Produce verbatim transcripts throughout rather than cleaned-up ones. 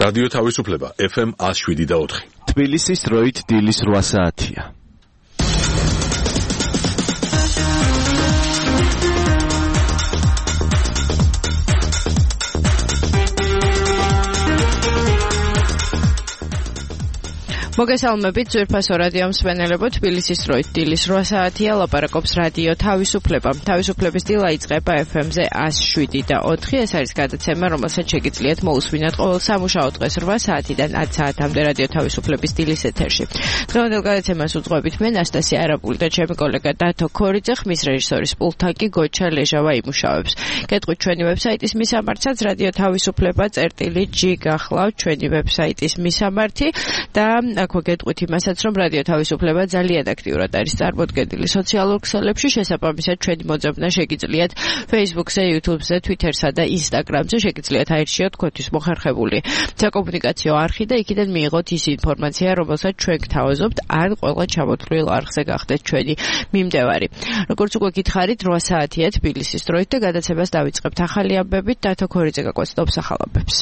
რადიო თავისუფლება ეფ ემ one oh seven და four. თბილისის დროით დილის რვა საათია. მოგესალმებით ძვირფასო რადიო მსმენელებო, თბილისის დროით დილის რვა საათია, ლაპარაკობს რადიო თავისუფლება. თავისუფლების დილა იწყება ეფ ემ-ზე one oh seven და four. ეს არის გადაცემა, რომელსაც შეგიძლიათ მოусმინოთ ყოველ სამუშაო დღეს რვა საათიდან ათი საათამდე რადიო თავისუფლების დილის ეთერში. დღევანდელ გადაცემას უძღვებით მე ნასტასია არაბული და ჩემი კოლეგა დათო ქორიძე, ხმის რეჟისორის პულტთან კი გოჩა ლეჟავა იმუშავებს. გეტყვით ჩვენი ვებსაიტის მისამართსაც რადიო თავისუფლება წერტილი ჯი გახლავთ ჩვენი ვებსაიტის მისამართი და აქვე გეტყვით იმასაც, რომ რადიო თავისუფლება ძალიან აქტიურად არის წარმოდგენილი სოციალურ ქსელებში, შესაბამისად ჩვენი მოძებნა შეგიძლიათ Facebook-ზე, YouTube-ზე, Twitter-სა და Instagram-ზე შეგიძლიათ აირჩიოთ თქვენთვის მოხერხებული საკომუნიკაციო არხი და იქიდან მიიღოთ ის ინფორმაცია, რომელსაც ჩვენ გთავაზობთ, ან ყველა ჩამოთვლილ არხზე გახდეთ ჩვენი მიმდევარი. როგორც უკვე გითხარით, რვა საათია თბილისის დროით და გადაცემას დავიწყებთ ახალი ამბებით, დათო ქორიძე გაგვაცნობს ახალ ამბებს.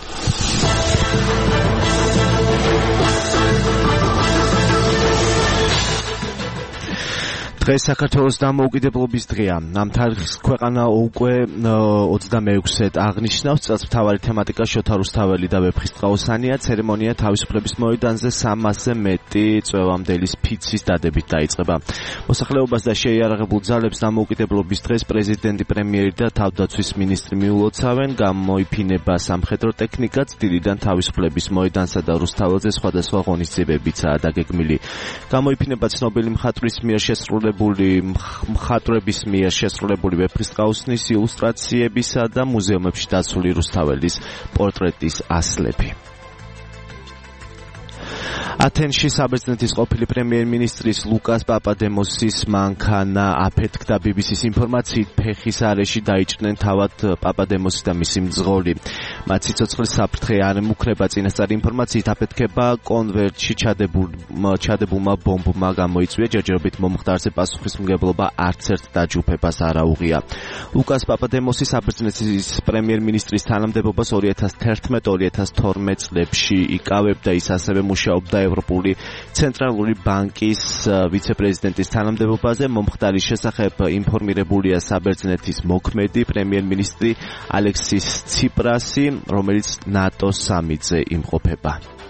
დღეს საქართველოს დამოუკიდებლობის დღეა. ამ თარიღს ქვეყანა უკვე ოცდამეექვსედ აღნიშნავს. წელს მთავარი თემატიკა შოთა რუსთაველი და ვეფხისტყაოსანია. ცერემონია თავისუფლების მოედანზე სამასზე მეტი წვევამდელის ფიცის დადებით დაიწყება. მოსახლეობას და შეიარაღებულ ძალებს დამოუკიდებლობის დღეს პრეზიდენტი, პრემიერი და თავდაცვის მინისტრი მიულოცავენ. გამოიფინება სამხედრო ტექნიკაც, დილიდან თავისუფლების მოედანსა და რუსთაველზე სხვადასხვა ღონისძიებებიცაა დაგეგმილი. გამოიფინება ცნობილი მხატვრის მიერ შესრულებული მხატვრების მიერ შესრულებული ვეფხისტყაოსნის ილუსტრაციებისა და მუზეუმებში დაცული რუსთაველის პორტრეტის ასლები. ათენში საბერძნეთის ყოფილი პრემიერ-მინისტრის ლუკას პაპადემოსის მანქანა აფეთქდა ბი ბი სის ინფორმაციით ფეხის არეში დაიჭრნენ თავად პაპადემოსი და მისი მძღოლი. მათ სიცოცხლის საფრთხე არ ემუქრება. წინასწარი ინფორმაციით აფეთქება კონვერტში ჩადებულ ჩადებულმა ბომბმა გამოიწვია. ჯერჯერობით მომხდარზე პასუხისმგებლობა არც ერთ დაჯგუფებას არ აუღია. ლუკას პაპადემოსი საბერძნეთის პრემიერ-მინისტრის თანამდებობას ორი ათას თერთმეტ ორი ათას თორმეტ წლებში იკავებდა. ის ასევე მუშაობდა ევროპული ცენტრალური ბანკის ვიცე-პრეზიდენტის თანამდებობაზე. მომხდარის შესახებ ინფორმირებულია საბერძნეთის მოქმედი პრემიერ-მინისტრი ალექსის ციპრასი, რომელიც ნატოს სამიტზე იმყოფება.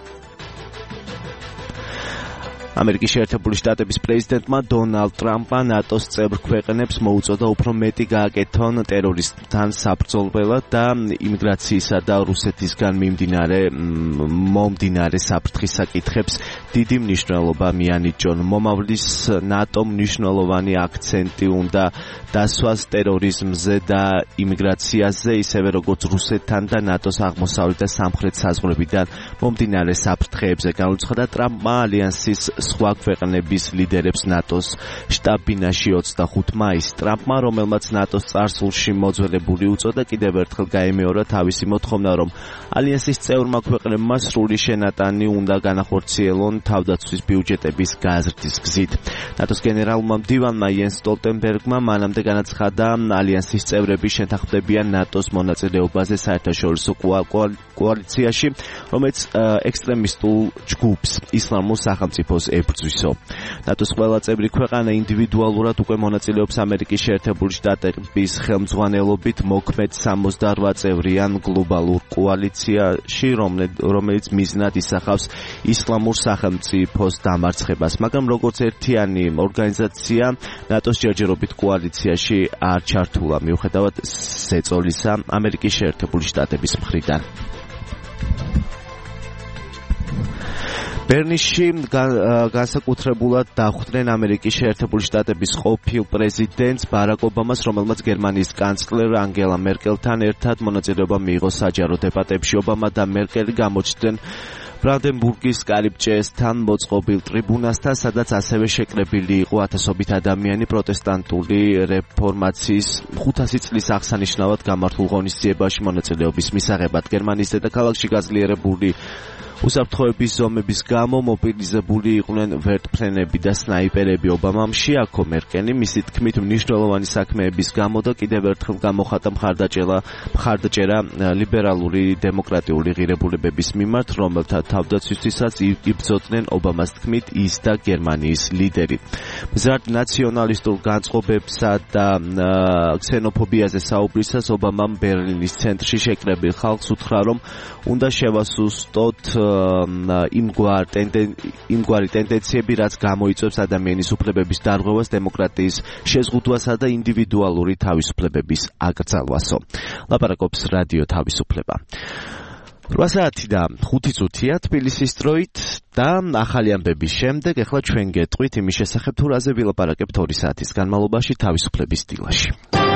ამერიკის შეერთებული შტატების პრეზიდენტმა დონალდ ტრამპმა ნატოს წევრ ქვეყნებს მოუწოდა უფრო მეტი გააკეთონ ტერორისტთან საბრძოლველად და იმიგრაციისა და რუსეთისგან მიმდინარე მომდინარე საფრთხის საკითხებს დიდი მნიშვნელობა მიანიჭონ. მომავლის ნატომ მნიშვნელოვანი აქცენტი უნდა დასვას ტერორიზმზე და იმიგრაციაზე, ისევე როგორც რუსეთთან და ნატოს აღმოსავლეთ და სამხრეთ საზღვრებიდან მომდინარე საფრთხეებზე. განუცხადა ტრამპმა ალიანსის სხვა ქვეყნების ლიდერებს ნატოს შტაბ-ბინაში ოცდახუთი მაისს. ტრამპმა, რომელმაც ნატოს წარსულში მოძველებული უწოდა, კიდევ ერთხელ გაიმეორა თავისი მოთხოვნა, რომ ალიანსის წევრმა ქვეყნებმა სრული შენატანი უნდა განახორციელონ თავდაცვის ბიუჯეტების გაზრდის გზით. ნატოს გენერალურმა მდივანმა იენს სტოლტენბერგმა მანამდე განაცხადა, ალიანსის წევრები შეთანხმდებიან ნატოს მონაწილეობაზე საერთაშორისო კოალიციაში, რომელიც ექსტრემისტულ ჯგუფს ისლამურ სახელმწიფოს ებრძვისო. ნატოს ყველა წევრი ქვეყანა ინდივიდუალურად უკვე მონაწილეობს ამერიკის შეერთებული შტატების ხელმძღვანელობით მოქმედ სამოცდარვა წევრიან გლობალურ კოალიციაში, რომელიც მიზნად ისახავს ისლამურ სახელმწიფოს დამარცხებას. მაგრამ როგორც ერთიანი ორგანიზაცია, ნატოს ჯერჯერობით კოალიციაში არ ჩართულა, მიუხედავად ზეწოლისა ამერიკის შეერთებული შტატების მხრიდან. ბერნში განსაკუთრებულად დახვდნენ ამერიკის შეერთებული შტატების ყოფილ პრეზიდენტს ბარაკ ობამას, რომელმაც გერმანიის კანცლერ ანგელა მერკელთან ერთად მონაწილეობა მიიღო საჯარო დებატებში. ობამა და მერკელი გამოჩნდნენ ბრანდენბურგის კარიბჭესთან მოწყობილ ტრიბუნასთან, სადაც ასევე შეკრებილი იყო ათასობით ადამიანი პროტესტანტული რეფორმაციის ხუთასი წლის აღსანიშნავად გამართულ ღონისძიებაში მონაწილეობის მისაღებად. გერმანიის დედაქალაქში გაძლიერებული უსაფრთხოების ზომების გამო მობილიზებული იყვნენ ვერტმფრენები და სნაიპერები. ობამამ შეაქო მერკენი მისი თქმით მნიშვნელოვანი საქმეების გამო და კიდევ ერთხელ გამოხატა მხარდაჭერა მხარდაჭერა ლიბერალური დემოკრატიული ღირებულებების მიმართ, რომელთა თავდაცვისთვისაც იბრძოდნენ ობამას თქმით ის და გერმანიის ლიდერი. მზარდ ნაციონალისტურ განწყობებსა და ქსენოფობიაზე საუბრისას ობამამ ბერლინის ცენტრში შეკრებილ ხალხს უთხრა, რომ უნდა შევასუსტოთ იმგვარი ტენდენციები, რაც გამოიწვევს ადამიანის უფლებების დარღვევას, დემოკრატიის შეზღუდვასა და ინდივიდუალური თავისუფლებების აკრძალვასო. ლაპარაკობს რადიო თავისუფლება. რვა საათი და ხუთი წუთია თბილისის დროით და ახალი ამბების შემდეგ ახლა ჩვენ გეტყვით იმის შესახებ, თუ რაზე ვილაპარაკებთ ორი საათის განმავლობაში თავისუფლების დილაში.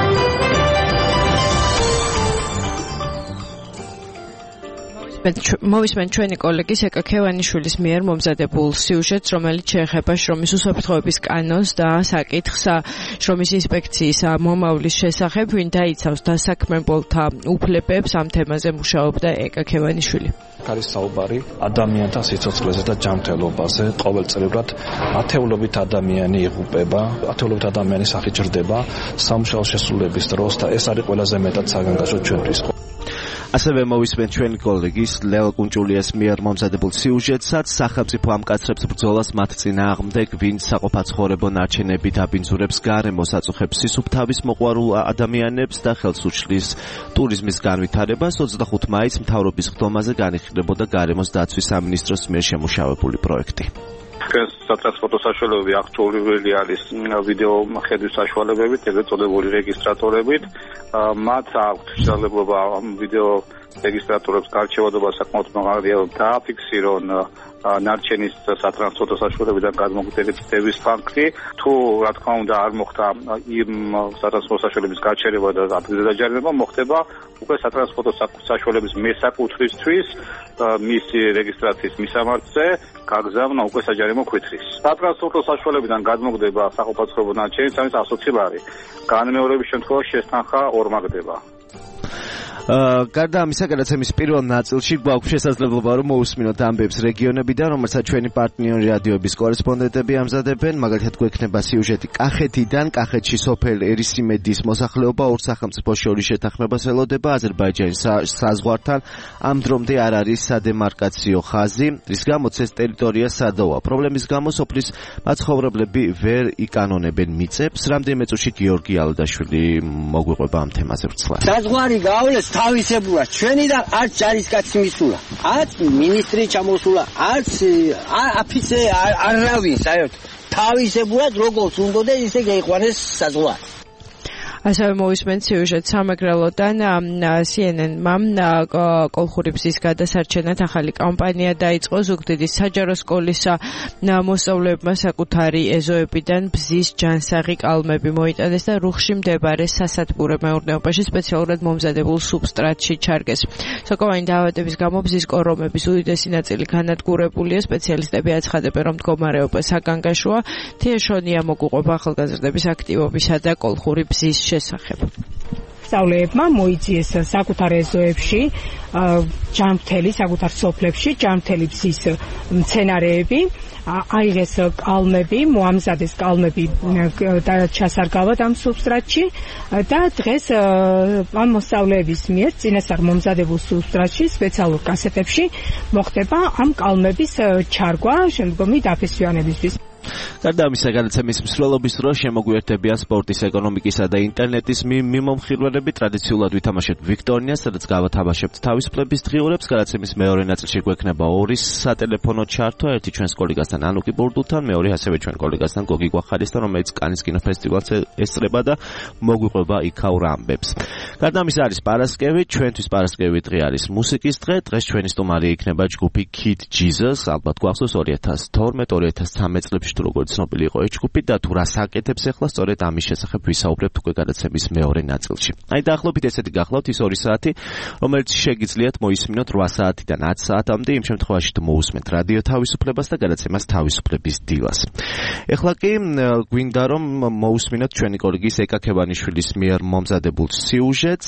მოვისმენთ ჩვენი კოლეგის ეკა ქევანიშვილის მიერ მომზადებულ სიუჟეტს, რომელიც შეეხება შრომის უსაფრთხოების კანონს და საკითხს შრომის ინსპექციის მომავლის შესახებ, ვინ დაიცავს დასაქმებულთა უფლებებს. ამ თემაზე მუშაობდა ეკა ქევანიშვილი. არის საუბარი ადამიანთა სიცოცხლეზე და ჯანმრთელობაზე. ყოველწლიურად ათეულობით ადამიანი იღუპება, ათეულობით ადამიანი სახით ჭრდება სამუშაო შესრულების დროს და ეს არის ყველაზე მეტად საგანგაშო ჩვენთვის. ასევე მოვისმენთ ჩვენი კოლეგის ლეო კუნჭულიას მიერ მომზადებულ სიუჟეტსაც. სახელმწიფო ამკაცრებს ბრძოლას მათ წინააღმდეგ, ვინც საყოფაცხოვრებო ნარჩენებით აბინძურებს გარემოს, აწუხებს სისუფთავის მოყვარულ ადამიანებს და ხელს უშლის ტურიზმის განვითარებას. ოცდახუთი მაისს მთავრობის ხდომაზე განიხილებოდა გარემოს დაცვის სამინისტროს მიერ შემუშავებული პროექტი. ჩვენს სატრანსპორტო საშუალებები აღჭურვილი არის ვიდეო ხედვის საშუალებებით, ეგრეთ წოდებული რეგისტრატორებით. მათ აქვთ შესაძლებლობა ამ ვიდეო რეგისტრატორებს გარჩევადობა საკმაოდ მაღალია დააფიქსირონ ნარჩენის სატრანსპორტო საშუალებიდან გადმოგდების ფაქტი. თუ რა თქმა უნდა არ მოხდა იმ სატრანსპორტო საშუალების გაჩერება და დაჯარიმება, მოხდება უკვე სატრანსპორტო საშუალების მესაკუთრისთვის მისი რეგისტრაციის მისამართზე გაგზავნა უკვე საჯარიმო ქვითრის. სატრანსპორტო საშუალებიდან გადმოგდება საყოფაცხოვრებო ნარჩენით სამი ასოცი ბარი. განმეორების შემთხვევაში შესტანხა ორმაგდება. გარდა ამისა, გადაცემის პირველ ნაწილში გვაქვს შესაძლებლობა, რომ მოусმინოთ ამბებს რეგიონებიდან, რომელსაც ჩვენი პარტნიორი რადიოების კორესპონდენტები ამზადებენ. მაგალითად, გვექნება სიუჟეტი კახეთიდან. კახეთში სოფელ ერისიმედის მოსახლეობა ორ სახელმწიფოს შორის შეთანხმებას ელოდება აზერბაიჯანის საზღვართან. ამ დრომდე არ არის სადემარკაციო ხაზი, რის გამოც ეს ტერიტორია სადავოა. პრობლემის გამო სოფლის მაცხოვრებლები ვერ იკანონებენ მიწებს. რამდენიმე წუთში გიორგი ალდაშვილი მოგვიყვება ამ თემაზე ვრცლად. საზღვარი გაავლეს თავისებურად ჩვენი და არც ჯარისკაცი მისულა, არც მინისტრი ჩამოსულა, არც აფიცე არავინ საერთოდ. თავისებურად როგორც უნდა ისე გაიყვანეს საზღვარი. ასევე მოვისმენთ სიუჟეტს სამეგრელოდან. სი ენ ენ-მამ კოლხური ბზის გადასარჩენად ახალი კამპანია დაიწყო. ზუგდიდის საჯარო სკოლის მოსწავლეებმა საკუთარი ეზოებიდან ბზის ჯანსაღი კალმები მოიტანეს და რუხში მდებარე სასათბურე მეურნეობაში სპეციალურად მომზადებულ სუბსტრატში ჩარგეს. სოკოვანი დაავადების გამო ბზის კორომების უდიდესი ნაწილი განადგურებულია. სპეციალისტები აცხადებენ, რომ მდგომარეობა საგანგაშოა. თიეშონია მოგუყვება ახალგაზრდების აქტივობისა და კოლხური ბზის შესახებ. სწავლებმა მოიწიეს საკუთარ ეზოებში, ჯანმრთელი საკუთარ სოფლებში ჯანმრთელი ბზის მცენარეები, აიღეს კალმები, მოამზადეს კალმები და ჩასარგავად ამ სუბსტრატში და დღეს ამ მოსწავლეების მიერ წინასწარ მომზადებულ სუბსტრატში სპეციალურ კასეტებში მოხდება ამ კალმების ჩარგვა შემდგომი დაფესვიანებისთვის. გარდა ამისა, გადაცემის მსვლელობის დროს შემოგვიერთებიან სპორტის, ეკონომიკისა და ინტერნეტის მიმომხილველები. ტრადიციულად ვითამაშებთ ვიქტორინას, სადაც გავათამაშებთ თავისუფლების დღიურებს. გადაცემის მეორე ნაწილში გვექნება ორი სატელეფონო ჩართვა, ერთი ჩვენს კოლეგასთან ანუკი ბურდულთან, მეორე ასევე ჩვენ კოლეგასთან გოგი გვახარისთან, რომელიც კანის კინოფესტივალს ესწრება და მოგვიყვება იქაურ ამბებს. გარდა ამისა, არის პარასკევი, ჩვენთვის პარასკევი დღე არის მუსიკის დღე. დღეს ჩვენი სტუმარი იქნება ჯგუფი Kid Jesus, ალბათ გვახსოვს ორი ათას თორმეტ ორი ათას ცხრამეტ წლებში თუ როგორც ცნობილი იყო ეს ჯგუფი და თუ რას აკეთებს ახლა, სწორედ ამის შესახებ ვისაუბრებთ უკვე გადაცემის მეორე ნაწილში. აი დაახლოებით ესეთი გახლავთ ის ორი საათი, რომელიც შეგიძლიათ მოისმინოთ რვა საათიდან ათ საათამდე, იმ შემთხვევაში თუ მოусმენთ რადიო თავისუფლებას და გადაცემას თავისუფლების დილას. ეხლა კი გვინდა რომ მოусმინოთ ჩვენი კოლეგის ეკა ქევანიშვილის მიერ მომზადებულ სიუჟეტს.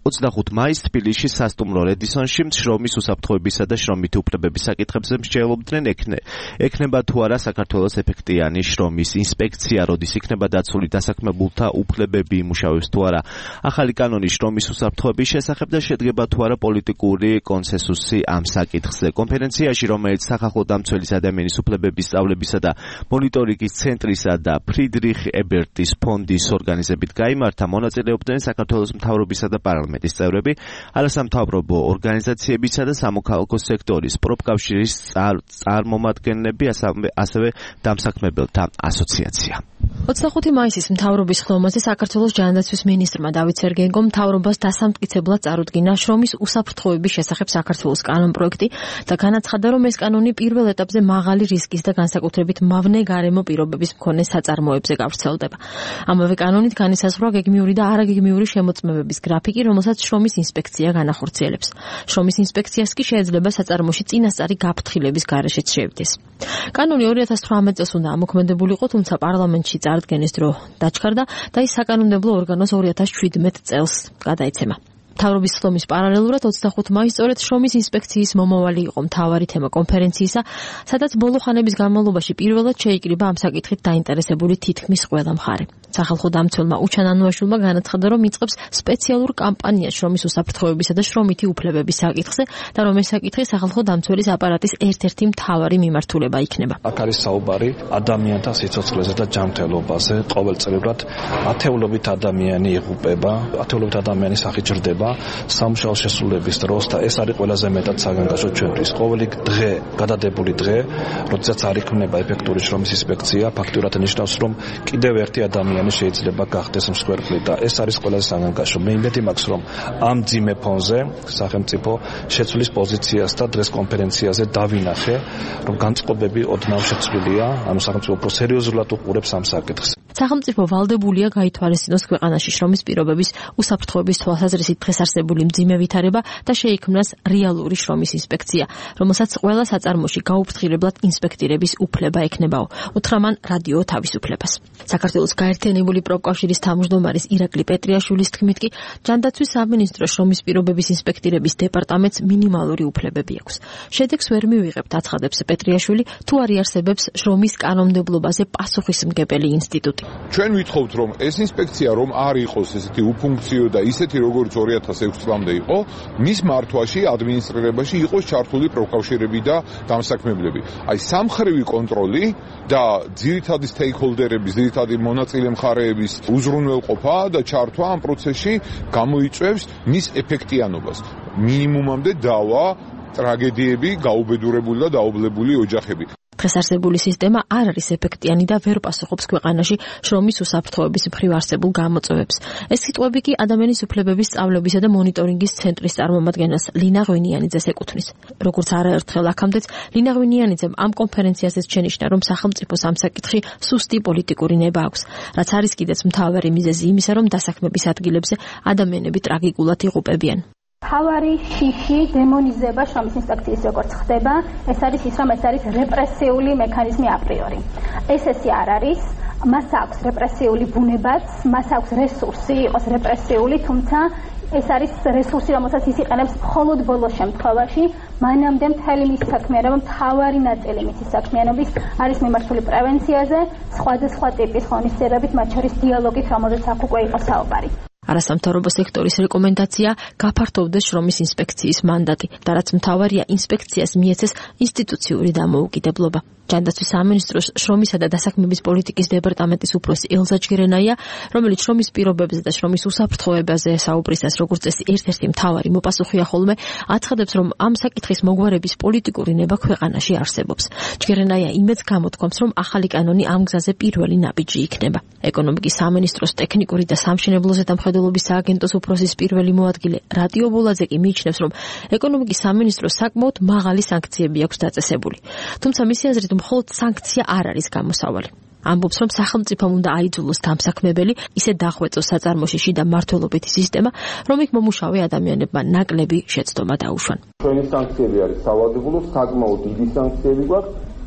ოცდახუთი მაისს თბილისში სასტუმრო რედისონში შრომის უსაფრთხოებისა და შრომითი უფლებების საკითხებზე მსჯელობდნენ ექნება თუ არა საქართველოს ეფექტიანი შრომის ინსპექცია, როდის იქნება დაცული დასაქმებულთა უფლებები, იმუშავებს თუ არა ახალი კანონი შრომის უსაფრთხოების შესახებ და შედგება თუ არა პოლიტიკური კონსენსუსი ამ საკითხზე. კონფერენციაში, რომელიც სახალხო დამცველის ადამიანის უფლებების სწავლებისა და მონიტორინგის ცენტრისა და ფრიდრიხ ებერტის ფონდის ორგანიზებით გაიმართა, მონაწილეობდნენ საქართველოს მთავრობისა და პარლამენტის წევრები, არასამთავრობო ორგანიზაციებისა და სამოქალაქო სექტორის პროფკავშირის წარმომადგენლები, ასევე დამსაქმებელთა ასოციაცია. ოცდახუთი მაისის მთავრობის ხდომაზე საქართველოს ჯანდაცვის მინისტრმა დავით სერგეენკომ მთავრობას დასამტკიცებლად წარუდგინა შრომის უსაფრთხოების შესახებ საქართველოს კანონპროექტი და განაცხადა, რომ ეს კანონი პირველ ეტაპზე მაღალი რისკის და განსაკუთრებით მავნე გარემო პირობების მქონე საწარმოებზე გავრცელდება. ამავე კანონით განისაზღვრა გეგმიური და არაგეგმიური შემოწმებების გრაფიკი, რომელსაც შრომის ინსპექცია განახორციელებს. შრომის ინსპექციას კი შეიძლება საწარმოში წინასწარი გაფრთხილების გარეშეც შევიდეს. კანონი ორი ათას თვრამეტ წელს უნდა ამოქმედებულიყო, თუმცა პარლამენტში წარდგენის დრო დაჩქარდა და ის საკანონმდებლო ორგანოს ორი ათას შვიდმეტ წელს გადაეცემა. მთავრობის ხდომის პარალელურად ოცდახუთი მაისს სწორედ შრომის ინსპექციის მომავალი იყო მთავარი თემა კონფერენციისა, სადაც ბოლო ხანების განმავლობაში პირველად შეიკრიბა ამ საკითხით დაინტერესებული თითქმის ყველა მხარე. სახალხო დამცველმა უჩან ანუაშვილმა განაცხადა, რომ იწყებს სპეციალურ კამპანიას შრომის უსაფრთხოებისა და შრომითი უფლებების საკითხზე და რომ ეს საკითხი სახალხო დამცველის აპარატის ერთ-ერთი მთავარი მიმართულება იქნება. აქ არის საუბარი ადამიანთა სიცოცხლეზე და ჯანმრთელობაზე. ყოველწლიურად ათეულობით ადამიანი იღუპება, ათეულობით ადამიანი სახიჭრდება სამუშაო შესრულების დროს და ეს არის ყველაზე მეტად საგანგაშო ჩვენთვის. ყოველი დღე, გადადებული დღე, როდესაც არ იქნება ეფექტური შრომის ინსპექცია, ფაქტურად ნიშნავს, რომ კიდევ ერთი ადამიანი შეიძლება გახდეს მსხვერპლი და ეს არის ყველაზე საგანგაშო. მე იმედი მაქვს, რომ ამ ძიმე ფონზე სახელმწიფო შეცვლის პოზიციას და დღეს კონფერენციაზე დავინახე, რომ განწყობები ოდნავ შეცვლილია, ანუ სახელმწიფო უფრო სერიოზულად უყურებს ამ საკითხს. სახელმწიფო ვალდებულია გაითვალისწინოს ქვეყანაში შრომის პირობების უსაფრთხოების თვალსაზრისით დღეს არსებული მძიმე ვითარება და შეიქმნას რეალური შრომის ინსპექცია, რომელსაც ყველა საწარმოში გაუფრთხილებლად ინსპექტირების უფლება ექნებაო. უთხრა მან რადიო თავისუფლებას. საქართველოს გაერთიანებული პროფკავშირის თავმჯდომარის ირაკლი პეტრიაშვილის თქმით კი, ჯანდაცვის სამინისტროს შრომის პირობების ინსპექტირების დეპარტამენტს მინიმალური უფლებები აქვს. შედეგს ვერ მივიღებთ, აცხადებს პეტრიაშვილი, თუ არ იარსებებს შრომის კანონმდებლობაზე პასუხისმგებელი ინსტიტუტი. ჩვენ ვითხოვთ, რომ ეს ინსპექცია რომ არ იყოს ესეთი უფუნქციო და ისეთი როგორც ორი ათას ექვსი წლამდე იყო, მის მართვაში, ადმინისტრირებაში იყოს ჩართული პროფკავშირები და დამსაქმებლები. აი სამხრივი კონტროლი და ძირითადი სტეიქჰოლდერების, ძირითადი მონაწილე მხარეების უზრუნველყოფა და ჩართვა ამ პროცესში გამოიწვევს მის ეფექტიანობას. მინიმუმამდე დავა ტრაგედიები, გაუბედურებული და დაობლებული ოჯახები. დღეს არსებული სისტემა არ არის ეფექტიანი და ვერ პასუხობს ქვეყანაში შრომის უსაფრთხოების მხრივ არსებულ გამოწვევებს. ეს სიტყვები კი ადამიანის უფლებების სწავლებისა და მონიტორინგის ცენტრის წარმომადგენელს ლინა ღვინიანიძეს ეკუთვნის. როგორც არაერთხელ აქამდეც, ლინა ღვინიანიძემ ამ კონფერენციაზეც შენიშნა, რომ სახელმწიფოს ამ საკითხში სუსტი პოლიტიკური ნება აქვს, რაც არის კიდეც მთავარი მიზეზი იმისა, რომ დასაქმების ადგილებზე ადამიანები ტრაგიკულად იღუპებიან. თავარი შიში დემონიზება შრომის ინსპექციის როგორც ხდება, ეს არის ის, რომ ეს არის რეპრესიული მექანიზმი აპრიორი. ეს ესე არ არის, მას აქვს რეპრესიული ბუნებაც, მას აქვს რესურსი იყოს რეპრესიული, თუმცა ეს არის რესურსი, რომელსაც ის იყენებს მხოლოდ ბოლო შემთხვევაში, მანამდე მთელი მისი საქმიანობა, მთავარი ნაწილი მისი საქმიანობის არის მიმართული პრევენციაზე, სხვადასხვა ტიპის ღონისძიებებით, მათ შორის დიალოგით, რომელზეც აქ უკვე იყო საუბარი. არასამთავრობო სექტორის რეკომენდაცია გაფართოვდეს შრომის ინსპექციის მანდატი და რაც მთავარია ინსპექციას მიეცეს ინსტიტუციური დამოუკიდებლობა. ჯანდაცვის სამინისტროს შრომისა და დასაქმების პოლიტიკის დეპარტამენტის უფროსი ელზა ჯგერენაია, რომელიც შრომის პირობებზე და შრომის უსაფრთხოებაზე საუბრისას როგორც წესი ერთ-ერთი მთავარი მოპასუხეა ხოლმე, აცხადებს, რომ ამ საკითხის მოგვარების პოლიტიკური ნება ქვეყანაში არსებობს. ჯგერენაია იმედს გამოთქვამს, რომ ახალი კანონი ამ გზაზე პირველი ნაბიჯი იქნება. ეკონომიკის სამინისტროს ტექნიკური და სამშენებლო ზედამხედველობის სააგენტოს უფროსის პირველი მოადგილე რადიო ბულაძე კი მიიჩნევს, რომ ეკონომიკის სამინისტროს საკმაოდ მაღალი სანქციები აქვს დაწესებული. თუმცა მისი აზრით მხოლოდ სანქცია არ არის გამოსავალი. ამბობს, რომ სახელმწიფომ უნდა აიძულოს დამსაქმებელი, ისე დახვეწოს საწარმოში შიდა მმართველობითი სისტემა, რომ იქ მომუშავე ადამიანებმა ნაკლები შეცდომა დაუშვან. ჩვენი სანქციები არის სავალდებულო, საკმაოდ დიდი სანქციები გვაქვს.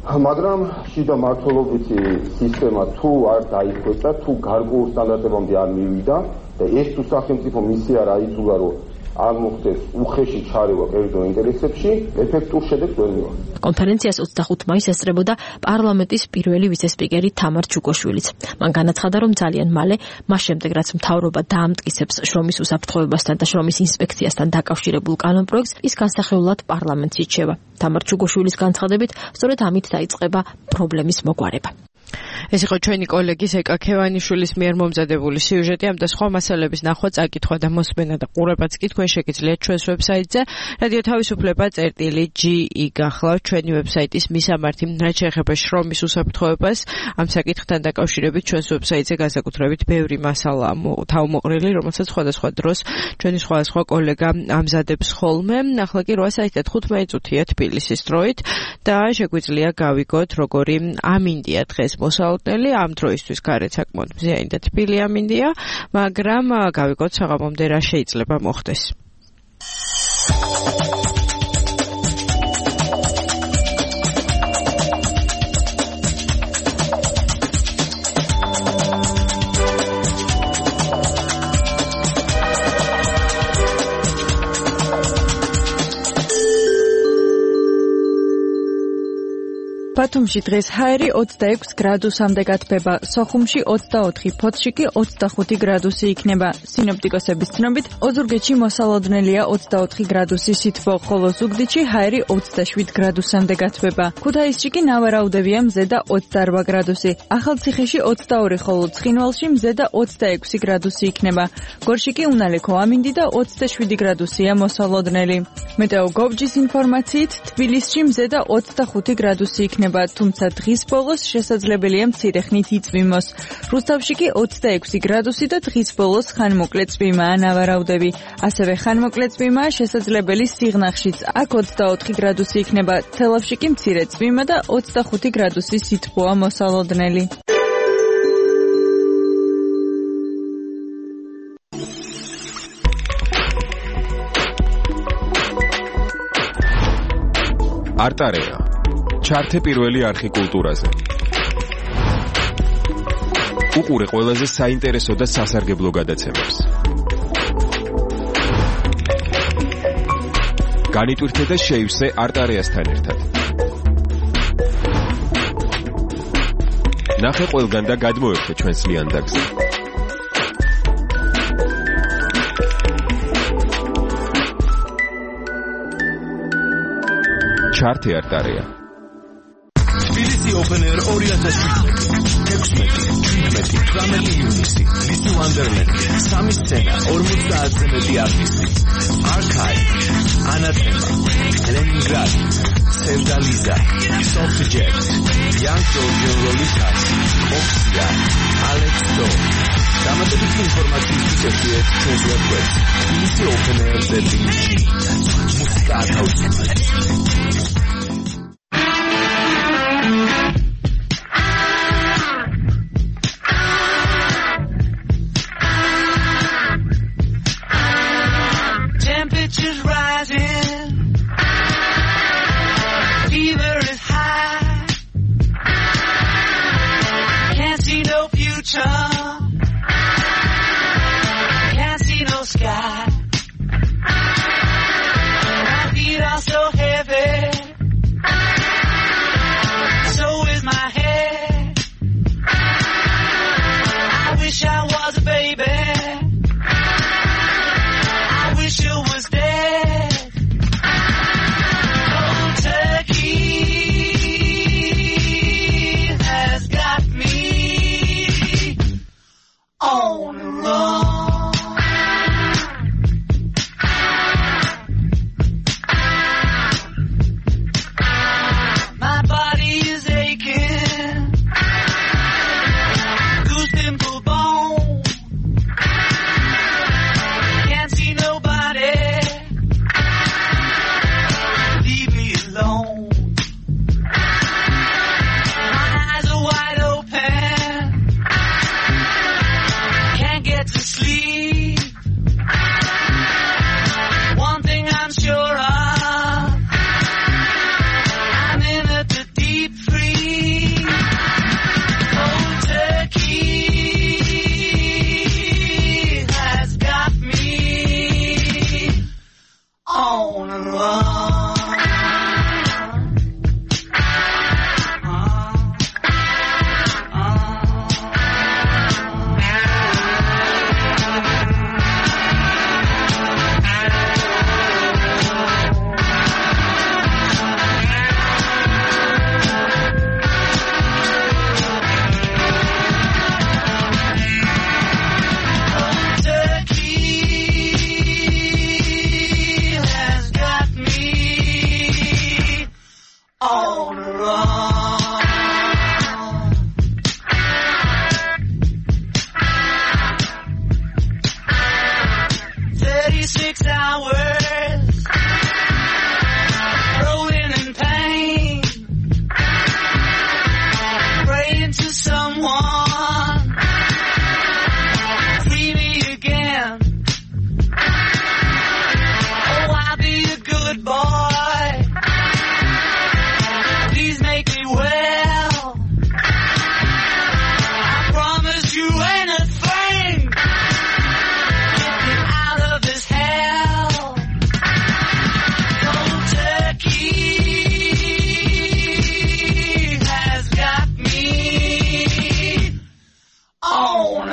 მაგრამ შიდა მართლობითი სისტემა თუ არ დაიხვეწა, თუ გარკვეულ სტანდარტებამდე არ მივიდა და ეს თუ სახელმწიფო მისია რა იწულა, რომ არ მოხდეს უხეში ჩარევა კერძო ინტერესებში, ეფექტურ შედეგს ვერ მივიღებთ. კონფერენციას ოცდახუთი მაისს ესწრებოდა პარლამენტის პირველი ვიცე-სპიკერი თამარ ჩუგოშვილიც. მან განაცხადა, რომ ძალიან მალე, მას შემდეგ რაც მთავრობა დაამტკიცებს შრომის უსაფრთხოებასთან და შრომის ინსპექციასთან დაკავშირებულ კანონპროექტს, ის განსახილველად პარლამენტში რჩება. თამარ ჩუგოშვილის განცხადებით, სწორედ ამით დაიწყება პრობლემის მოგვარება. ეს იყო ჩვენი კოლეგის ეკა ქევანიშვილის მიერ მომზადებული სიუჟეტი. ამ და სხვა მასალების ნახვა, წაკითხვა და მოსმენა და ყურებაც კი თქვენ შეგიძლიათ ჩვენს ვებსაიტზე რადიო თავისუფლება წერტილი ჯი ი გახლავთ ჩვენი ვებსაიტის მისამართი. რაც შეეხება შრომის უსაფრთხოებას, ამ საკითხთან დაკავშირებით ჩვენს ვებსაიტზე განსაკუთრებით ბევრი მასალა თავმოყრილი, რომელსაც სხვადასხვა დროს ჩვენი სხვადასხვა კოლეგა ამზადებს ხოლმე. ახლა კი რვა საათი და თხუთმეტი წუთია თბილისის დროით და შეგვიძლია გავიგოთ როგორი ამინდია დღეს მოსალოდნელი. ამ დროისთვის გარეთ საკმაოდ მზიანი და თბილი ამინდია, მაგრამ გავიგოთ საღამომდე რა შეიძლება მოხდეს. ბათუმში დღეს ჰაერი ოცდაექვსი გრადუსამდე გათბება, სოხუმში ოცდაოთხი, ფოთში კი ოცდახუთი გრადუსი იქნება. სინოპტიკოსების ცნობით, ოზურგეთში მოსალოდნელია ოცდაოთხი გრადუსი სითბო, ხოლო ზუგდიდში ჰაერი ოცდაშვიდ გრადუსამდე გათბება. ქუთაისში კი ნავარაუდებია მზედა ოცდაორბა გრადუსი, ახალციხეში ოცდაორი, ხოლო ცხინვალში მზედა ოცდაექვსი გრადუსი იქნება. გორში კი უნალექო ამინდი და ოცდაშვიდი გრადუსია მოსალოდნელი. მეტეოგობჯის ინფორმაციით, თბილისში მზედა ოცდახუთი გრადუსი იქნება. თუმცა დღის ბოლოს შესაძლებელია მცირე ხნით იწვიმოს. რუსთავში კი ოცდაექვსი გრადუსი და დღის ბოლოს ხანმოკლე წვიმაა ნავარაუდები. ასევე ხანმოკლე წვიმაა შესაძლებელი სიღნაღშიც. აქ ოცდაოთხი გრადუსი იქნება. თელავში კი მცირე წვიმა და ოცდახუთი გრადუსი სითბოა მოსალოდნელი. არტარეა ჩართე პირველი არხი კულტურაზე. უყურე ყველაზე საინტერესო და სასარგებლო გადაცემებს. განიტვირთე და შეივსე არტარეასთან ერთად. ნახე ყველგან და გადმოერთე ჩვენს ლიანდაგზე. ჩართე არტარეა. თბილისი Open Air ორი ათას ექვსმეტი, შვიდმეტი, თვრამეტი ივნისი, Listen Wonderland, სამი სცენა, ორმოცდაათზე მეტი არტისტი, Archive, Anathema, Leningrad, Sevdaliza, Soft Jet, Young Georgian Lolitas, Oxia, Alex Do. დამატებითი ინფორმაციისთვის ერთიეთ ჩვენს ვებგვერდს თბილისი Open Air წერტილი მუსიკა ათავისუფლებს. Temperatures rising, fever is high, can't see no future, can't see no sky, my feet are so heavy, so is my head, I wish I was a baby, I wish you was dead. Cold turkey has got me on the run. My body is aching, goose dimple bone. Can't see nobody. Leave me alone. My eyes are wide open. Can't get to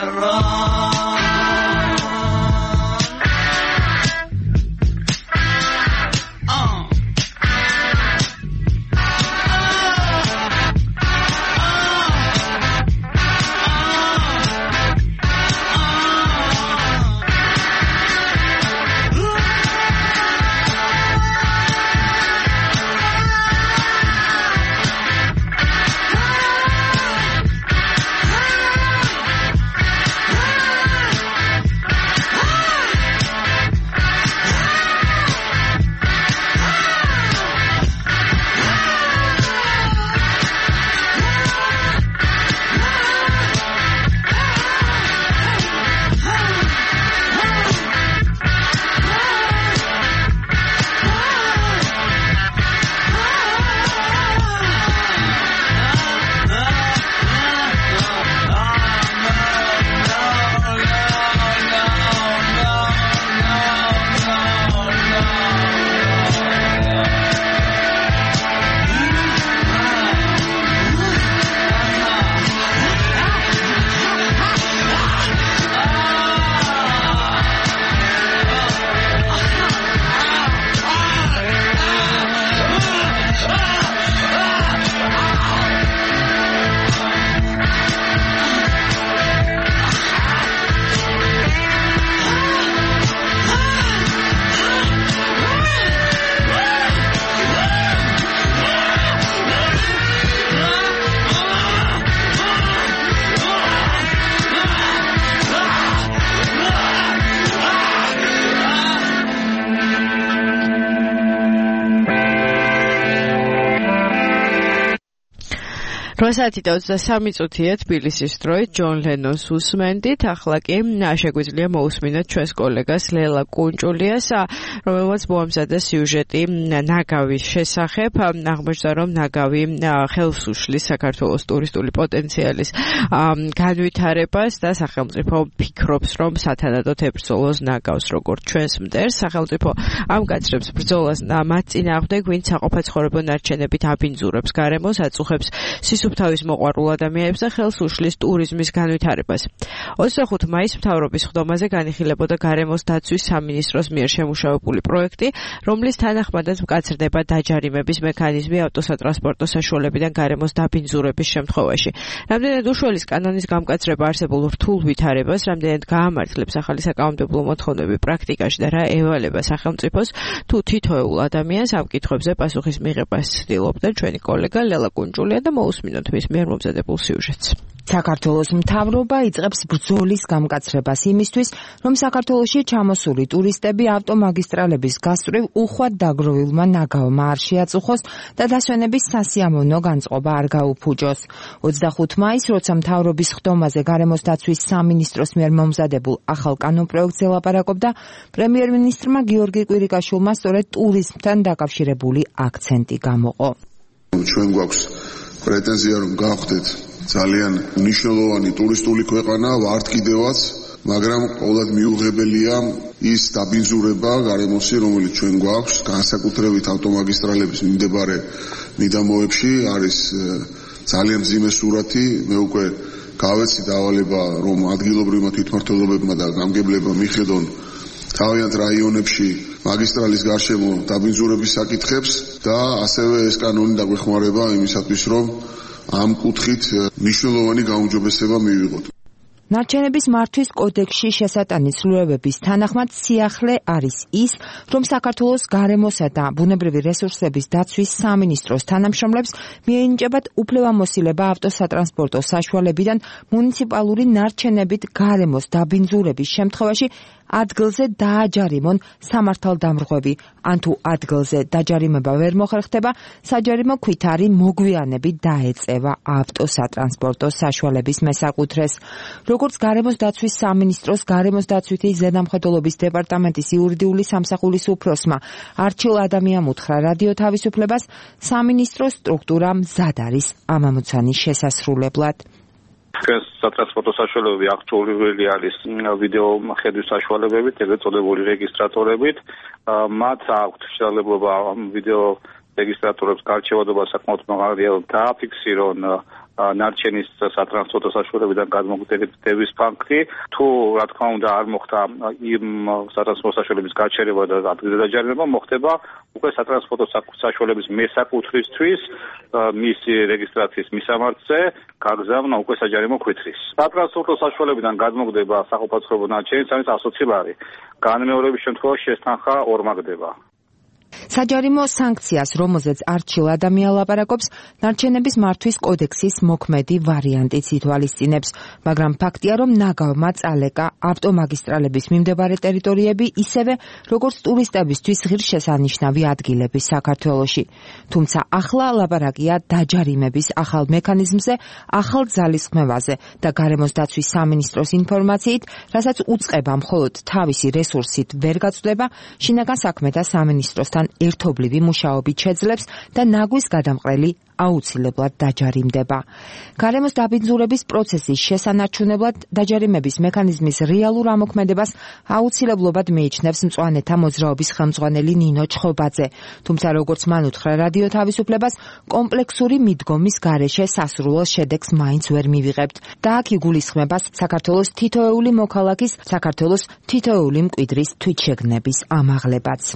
gotta run. რვა და ოცდასამი წუთია თბილისის დროით ჯონ ლენონს უსმენდით. ახლა კი შეგვიძლია მოусმინოთ ჩვენს კოლეგას ლელა კუნჭულიას, რომელმაც მოამზადა სიუჟეტი ნაგავის შესახებ. აღმოჩნდა, რომ ნაგავი ხელს უშლის საქართველოს ტურისტული პოტენციალის განვითარებას და სახელმწიფო ფიქრობს, რომ სათანადოდ ებრძოლოს ნაგავს, როგორც ჩვენს მტერს. სახელმწიფო ამკაცრებს ბრძოლას მათ წინააღმდეგ, ვინც საყოფაცხოვრებო ნარჩენებით აბინძურებს გარემოს, აწუხებს სისუფთავის მოყვარულ ადამიანებს და ხელს უშლის ტურიზმის განვითარებას. ოცდახუთი მაისს მთავრობის ხდომაზე განიხილებოდა გარემოს დაცვის სამინისტროს მიერ შემუშავებული პროექტი, რომლის თანახმადაც მკაცრდება დაჯარიმების მექანიზმი ავტოსატრანსპორტო საშუალებიდან გარემოს დაბინძურების შემთხვევაში. რამდენად უშველის კანონის გამკაცრება არსებულ რთულ ვითარებას, რამდენად გაამართლებს ახალი საკანონმდებლო მოთხოვნები პრაქტიკაში და რა ევალება სახელმწიფოს თუ თითოეულ ადამიანს ამ კითხვებზე პასუხის მიღებას ცდილობდა ჩვენი კოლეგა ლელა კუნჭულია და მოусმინოთ მის მიერ მომზადებულ სიუჟეტს. საქართველოს მთავრობა იწყებს ბრძოლის გამკაცრებას იმისთვის, რომ საქართველოში ჩამოსული ტურისტები ავტომაგისტრალების გასწვრივ უხვად დაგროვილმა ნაგავმა არ შეაწუხოს და დასვენების სასიამოვნო განწყობა არ გაუფუჭოს. ოცდახუთი მაისს, როცა მთავრობის ხდომაზე გარემოს დაცვის სამინისტროს მიერ მომზადებულ ახალ კანონპროექტზე ლაპარაკობდა, პრემიერ-მინისტრმა გიორგი კვირიკაშვილმა სწორედ ტურიზმთან დაკავშირებული აქცენტი გამოყო. ჩვენ გვაქვს პრეტენზია, რომ გავხდეთ ძალიან მნიშვნელოვანი ტურისტული ქვეყანა, ვართ კიდევაც, მაგრამ ყოველად მიუღებელია ის დაბინძურება გარემოსი, რომელიც ჩვენ გვაქვს, განსაკუთრებით ავტომაგისტრალების მიმდებარე მიდამოებში არის ძალიან მძიმე სურათი. მე უკვე გავეცი დავალება, რომ ადგილობრივმა თვითმმართველობებმა და გამგებლებმა მიხედონ თავიანთ რაიონებში მაგისტრალის გარშემო დაბინძურების საკითხებს და ასევე ეს კანონი დაგვეხმარება იმისათვის, რომ ამ კუთხით მნიშვნელოვანი გაუმჯობესება მივიღოთ. ნარჩენების მართვის კოდექსში შესატანი ცვლილებების თანახმად სიახლე არის ის, რომ საქართველოს გარემოსა და ბუნებრივი რესურსების დაცვის სამინისტროს თანამშრომლებს მიენიჭებათ უფლებამოსილება ავტოსატრანსპორტო საშუალებიდან მუნიციპალური ნარჩენებით გარემოს დაბინძურების შემთხვევაში ადგილზე დააჯარიმონ სამართალდამრღვევი, ან თუ ადგილზე დაჯარიმება ვერ მოხერხდება, საჯარიმო ქვითარი მოგვიანებით დაეწევა ავტოსატრანსპორტო საშუალების მესაკუთრეს. როგორც გარემოს დაცვის სამინისტროს გარემოს დაცვითი ზედამხედველობის დეპარტამენტის იურიდიული სამსახურის უფროსმა არჩილ ადამიანმა უთხრა რადიო თავისუფლებას, სამინისტროს სტრუქტურა მზად არის ამ ამოცანის შესასრულებლად. ჩვენს სატრანსპორტო საშუალებები აღჭურვილი არის ვიდეო ხედვის საშუალებებით, ეგრეთ წოდებული რეგისტრატორებით. მათ აქვთ შესაძლებლობა ვიდეო რეგისტრატორებს გარჩევადობა საკმაოდ მაღალია დააფიქსირონ ნარჩენის სატრანსპორტო საშუალებიდან გადმოგდების ფაქტი. თუ რა თქმა უნდა არ მოხდა იმ სატრანსპორტო საშუალების გაჩერება და ადგილზე დაჯარიმება, მოხდება უკვე სატრანსპორტო საშუალების მესაკუთრისთვის მისი რეგისტრაციის მისამართზე გაგზავნა უკვე საჯარიმო ქვითრის. სატრანსპორტო საშუალებიდან გადმოგდება საყოფაცხოვრებო ნარჩენი სამი ოცი ლარი. განმეორების შემთხვევაში ეს თანხა ორმაგდება. საჯარიმო სანქციას, რომელზეც არჩილ ადამიან ლაპარაკობს, ნარჩენების მართვის კოდექსის მოქმედი ვარიანტიც ითვალისწინებს, მაგრამ ფაქტია, რომ ნაგავმა წალეკა ავტომაგისტრალების მიმდებარე ტერიტორიები ისევე, როგორც ტურისტებისთვის ღირსშესანიშნავი ადგილები საქართველოში. თუმცა ახლა ლაპარაკია დაჯარიმების ახალ მექანიზმზე, ახალ ძალისხმევაზე და გარემოს დაცვის სამინისტროს ინფორმაციით, რასაც უწყება მხოლოდ თავისი რესურსით ვერ გაწვდება, შინაგან საქმეთა სამინისტროსთან ერთობლივი მუშაობით შეძლებს და ნაგვის გადამყრელი აუცილებლად დაჯარიმდება. გარემოს დაბინძურების პროცესის შესანარჩუნებლად დაჯარიმების მექანიზმის რეალურ ამოქმედებას აუცილებლობად მიიჩნევს მწვანეთა მოძრაობის ხელმძღვანელი ნინო ჩხობაძე. თუმცა როგორც მან უთხრა რადიო თავისუფლებას, კომპლექსური მიდგომის გარეშე სასურველ შედეგს მაინც ვერ მივიღებთ და აქ იგულისხმება საქართველოს თითოეული მოქალაქის, საქართველოს თითოეული მკვიდრის თვითშეგნების ამაღლებაც.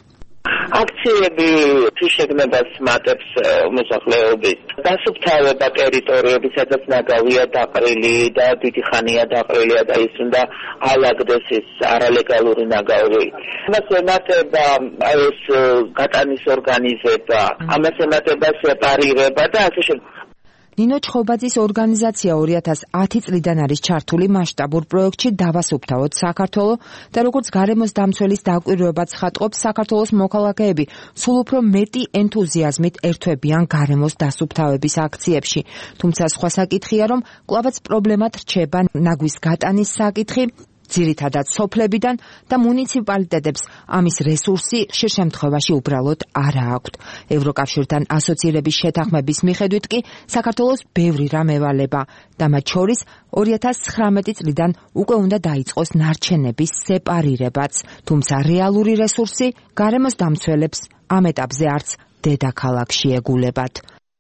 აქციები თვითშეგნებას მატებს მოსახლეობის დასუფთავება ტერიტორიები, სადაც ნაგავია დაყრილი და დიდი ხანია დაყრილია და ის უნდა ალაგდეს ის არალეგალური ნაგავი. ამას ემატება ეს გატანის ორგანიზება, ამას ემატება სეპარირება და ასე შემდეგ. ნინო ჩხობაძის ორგანიზაცია ორი ათას ათი წლიდან არის ჩართული მასშტაბურ პროექტში დავასუფთავოთ საქართველო და როგორც გარემოს დამცველის დაკვირვებაც ხატყობს, საქართველოს მოქალაქეები სულ უფრო მეტი ენთუზიაზმით ერთვებიან გარემოს დასუფთავების აქციებში. თუმცა სხვა საკითხია, რომ კვლავაც პრობლემად რჩება ნაგვის გატანის საკითხი, ძირითადად სოფლებიდან და მუნიციპალიტეტებს ამის რესურსი ხშირ შემთხვევაში უბრალოდ არა აქვთ. ევროკავშირთან ასოცირების შეთანხმების მიხედვით კი საქართველოს ბევრი რამ ევალება და მათ შორის ორი ათას ცხრამეტი წლიდან უკვე უნდა დაიწყოს ნარჩენების სეპარირებაც, თუმცა რეალური რესურსი გარემოს დამცველებს ამ ეტაპზე არც დედაქალაქში ეგულებათ.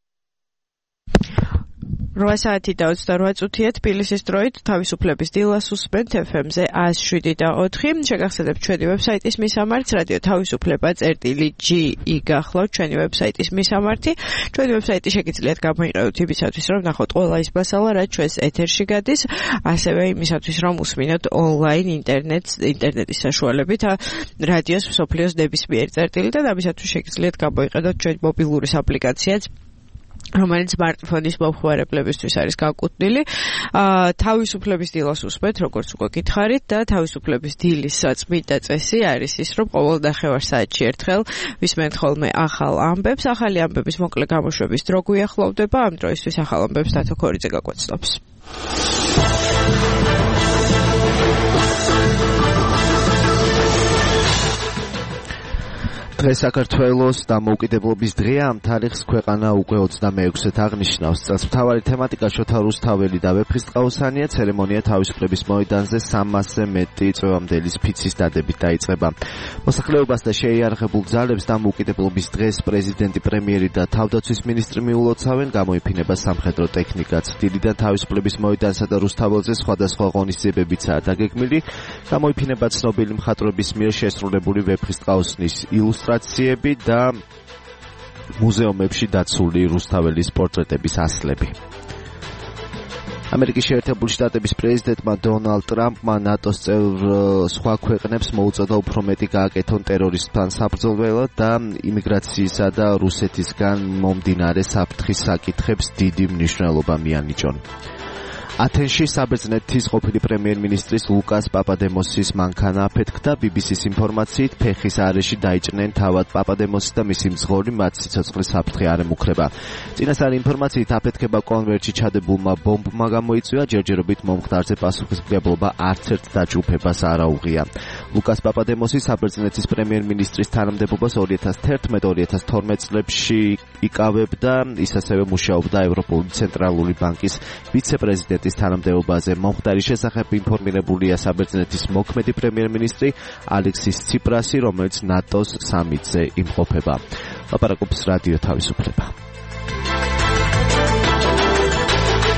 რვა საათი და ოცდარვა წუთია თბილისის დროით თავისუფლების დილას უსმენთ ეფ ემ-ზე ას შვიდი და ოთხი. შეგახსენებთ ჩვენი ვებსაიტის მისამართს რადიო თავისუფლება წერტილი ჯი ი გახლავთ ჩვენი ვებსაიტის მისამართი. ჩვენი ვებსაიტი შეგიძლიათ გამოიყენოთ იმისათვის, რომ ნახოთ ყველა ის მასალა, რაც ჩვენს ეთერში გადის, ასევე იმისათვის, რომ უსმინოთ ონლაინ ინტერნეტს, ინტერნეტის საშუალებით რადიოს მსოფლიოს ნებისმიერ წერტილიდან. ამისათვის შეგიძლიათ გამოიყენოთ ჩვენი მობილური აპლიკაციაც, რომელიც smartphone-ის მომხმარებლებისთვის არის განკუთვნილი. თავისუფლების დილას უსმენთ, როგორც უკვე გითხარით, და თავისუფლების დილის საწმიდა წესი არის ის, რომ ყოველ ნახევარ საათში ერთხელ ვისმენთ ხოლმე ახალ ამბებს. ახალი ამბების მოკლე გამოშვების დრო გვიახლოვდება. ამ დროისთვის ახალ ამბებს თათო ქორიძე გაგვაცნობს. დღეს საქართველოს დამოუკიდებლობის დღეა. ამ თარიღს ქვეყანა უკვე ოცდამეექვსედ აღნიშნავს. წელს მთავარი თემატიკა შოთა რუსთაველი და ვეფხისტყაოსანია. ცერემონია თავისუფლების მოედანზე სამასზე მეტი წვევამდელის ფიცის დადებით დაიწყება. მოსახლეობას და შეიარაღებულ ძალებს დამოუკიდებლობის დღეს პრეზიდენტი, პრემიერი და თავდაცვის მინისტრი მიულოცავენ. გამოიფინება სამხედრო ტექნიკაც. დილიდან თავისუფლების მოედანსა და რუსთაველზე სხვადასხვა ღონისძიებებიცაა დაგეგმილი. გამოიფინება ცნობილი მხატვრების მიერ შესრულებული ვეფხისტყაოსნის ილუსტრაციები და მუზეუმებში დაცული რუსთაველის პორტრეტების ასლები. ამერიკის შეერთებული შტატების პრეზიდენტმა დონალდ ტრამპმა ნატოს წევრ სხვა ქვეყნებს მოუწოდა უფრო მეტი გააკეთონ ტერორისტთან საბრძოლველად და იმიგრაციისა და რუსეთისგან მომდინარე საფრთხის საკითხებს დიდი მნიშვნელობა მიანიჭონ. ათენში საბერძნეთის ყოფილი პრემიერ-მინისტრის ლუკას პაპადემოსის მანქანა აფეთქდა. ბი ბი სის ინფორმაციით ფეხის არეში დაიჭრნენ თავად პაპადემოსი და მისი მძღოლი, მათ სიცოცხლის საფრთხე არ ემუქრება. წინასწარი ინფორმაციით აფეთქება კონვერტში ჩადებულმა ბომბმა გამოიწვია. ჯერჯერობით მომხდარზე პასუხისმგებლობა არც ერთ დაჯგუფებას არ აუღია. ლუკას პაპადემოსი საბერძნეთის პრემიერ-მინისტრის თანამდებობას ორი ათას თერთმეტ ორი ათას თორმეტ წლებში იკავებდა. ის ასევე მუშაობდა ევროპული ცენტრალური ბანკის ვიცე-პრეზიდენტის თანამდებობაზე. მომხდარის შესახებ ინფორმირებულია საბერძნეთის მოქმედი პრემიერ-მინისტრი ალექსის ციპრასი, რომელიც ნატოს სამიტზე იმყოფება. ლაპარაკობს რადიო თავისუფლება.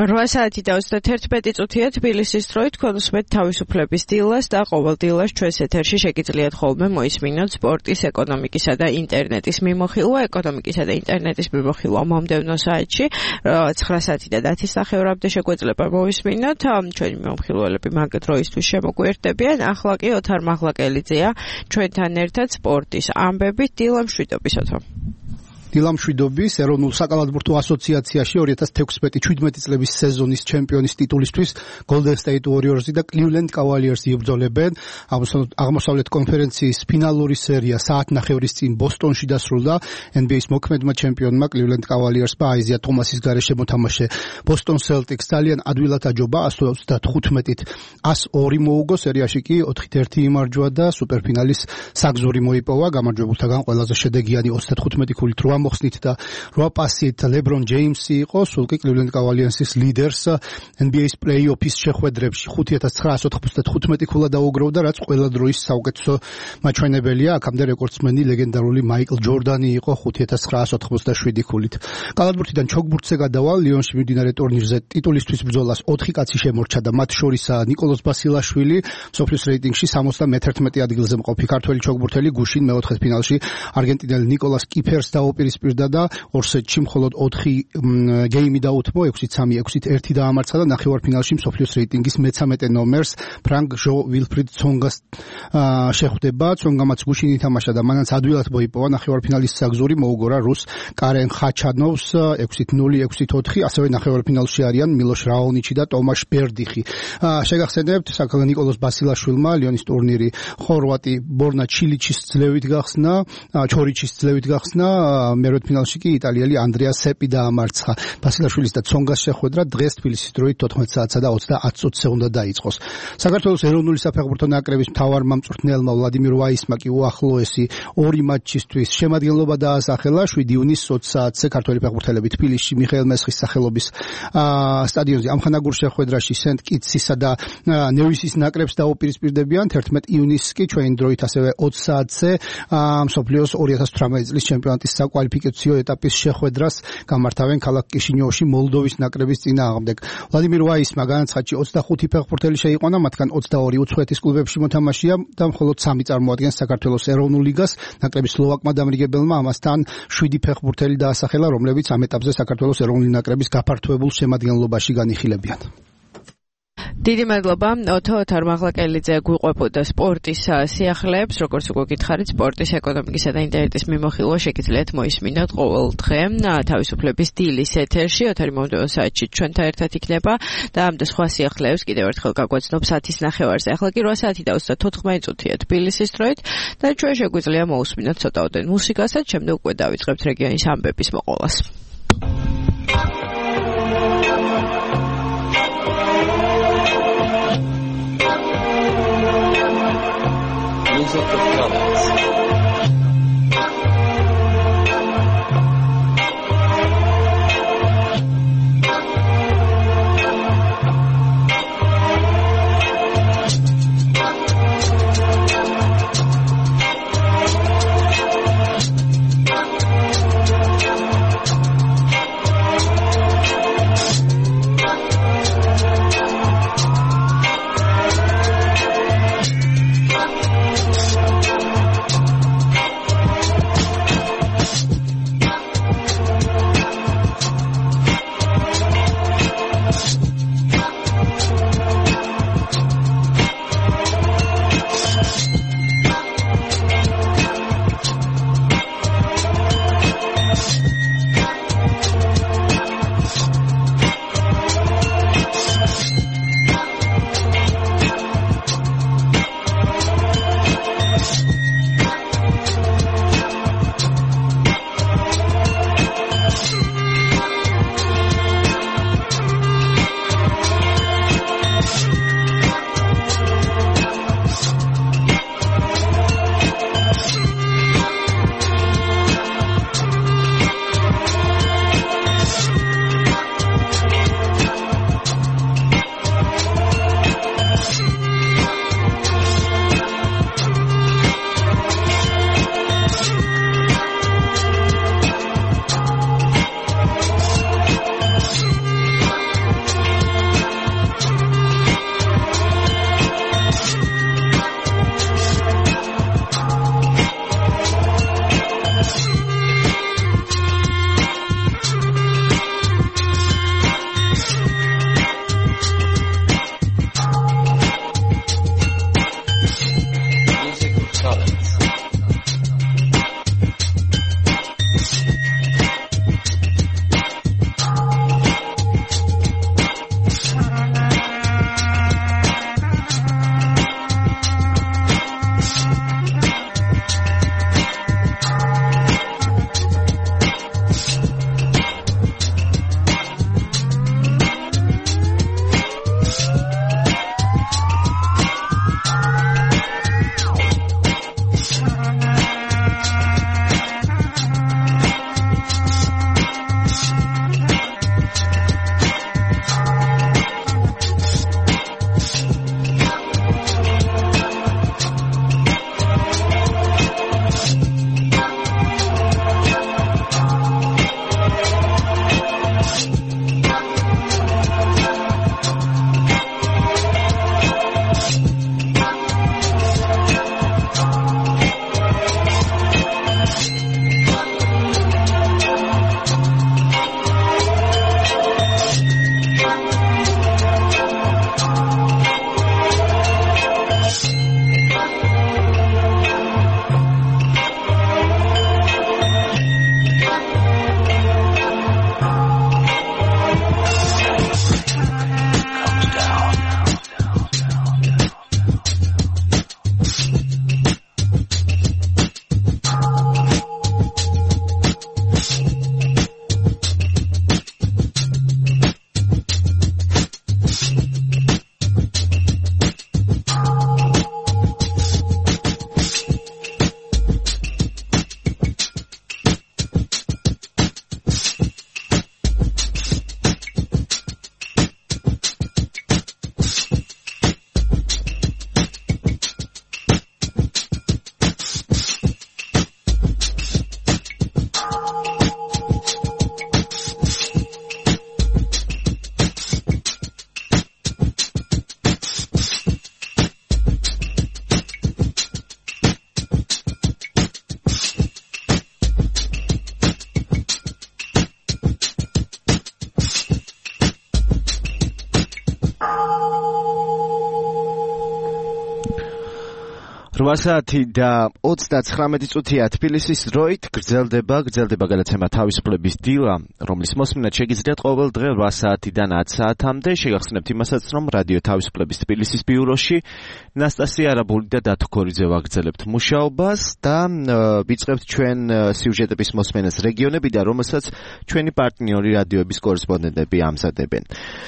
რვა საათი და ოცდაერთმეტი წუთია თბილისის დროით თქვენ უსმენთ თავისუფლების დილას და ყოველ დილას ჩვენს ეთერში შეგიძლიათ ხოლმე მოისმინოთ სპორტის, ეკონომიკისა და ინტერნეტის მიმოხილვა. ეკონომიკისა და ინტერნეტის მიმოხილვა მომდევნო საათში ცხრა საათი და დათის სახევრამდე შეგვეძლება მოისმინოთ. ჩვენი მიმოხილველები მაგ დროისთვის შემოგვიერთდებიან. ახლა კი ოთარ მაღლაკელიძეა ჩვენთან ერთად სპორტის ამბებით. დილა მშვიდობის ოთარ. დილა მშვიდობის ეროვნულ საკალათბურთო ასოციაციაში ორი ათას თექვსმეტი შვიდმეტი წლების სეზონის ჩემპიონის ტიტულისთვის Golden State Warriors-ი და Cleveland Cavaliers-ი იბრძოლებენ. აღმოსავლეთ კონფერენციის ფინალური სერია საათნახევრის წინ ბოსტონში დასრულდა. N B A-ის მოქმედმა ჩემპიონმა Cleveland Cavaliers-მა აიზია თომასის გარეშე მოთამაშე Boston Celtics ძალიან ადვილად აჯობა εκατო ოცდათხუთმეტით εκατო ორი მოუგო. სერიაში კი ოთხით ერთი იმარჯვა და სუპერფინალის საგზური მოიპოვა. გამარჯვებულთაგან ყველაზე შედეგიანი ოცდათხუთმეტი ქულით რვა მოხსნით და რვა პასით LeBron James-ი იყო. სულ კი Cleveland Cavaliers-ის ლიდერს N B A-ის პლეი-ოფის შეხვედრებში ხუთი ათას ცხრაასი ოთხმოცდათხუთმეტი ქულა დაუგროვდა, რაც ყველა დროის საუკეთესო მაჩვენებელია. აქამდე რეკორდსმენი ლეგენდარული Michael Jordan-ი იყო ხუთი ათას ცხრაასი ოცდაშვიდი ქულით. კალათბურთიდან ჩოგბურთზე გადავალ. ლიონში მიმდინარე ტურნირზე ტიტულისთვის ბრძოლას ოთხი კაცი შემორჩა და მათ შორისაა ნიკოლოზ ბასილაშვილი, მსოფლიოს რეიტინგში სამოცდამეთერთმეტი ადგილზე მყოფი ქართველი ჩოგბურთელი გუშინ მეოთხედფინალში არგენტინელ ნიკოლას კიფერს დაუპირისპირდა და ორ სეტში მხოლოდ ოთხი გეიმი დაუთმო, ექვსით სამი, ექვსით ერთი დაამარცხა და ნახევარფინალში მსოფლიოს რეიტინგის მეთერთმეტე ნომერს ფრანკ ჟო ვილფრიდ ცონგას შეხვდება. ცონგამაც გუშინ ითამაშა და მანაც ადვილად მოიპოვა. ნახევარფინალის საგზური მოუგორა რუს კარენ ხაჩანოვს ექვსით ნული, ექვსით ოთხი. ასევე ნახევარფინალში არიან მილოშ რაონიჩი და ტომაშ ბერდიხი. შეგახსენებთ, საკალე ნიკოლოზ ბასილაშვილმა ლიონის ტურნირი ხორვატი ბორნა ჩილიჩის ძლევით გახსნა, ჩორიჩის ძლევით გახსნა. მერვედ ფინალში კი იტალიელი ანდრეა სეპი დაამარცხა. ბასილაშვილის და ცონგას შეხვედრა დღეს თბილისის დროით თოთხმეტ საათსა და ოცდაათი წუთზე უნდა დაიწყოს. საქართველოს ეროვნული საფეხბურთო ნაკრების მთავარმა მწვრთნელმა ვლადიმირ ვაისმა კი უახლოესი ორი მატჩისთვის შემადგენლობა დაასახელა. შვიდი ივნისის ოცი საათზე ქართველი ფეხბურთელები თბილისში მიხეილ მესხის სახელობის სტადიონზე ამხანაგურ შეხვედრაში სენტ კიტსისა და ნევისის ნაკრებს დაუპირისპირდებიან. თერთმეტი ივნისს კი ჩვენი დროით ასევე ოცი საათზე მსოფლიოს ორი ათას ოცდაოთხ წლის ჩემპიონატის საკვალიფიკაციო ეტაპის შეხვედრას გამართავენ ქალაქ კიშინიოვში მოლდოვის ნაკრების წინააღმდეგ. ვლადიმირ ვაისმა განაცხადი ოცდახუთი ფეხბურთელი შეიყვანა, მათგან ოცდაორი უცხოეთის კლუბებში მოთამაშეა და მხოლოდ სამი წარმოადგენს საქართველოს ეროვნულ ლიგას. ნაკრების სლოვაკმა დამრიგებელმა ამასთან შვიდი ფეხბურთელი დაასახელა, რომლებიც ამ ეტაპზე საქართველოს ეროვნული ნაკრების გაფართოებულ შემადგენლობაში განიხილებიან. დიდი მადლობა ოთარ მაღლაკელიძე გვიყვებოდა სპორტის სიახლეებს. როგორც უკვე გითხარით, სპორტის, ეკონომიკისა და ინტერნეტის მიმოხილვა შეგიძლიათ მოისმინოთ ყოველ დღე თავისუფლების დილის ეთერში. ოთარი მომდევნო საათში ჩვენთან ერთად იქნება და ამ და სხვა სიახლეებს კიდევ ერთხელ გაგვაცნობს ათის ნახევარზე. ახლა კი რვა საათი და ოცდათოთხმეტი წუთია თბილისის დროით და ჩვენ შეგვიძლია მოусმინოთ ცოტაოდენ მუსიკას და შემდეგ უკვე დავიწყებთ რეგიონის ამბების მოყოლას. Music of colors. რვა საათი და ოცდათხრამეტი წუთია თბილისის დროით გრძელდება გრძელდება გადაცემა თავისუფლების დილა, რომლის მოსმენად შეგიძლიათ ყოველ დღე რვა საათიდან ათ საათამდე. შეგახსენებთ იმასაც, რომ რადიო თავისუფლების თბილისის ბიუროში ნასტასია არაბული და დათო ქორიძე ვაგრძელებთ მუშაობას და ვიწყებთ ჩვენ სიუჟეტების მოსმენას რეგიონებიდან, რომელსაც ჩვენი პარტნიორი რადიოების კორესპონდენტები ამზადებენ.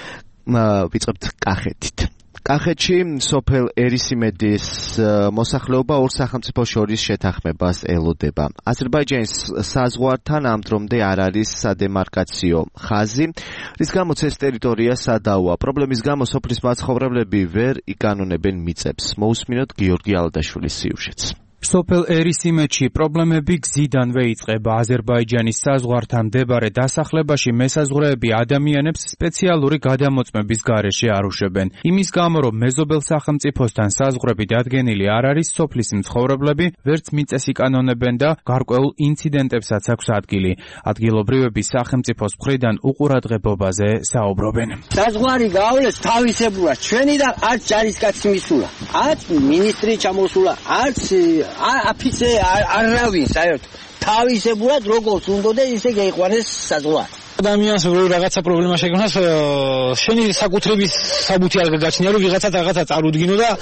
ვიწყებთ კახეთით. კახეთში სოფელ ერისიმედის მოსახლეობა ორ სახელმწიფოს შორის შეთანხმებას ელოდება. აზერბაიჯანის საზღვართან ამ დრომდე არ არის სადემარკაციო ხაზი, რის გამოც ეს ტერიტორია სადავოა. პრობლემის გამო სოფლის მაცხოვრებლები ვერ იკანონებენ მიწებს. მოусმინოთ გიორგი ალდაშვილის სიუჟეტს. სოფელ ერისიმედში პრობლემები გზიდანვე იწყება. აზერბაიჯანის საზღვართან მდებარე დასახლებაში მესაზღვრეები ადამიანებს სპეციალური გადამოწმების გარეშე არუშებენ. იმის გამო, რომ მეზობელ სახელმწიფოსთან საზღვრები დადგენილი არ არის, სოფლის მცხოვრებლები ვერც მიწას იკანონებენ და გარკვეულ ინციდენტებსაც აქვს ადგილი. ადგილობრივები სახელმწიფოს მხრიდან უყურადღებობაზე საუბრობენ. საზღვარი გაავლეს თავისებურად. ჩვენიდან არც ჯარისკაცი მისულა, არც მინისტრი ჩამოსულა, არც აფიცე არავინ საერთოდ თავისებურად როგორც უნდა ისე გაიყვანეს საზღვარი. ადამიანს რო რაღაცა პრობლემა შექმნას, შენი საკუთრების საბუთი არ გაგაჩნია, რომ ვიღაცა რაღაცა წარუდგინო და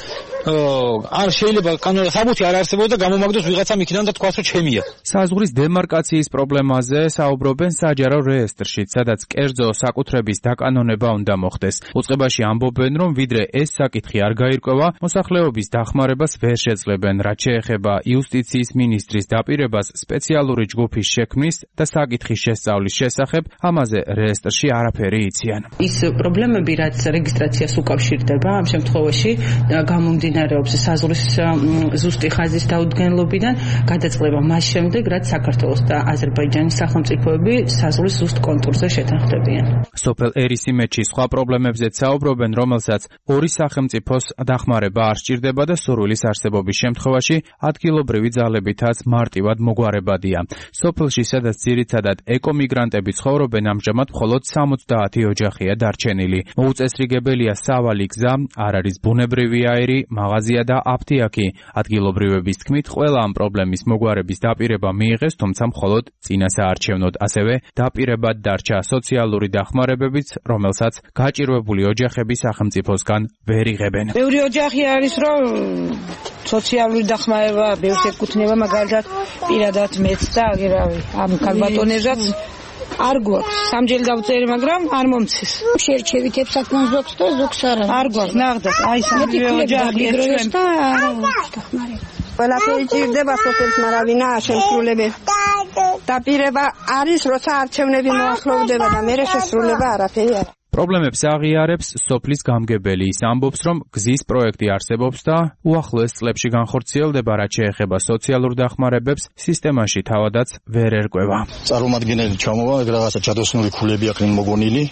არ შეიძლება კანონა საბუთი არ არსებობს და გამომაგდოს ვიღაცა მიქიდან და თქვას რომ ჩემია. საზღვრის დემარკაციის პრობლემაზე საუბრობენ საჯარო რეესტრში, სადაც კერძო საკუთრების დაკანონება უნდა მოხდეს. უწყებაში ამბობენ, რომ ვიდრე ეს საკითხი არ გაირკვევა, მოსახლეობის დახმარებას ვერ შეძლებენ, რაც შეეხება იუსტიციის მინისტრის დაპირებას სპეციალური ჯგუფის შექმნის და საკითხის შესწავლის შესახებ. ამაზე რეესტრში არაფერი იციან. ის პრობლემები, რაც რეგისტრაციას უკავშირდება, ამ შემთხვევაში გამომდინარეობს საზღვრის ზუსტი ხაზის დაუდგენლობიდან, გადაწყდება მას შემდეგ, რაც საქართველოს და აზერბაიჯანის სახელმწიფოები საზღვრის ზუსტ კონტურზე შეთანხმდებიან. სოფელ ერისიმედში სხვა პრობლემებზეც საუბრობენ, რომელსაც ორი სახელმწიფოს დახმარება არ სჭირდება და სურვილის არსებობის შემთხვევაში ადგილობრივი ძალებითაც მარტივად მოგვარებადია. სოფელში, სადაც ძირითადად ეკომიგრანტები ცხოვრობენ, ამჟამად მხოლოდ სამოცდაათი ოჯახია დარჩენილი. მოუწესრიგებელია სავალი გზა, არ არის ბუნებრივი აირი, მაღაზია და აფთიაქი. ადგილობრივების თქმით, ყველა ამ პრობლემის მოგვარების დაპირება მიიღეს, თუმცა მხოლოდ წინასაარჩევნოდ. ასევე დაპირებად დარჩა სოციალური დახმარებებიც, რომელსაც გაჭირვებული ოჯახები სახელმწიფოსგან ვერ იღებენ. ბევრი ოჯახი არის, რომ სოციალური დახმარება ბევრს ეკუთვნება, მაგალითად პირადად მეც და აგერავი ამ ქალბატონებსაც არ გვაქვს. სამჯერ დავწერი, მაგრამ არ მომცეს. შერჩევითებს საქმეს გვაქვს და ზოგს არა. არ გვაქვს, ნახდათ, აი სამჯერ ოჯახი ჩვენ და არა გვაქვს დახმარება. ყველაფერი ჭირდება სოფელს, მაგრამ ვინაა შემსრულებელი. დაპირება არის, როცა არჩევნები მოახლოვდება და მერე შესრულება არაფერი არა. პრობლემებს აღიარებს სოფლის გამგებელი. ის ამბობს, რომ გზის პროექტი არსებობს და უახლოეს წლებში განხორციელდება, რაც შეეხება სოციალურ დახმარებებს, სისტემაში თავადაც ვერ ერკვევა. წარმომადგენელი ჩამოვა, ეგ რაღაცა ჯადოსნური ქულები აქვენ მოგონილი.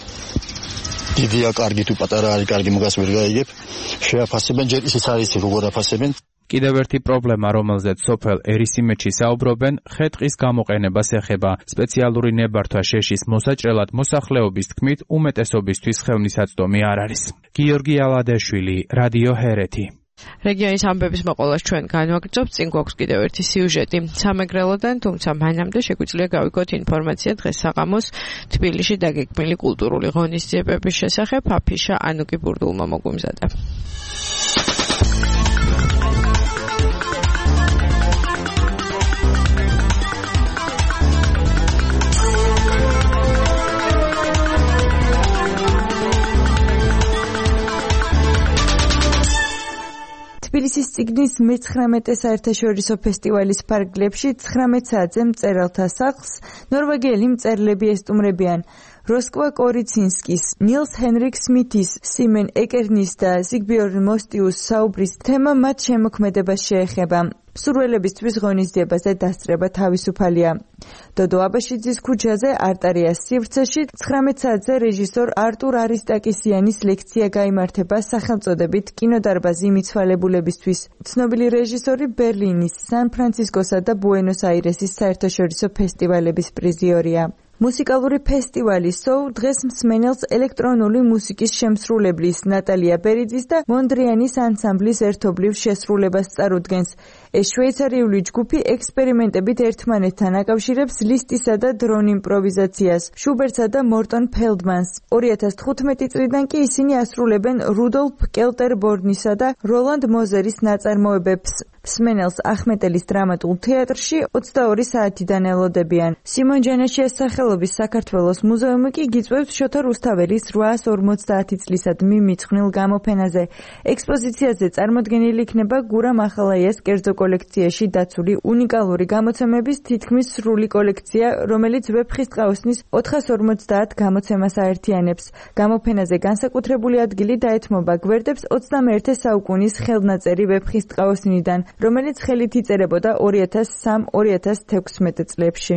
დიდია, კარგი თუ პატარა არის, კარგი მოგას ვერ გაიგებ. შეაფასებენ, ჯერ ისიც არის როგორ აფასებენ. კიდევ ერთი პრობლემა, რომელზეც სოფელ ერისიმედში საუბრობენ, ხე-ტყის გამოყენებას ეხება. სპეციალური ნებართვა შეშის მოსაჭრელად მოსახლეობის თქმით, უმეტესობისთვის ხელმისაწვდომი არ არის. გიორგი ალადაშვილი, რადიო ჰერეთი. რეგიონის ამბების მოყოლას ჩვენ განვაგრძობთ, წინ გვაქვს კიდევ ერთი სიუჟეტი სამეგრელოდან, თუმცა მანამდე შეგვიძლია გავიგოთ ინფორმაცია დღეს საღამოს თბილისში დაგეგმილი კულტურული ღონისძიებების შესახებ. აფიშა ანუკი ბურდულმა მოგვიმზადა. თბილისის წიგნის მეცხრამეტე საერთაშორისო ფესტივალის ფარგლებში ცხრამეტ საათზე მწერალთა სახლს ნორვეგიელი მწერლები ესტუმრებიან. როსკვა კორიცინსკის, ნილს ჰენრიკ სმითის, სიმენ ეკერნის და ზიგბიორნ მოსტიუს საუბრის თემა მათ შემოქმედებას შეეხება. მსურველებისთვის ღონისძიებაზე დასწრება თავისუფალია. დოდო აბაშიძის ქუჩაზე არტარიას სივრცეში ცხრამეტ საათზე რეჟისორ არტურ არისტაკისიანის ლექცია გაიმართება სახელწოდებით კინოდარბაზი მიცვალებულებისთვის. ცნობილი რეჟისორი ბერლინის, სან-ფრანცისკოსა და ბუენოს-აირესის საერთაშორისო ფესტივალების პრიზიორია. მუსიკალური ფესტივალი Soul დღეს მსმენელს ელექტრონული მუსიკის შემსრულებლის ნატალია ბერიძის და მონდრიანის ანსამბლის ერთობლივ შესრულებას წარუდგენს. ეს შვეიცარიული ჯგუფი ექსპერიმენტებით ერთმანეთთან აკავშირებს ლისტისა და დრონ იმპროვიზაციას, შუბერტსა და მორტონ ფელდმანს. ორი ათას თხუთმეტი წლიდან კი ისინი ასრულებენ რუდოლფ კელტერბორნისა და როლანდ მოზერის ნაწარმოებებს. მსმენელს ახმეტელის დრამატულ თეატრში ოცდაორი საათიდან ელოდებიან. სიმონ ჯანაშიას სახელობის საქართველოს მუზეუმი კი გიწვევს შოთა რუსთაველის რვაას ორმოცდაათი წლისადმი მიძღვნილ გამოფენაზე. ექსპოზიციაზე წარმოდგენილი იქნება გურამ ახალაიას კერძო კოლექციაში დაცული უნიკალური გამოცემების თითქმის სრული კოლექცია, რომელიც ვეფხისტყაოსნის ოთხას ორმოცდაათ გამოცემას აერთიანებს. გამოფენაზე განსაკუთრებული ადგილი დაეთმობა გვერდებს ოცდამეერთე საუკუნის ხელნაწერი ვეფხისტყაოსნიდან, რომელიც ხელით იწერებოდა ორი ათას სამი ორი ათას თექვსმეტი წლებში.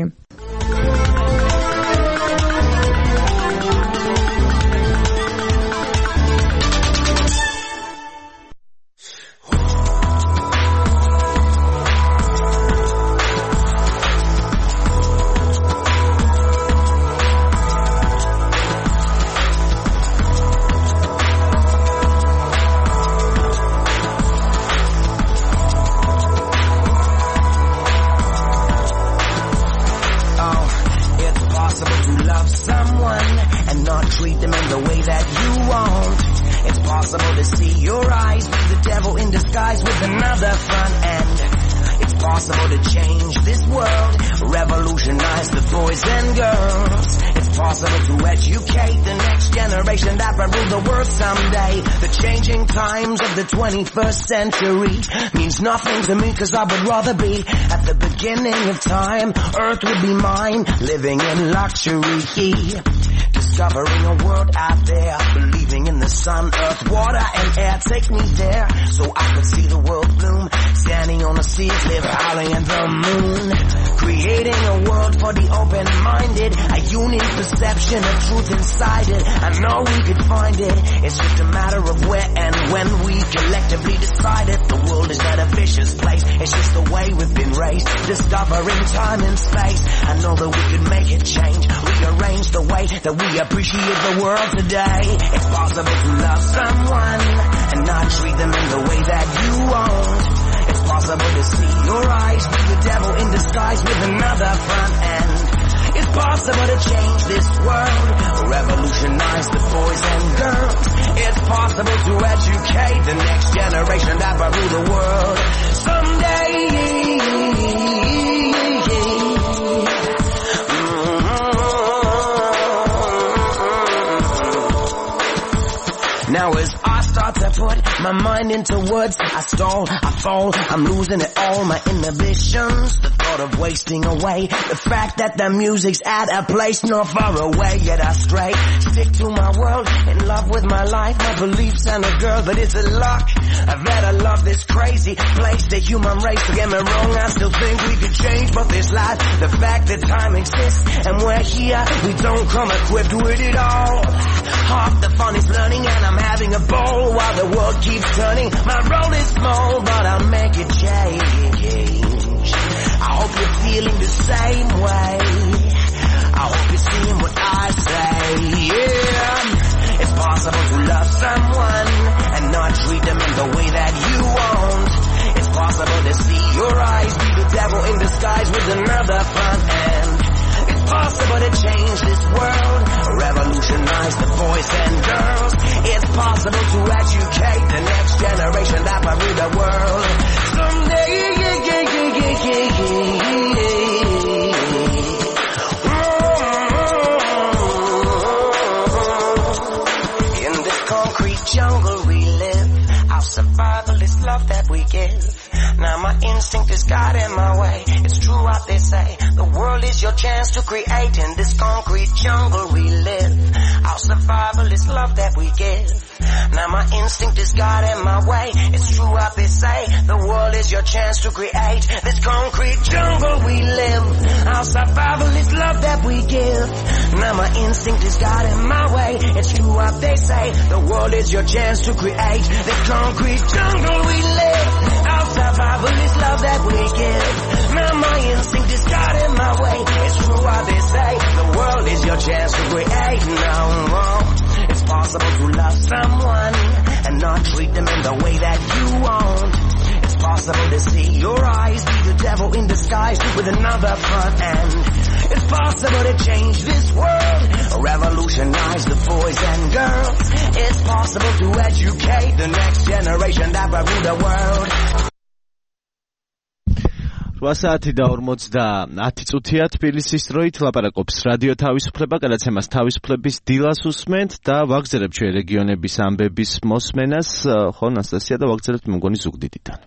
The twenty-first century means nothing to me, cause I would rather be at the beginning of time. Earth would be mine, living in luxury, discovering a world out there, believing in the sun, earth, water and air. Take me there so I could see the world bloom, standing on the sea, live howling at the moon, creating a world for the open-minded, a unique perception of truth inside it. I know we could find it, it's just a matter of where and when we collectively decide it. The world is not a vicious place, it's just the way we've been raised, discovering time and space. I know that we could make it change, rearrange the way that we appreciate the world today. It's possible to love someone and not treat them in the way that you won't. It's possible to see your eyes be the devil in disguise with another front end. It's possible to change this world, revolutionize the boys and girls. It's possible to educate the next generation that will rule the world someday. Now as I start to put my mind into words, I stall, I fall, I'm losing it all, my inhibitions, the thought of wasting away, the fact that the music's at a place not far away, yet I stray, stick to my world, in love with my life, my beliefs and a girl, but it's a luck, I've had to love this crazy place, the human race, don't get me wrong, I still think we could change, but this life, the fact that time exists, and we're here, we don't come equipped with it all. Half the fun is learning and I'm having a ball while the world keeps turning. My role is small, but I'll make it change. I hope you're feeling the same way. I hope you're seeing what I say. Yeah, it's possible to love someone and not treat them in the way that you want. It's possible to see your eyes be the devil in disguise with another front end. It's possible to change this world, revolutionize the boys and girls. It's possible to educate the next generation that will rule the world someday. Yeah, yeah, yeah, yeah, yeah, yeah. In this concrete jungle we live, our survival is love that we give. Now my instinct is guiding my way. It's true what they say, the world is your chance to create. In this concrete jungle we live, our survival is love that we give. Now my instinct is guiding my way. It's true what they say, the world is your chance to create. This concrete jungle we live, our survival is love that we give. Now my instinct is guiding my way. It's true what they say, the world is your chance to create. This concrete jungle we live, our survival is love that we give. Now my instinct is guiding my way. It's true what they say, the world possible to see your eyes be the devil in disguise with another front end. It's possible to change this world, revolutionize the boys and girls. It's possible to educate the next generation that will rule the world. opt საათი და ორმოცდაათი წუთია თბილისის დროით ლაპარაკობს რადიო თავისუფლება, გადაცემას თავისუფლების დილას უსმენთ და ვაგზავნებთ ჩვენ რეგიონების ამბების მოსმენას. ხო, ნასტასია და ვაგზავნებთ მე მგონი ზუგდიდიდან.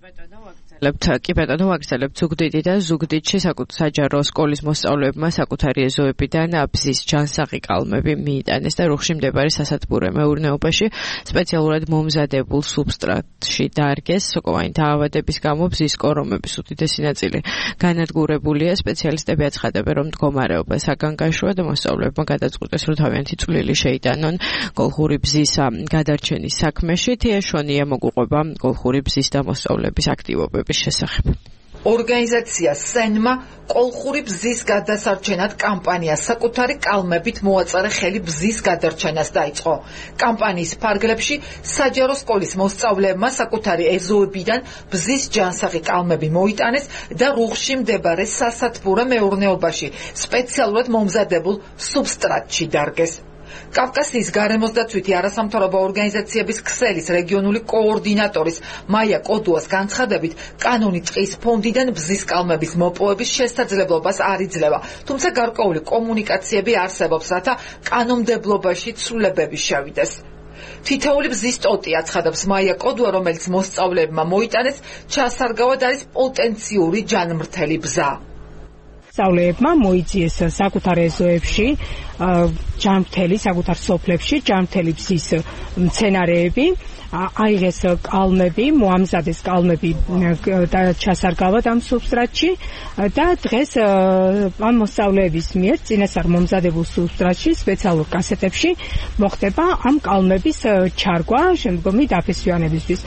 კი ბატონო, ვაგრძელებთ ზუგდიდი და ზუგდიდში საჯარო სკოლის მოსწავლეებმა საკუთარი ეზოებიდან ბზის ჯანსაღი კალმები მიიტანეს და რუხში მდებარე სასათბურე მეურნეობაში სპეციალურად მომზადებულ სუბსტრატში დარგეს. სოკოვანი დაავადების გამო ბზის კორომების უდიდესი ნაწილი განადგურებულია. სპეციალისტები აცხადებენ, რომ მდგომარეობა საგანგაშოა და მოსწავლეებმა გადაწყვიტეს, რომ თავიანთი წვლილი შეიტანონ კოლხური ბზის გადარჩენის საქმეში. თიაშონია მოგუყვება კოლხური ბზის და მოსწავლეების აქტივობები შესახებ. ორგანიზაცია სენმა კოლხური ბზის გადასარჩენად კამპანია საკუთარი კალმებით მოაწერა ხელი ბზის გადარჩენას დაიწყო. კამპანიის ფარგლებში საჯარო სკოლის მოსწავლეებმა საკუთარი ეზოებიდან ბზის ჯანსაღი კალმები მოიტანეს და რუხში მდებარე სასათბურე მეურნეობაში სპეციალურად მომზადებულ სუბსტრატში დარგეს. კავკასიის გარემოსდაცვითი არასამთავრობო ორგანიზაციების ქსელის რეგიონული კოორდინატორის მაია კოდუას განცხადებით, კანონი ტყის ფონდიდან ბზის კალმების მოპოვების შესაძლებლობას არ იძლევა, თუმცა გარკვეული კომუნიკაციები არსებობს, რათა კანონმდებლობაში ცვლილებები შევიდეს. თითოეული ბზის ტოტი, აცხადებს მაია კოდუა, რომელიც მოსწავლეებმა მოიტანეს, ჩასარგავად არის პოტენციური ჯანმრთელი ბზა. სწავლეებმა მოიწიეს საკუთარ ეზოებში ჯანმრთელი, საკუთარ სოფლებში ჯანმრთელი ბზის მცენარეები, აიღეს კალმები, მოამზადეს კალმები და ჩასარგავად ამ სუბსტრატში და დღეს ამ მოსწავლეების მიერ წინასწარ მომზადებულ სუბსტრატში სპეციალურ კასეტებში მოხდება ამ კალმების ჩარგვა შემდგომი დაფესვიანებისთვის.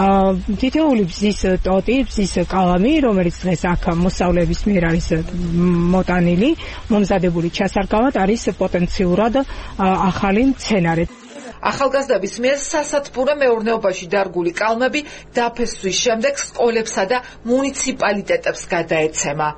თითოეული ბზის ტოტი, ბზის კალამი, რომელიც დღეს აქ მოსწავლეების მიერ არის მოტანილი, მომზადებული ჩასარგავად არის პოტენციურად ახალი მცენარე. ახალგაზრდების მიერ სასათბურე მეურნეობაში დარგული კალმები დაფესვის შემდეგ სკოლებსა და მუნიციპალიტეტებს გადაეცემა.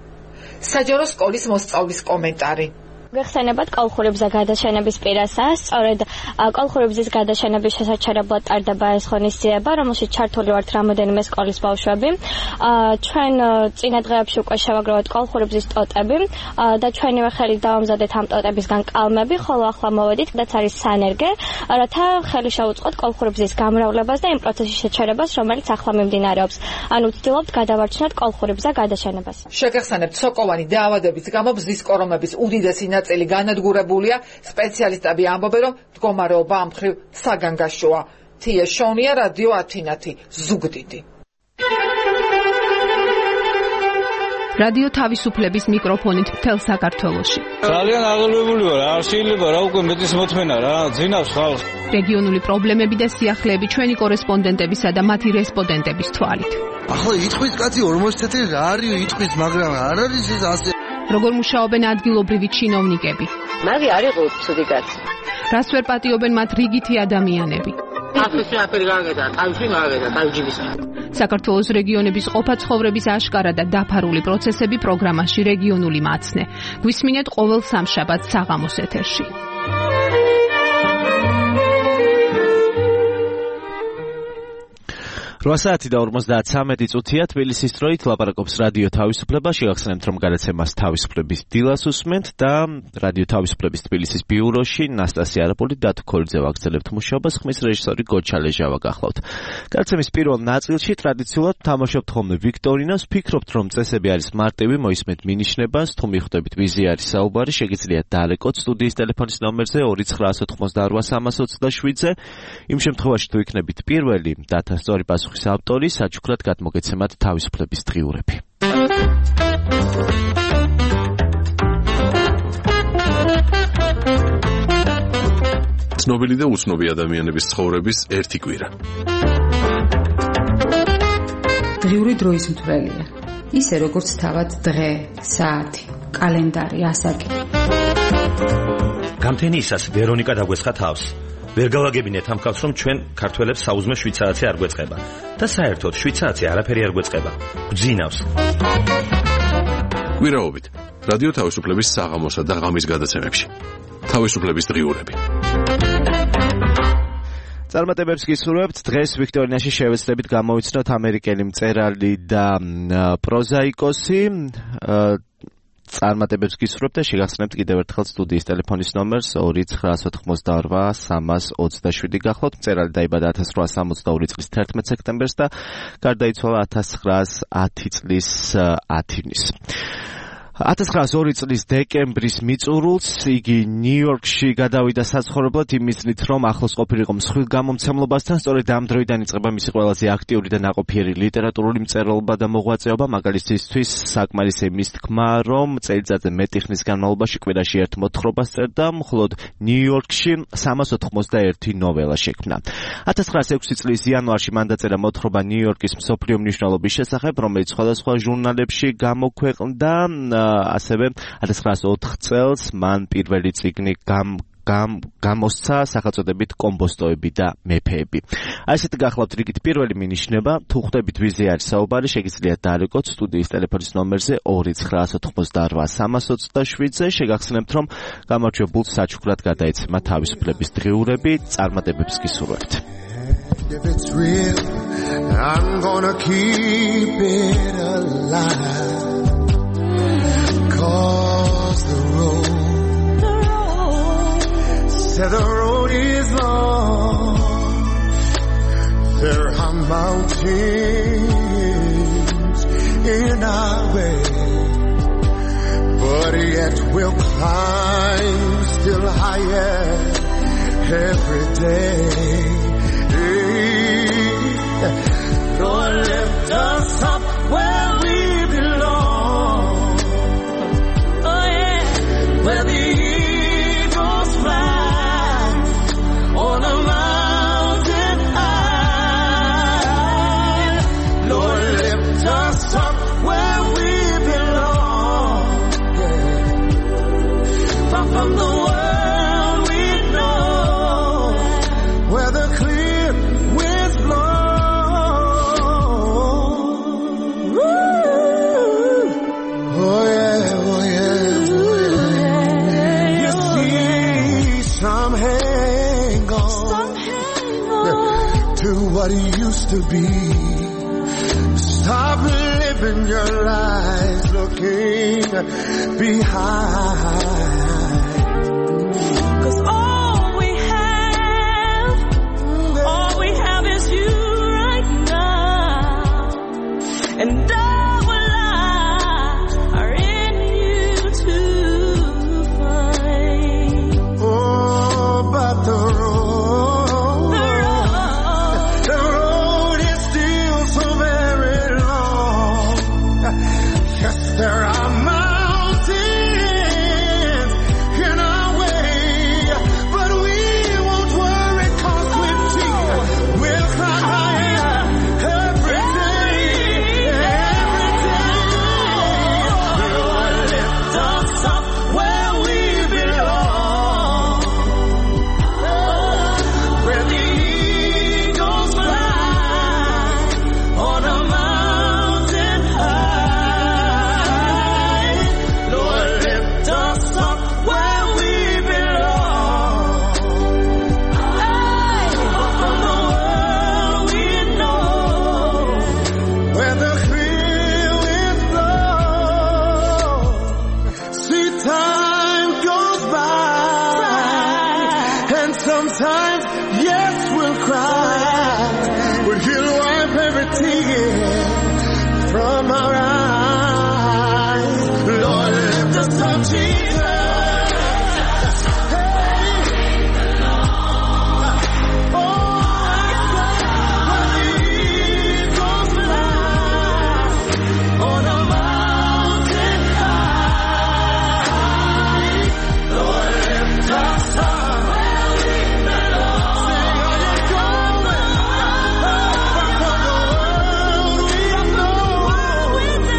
საჯარო სკოლის მოსწავლის კომენტარი. გეხსენებათ კოლხური ბზა გადაშენების პირასა, სწორედ კოლხური ბზის გადაშენების შესაჩერებლად ტარდება ეს ღონისძიება, რომელშიც ჩართული ვართ რამოდენიმე სკოლის ბავშვები. ჩვენ წინა დღეებში უკვე შევაგროვეთ კოლხური ბზის ტოტები და ჩვენივე ხელით დავამზადეთ ამ ტოტებისგან კალმები, ხოლო ახლა მოვედით, რაც არის სანერგე, რათა ხელი შეუწყოთ კოლხური ბზის გამრავლებას და იმ პროცესის შეჩერებას, რომელიც ახლა მიმდინარეობს. ანუ ვცდილობთ გადავარჩინოთ კოლხური ბზა გადაშენებას. შეგახსენებთ, სოკოვანი დაავადების გამო ბზის კორომების უდიდესი ნაწილი განადგურებულია. სპეციალისტები ამბობენ, რომ მდგომარეობა ამ მხრივ საგანგაშოა. თია შონია, რადიო ათინათი, ზუგდიდი. რადიო თავისუფლების მიკროფონით მთელ საქართველოში. ძალიან აღელვებული ვარ, არ შეიძლება რა უკვე მეტის მოთმენა რა, ძინავს ხალხს. რეგიონული პრობლემები და სიახლეები ჩვენი კორესპონდენტებისა და მათი რესპონდენტების თვალით. ახლა იტყვის კაცი ორმოცი წელი რა არის იტყვის, მაგრამ არ არის ეს ასე. როგორ მუშაობენ ადგილობრივი ჩინოვნიკები? მაგი არ იყო ცუდი კაცი. რას ვერ პატიობენ მათ რიგითი ადამიანები? ახლა აფერი გაგედა, თავში გაგედა, თავჯიბისა. საქართველოს რეგიონების ყოფა ცხოვრების აშკარა და დაფარული პროცესები პროგრამაში რეგიონული მაცნე. გვისმინეთ ყოველ სამშაბათს საღამოს ეთერში. რვა საათი და ორმოცდათვრამეტი წუთია თბილისის დროით ლაპარაკობს რადიო თავისუფლება. შეგახსენებთ, რომ გადაცემას თავისუფლების დილას უსმენთ და რადიო თავისუფლების თბილისის ბიუროში ნასტასია არაპული და თქოლიძე ვაგრძელებთ მუშაობას. ხმის რეჟისორი გოჩა ლეჟავა გახლავთ. გადაცემის პირველ ნაწილში ტრადიციულად თამაშობთ ხოლმე ვიქტორინას. ვფიქრობთ, რომ წესები არის მარტივი, მოისმენთ მინიშნებას. თუ მიხვდებით ვიზი არის საუბარი, შეგიძლიათ დაალეკოთ სტუდიის ტელეფონის ნომერზე ორი ცხრა ათოთხმოცდა რვა სამას ოცდაშვიდზე. იმ შემთხვევაში თუ იქნებით პირველი დათა სწორი პასუხი ავტორი, საჩუქრად გადმოგეცემათ თავისუფლების დღიურები. ცნობილი და უცნობი ადამიანების ცხოვრების ერთი კვირა. დღიური დროის მთვრელია. ისე როგორც თავად დღე, საათი, კალენდარი, ასაკი. გამთენიისას ვერონიკა დაგვესხა თავს. ვერ გავაგებინეთ ამ კაცს, რომ ჩვენ ქართველებს საუზმე შვიცარაცი არ გვეწყება და საერთოდ შვიცარაცი არაფერი არ გვეწყება. გძინავს. გვირაობით რადიო თავისუფლების საღამოსა და ღამის გადაცემებში. თავისუფლების დღიურები. წარმატებებს გისურვებთ. დღეს ვიქტორინაში შევეცდებით გამოვიცნოთ ამერიკელი მწერალი და პროზაიკოსი. წარმატებებს გისურვებთ და შეგახსენებთ კიდევ ერთხელ სტუდიის ტელეფონის ნომერს ორი ცხრა ოთხმოცდაორვა სამას ოცდაშვიდი გახლავთ. მწერალი დაიბადა ათას რვაას სამოცდაორი წლის თერთმეტ სექტემბერს და გარდაიცვალა ათას ცხრაას ათი წლის ათივნის. ათას ცხრაას ორი წლის დეკემბრის მიწურულს იგი ნიუ-იორკში გადავიდა საცხოვრებლად იმისნით, რომ ახლოს ყოფილიყო მსხვილ გამომცემლობასთან. სწორედ ამ დროიდან იწყება მისი ყველაზე აქტიური და ნაყოფიერი ლიტერატურული მწერლობა და მოღვაწეობა. მაგალითისთვის საკმარისია მის თქმა, რომ წელიწადზე მეტი ხნის განმავლობაში კვირაში ერთ მოთხრობას წერდა, მხოლოდ ნიუ-იორკში სამას ოთხმოცდაერთი ნოველა შექმნა. ათას ცხრაას ექვსი წლის იანვარში მან დაწერა მოთხრობა ნიუ-იორკის მსოფლიო მნიშვნელობის შესახებ, რომელიც სხვადასხვა ჟურნალებში გამოქვეყნდა. ასევე ათას ცხრაას ოთხ წელს მან პირველი წიგნი გამ გამ გამოსცა სახელწოდებით კომბოსტოები და მეფეები. აი ესეთი გახლავთ რიგით პირველი მინიშნება. თუ ხვდებით ვიზე არის საუბარი, შეგიძლიათ დაარეკოთ სტუდიის ტელეფონის ნომერზე ორი ცხრა ოთხმოცდაორვა სამას ოცდაშვიდზე. შეგახსენებთ, რომ გამარჯვებულს საჩუქრად გადაეცემა თავისუფლების დღიურები. წარმატებებს გისურვებთ. If it's real, I'm gonna keep it alive. Cause the road, the road, said the road is long. There are mountains in our way, but yet we'll climb still higher every day. Lord, lift us up where we belong. Where the eagles fly on a mountain high. Lord, lift us up where we belong. Far from the world we know, where the clear winds blow. Ooh. Oh yeah, oh yeah. What it used to be. Stop living your lives looking behind. 'Cause all we have, all we have is you right now. And our lives are in you to find. Oh, but the road, there are mountains in our way, but we won't worry 'cause with Jesus we'll climb higher every day, every day. Lord, lift us up where we belong, where the eagles fly on a mountain high. Sometimes, yes, we'll cry, but he'll wipe every tear from our eyes. Lord, lift us up, Jesus. With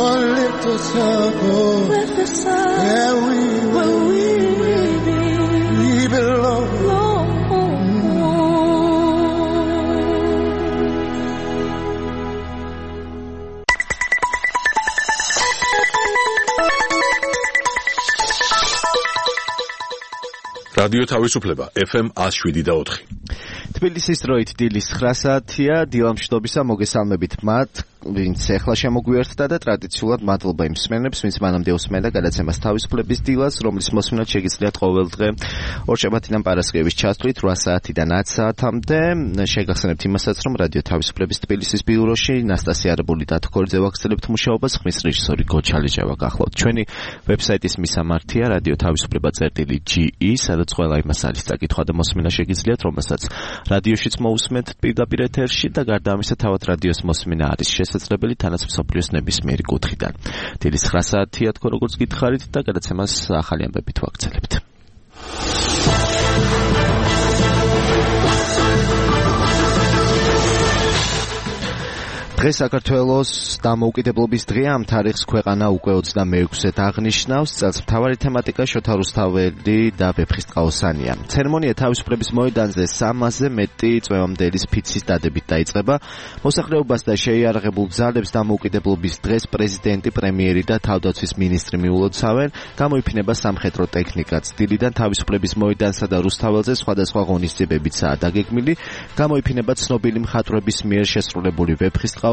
Lord, lift us up, oh, lift us up where we, where we, we belong. რადიო თავისუფლება ეფ ემ one oh seven და four. თბილისის დროით დილის nine საათია. დილამშვიდობისა მოგესალმებით მათ, ვინც ახლა შემოგვიერთდა და ტრადიციულად მადლობა იმ მსმენელებს, ვინც მანამდე უსმენდა გადაცემას თავისუფლების დილას, რომლის მოსმენად შეგიძლიათ ყოველდღე ორშაბათიდან პარასკევის ჩასვლით eight საათიდან ten საათამდე. შეგახსენებთ იმასაც, რომ რადიო თავისუფლების თბილისის ბიუროში ნასტასია არაბული და თქორიძე ვახსენებთ მუშაობას, ხმის რეჟისორი გოჩალეჯავა გახლავთ. ჩვენი ვებსაიტის მისამართია radio-tavisupleba.ge, სადაც ყველა იმას არის წაკითხვა და მოსმენა შეგიძლიათ, რომელსაც რადიოშიც მოусმენთ პირდაპირ ეთერში და გარდა ამისა თავად რადიოს მოსმენა არის შესაძლებელი თანაც მსოფლიოს ნებისმიერი კუთხიდან. დილის nine საათია თქო როგორც გითხარით და გადაცემას ახალი ამბებით ვაგრძელებთ. დღეს საქართველოს დამოუკიდებლობის დღეა, ამ თარიღს ქვეყანა უკვე twenty-sixth-ად აღნიშნავს. წელს მთავარი თემატიკა შოთა რუსთაველი და ვეფხისტყაოსანია. ცერემონია თავისუფლების მოედანზე სამასზე მეტი წვევამდელის ფიცის დადებით დაიწყება. მოსახლეობას და შეიარაღებულ ძალებს დამოუკიდებლობის დღეს პრეზიდენტი, პრემიერი და თავდაცვის მინისტრი მიულოცავენ. გამოიფინება სამხედრო ტექნიკაც. დილიდან თავისუფლების მოედანსა და რუსთაველზე სხვადასხვა ღონისძიებებიცაა დაგეგმილი. გამოიფინება ცნობილი მხატვრების მიერ შესრულებული ვეფხისტყაოსნის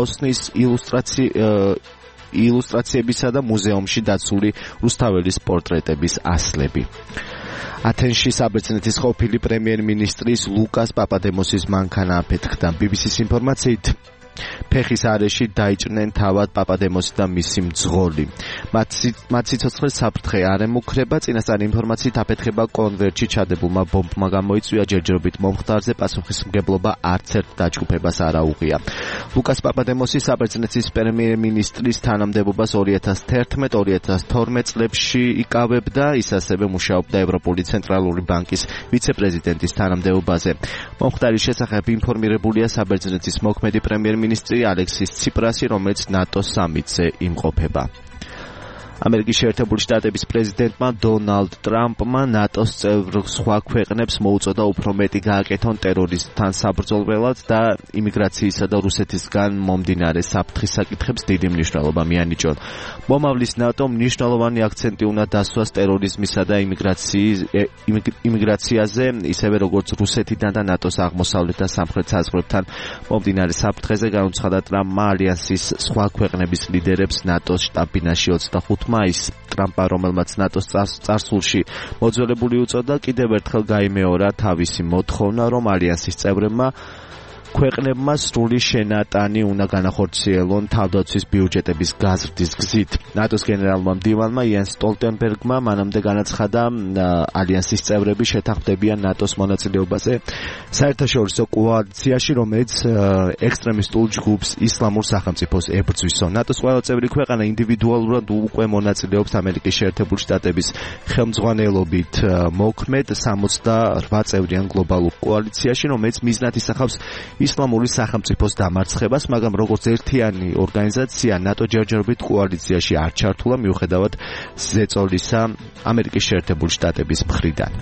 ილუსტრაციებისა და მუზეუმში დაცული რუსთაველის პორტრეტების ასლები. ათენში საბერძნეთის ყოფილი პრემიერ-მინისტრის ლუკას პაპადემოსის მანქანა აფეთქდა. ბი ბი სის ინფორმაციით ფეხის არეში დაიჭრნენ თავად პაპადემოსი და მისი მძღოლი. მათ სიცოცხლეს საფრთხე არ ემუქრება. წინასწარი ინფორმაციით აფეთქება კონვერტში ჩადებულმა ბომბმა გამოიწვია. ჯერჯერობით მომხდარზე პასუხისმგებლობა არც ერთ დაჯგუფებას არ აუღია. ლუკას პაპადემოსი საბერძნეთის პრემიერ-მინისტრის თანამდებობას two thousand eleven two thousand twelve წლებში იკავებდა. ის ასევე მუშაობდა ევროპული ცენტრალური ბანკის ვიცე-პრეზიდენტის თანამდებობაზე. მომხდარის შესახებ ინფორმირებულია საბერძნეთის მოქმედი პრემიერ მინისტრი ალექსის ციპრასი, რომელიც ნატოს სამიტზე იმყოფება. ამერიკის შეერთებული შტატების პრეზიდენტმა დონალდ ტრამპმა ნატოს წევრ სხვა ქვეყნებს მოუწოდა უფრო მეტი გააკეთონ ტერორიზმთან საბრძოლველად და იმიგრაციისა და რუსეთისგან მომდინარე საფრთხის საკითხებს დიდი მნიშვნელობა მიანიჭონ. მომავლის ნატომ მნიშვნელოვანი აქცენტი უნდა დასვას ტერორიზმისა და იმიგრაციაზე, ისევე როგორც რუსეთიდან და ნატოს აღმოსავლეთ და სამხრეთ საზღვრებთან მომდინარე საფრთხეზე. განუცხადა ტრამპმა ალიანსის სხვა ქვეყნების ლიდერებს ნატოს შტაბ-ბინაში twenty-five მაის ტრამპა, რომელმაც ნატოს წარსულში მოძველებული უწოდა, კიდევ ერთხელ გაიმეორა თავისი მოთხოვნა, რომ ალიანსის წევრებმა ქვეყნებმა სრული შენატანი უნდა განახორციელონ თავდაცვის ბიუჯეტების გაზრდის გზით. ნატოს გენერალურმა მდივანმა იენს სტოლტენბერგმა მანამდე განაცხადა, ალიანსის წევრები შეთანხმდებიან ნატოს მონაწილეობაზე საერთაშორისო კოალიციაში, რომელიც ექსტრემისტულ ჯგუფს ისლამურ სახელმწიფოს ებრძვისო. ნატოს ყველა წევრი ქვეყანა ინდივიდუალურად უკვე მონაწილეობს ამერიკის შეერთებული შტატების ხელმძღვანელობით მოქმედ sixty-eight წევრიან გლობალურ კოალიციაში, რომელიც მიზნად ისახავს ისლამური სახელმწიფოს დამარცხებას, მაგრამ როგორც ერთიანი ორგანიზაცია ნატო ჯერჯერობით კოალიციაში არ ჩართულა მიუხედავად ზეწოლისა ამერიკის შეერთებული შტატების მხრიდან.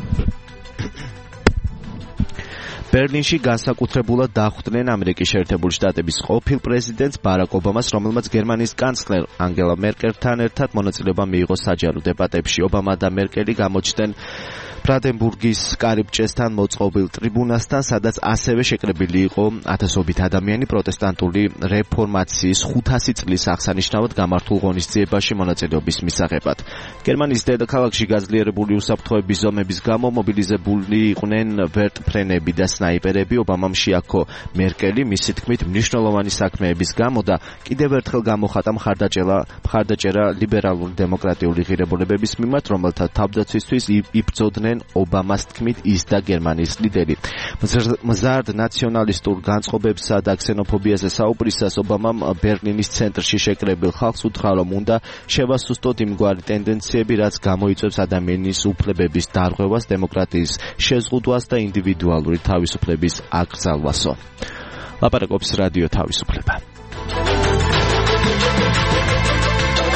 ბერლინში განსაკუთრებულად დახვდნენ ამერიკის შეერთებული შტატების ყოფილ პრეზიდენტს ბარაკ ობამას, რომელმაც გერმანიის კანცლერ ანგელა მერკელთან ერთად მონაწილეობა მიიღო საჯარო დებატებში. ობამა და მერკელი გამოჩნდნენ ბრანდენბურგის კარიბჭესთან მოწყობილ ტრიბუნასთან, სადაც ასევე შეკრებილი იყო ათასობით ადამიანი პროტესტანტული რეფორმაციის ხუთასი წლის აღსანიშნავად გამართულ ღონისძიებაში მონაწილეობის მისაღებად. გერმანიის დედაქალაქში გაძლიერებული უსაფრთხოების ზომების გამო მობილიზებული იყვნენ ვერტმფრენები და სნაიპერები. ობამამ შეაქო მერკელი მისი თქმით მნიშვნელოვანი საქმეების გამო და კიდევ ერთხელ გამოხატა მხარდაჭერა ლიბერალური დემოკრატიული ღირებულებების მიმართ, რომელთა თავდაცვისთვის იბრძოდნენ ობამას თქმით ის და გერმანიის ლიდერი. მზარდ ნაციონალისტურ განწყობებსა და ქსენოფობიაზე საუბრისას ობამამ ბერლინის ცენტრში შეკრებილ ხალხს უთხრა, რომ უნდა შევასუსტოთ იმგვარი ტენდენციები, რაც გამოიწვევს ადამიანის უფლებების დარღვევას, დემოკრატიის შეზღუდვას და ინდივიდუალური თავისუფლების აკრძალვასო. ლაპარაკობს რადიო თავისუფლება.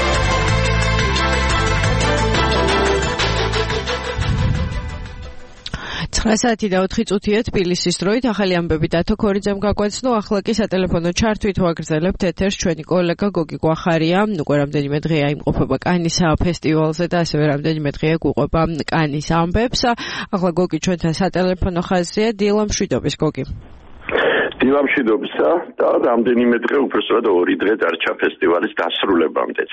ცხრა საათი და ოთხი წუთია თბილისის დროით. ახალი ამბები დათო ქორიძემ გაგვაცნო. ახლა კი სატელეფონო ჩართვით ვაგრძელებთ ეთერს ჩვენი კოლეგა გოგი კვახარია. უკვე რამდენიმე დღეა იმყოფება კანის ფესტივალზე და ასევე რამდენიმე დღეა გვიყვება კანის ამბებს. ახლა გოგი ჩვენთან სატელეფონო ხაზია. დილა მშვიდობის გოგი. დილა მშვიდობისა და რამდენიმე დღე უბრალოდ ორი დღე დარჩა ფესტივალის დასრულებამდეც.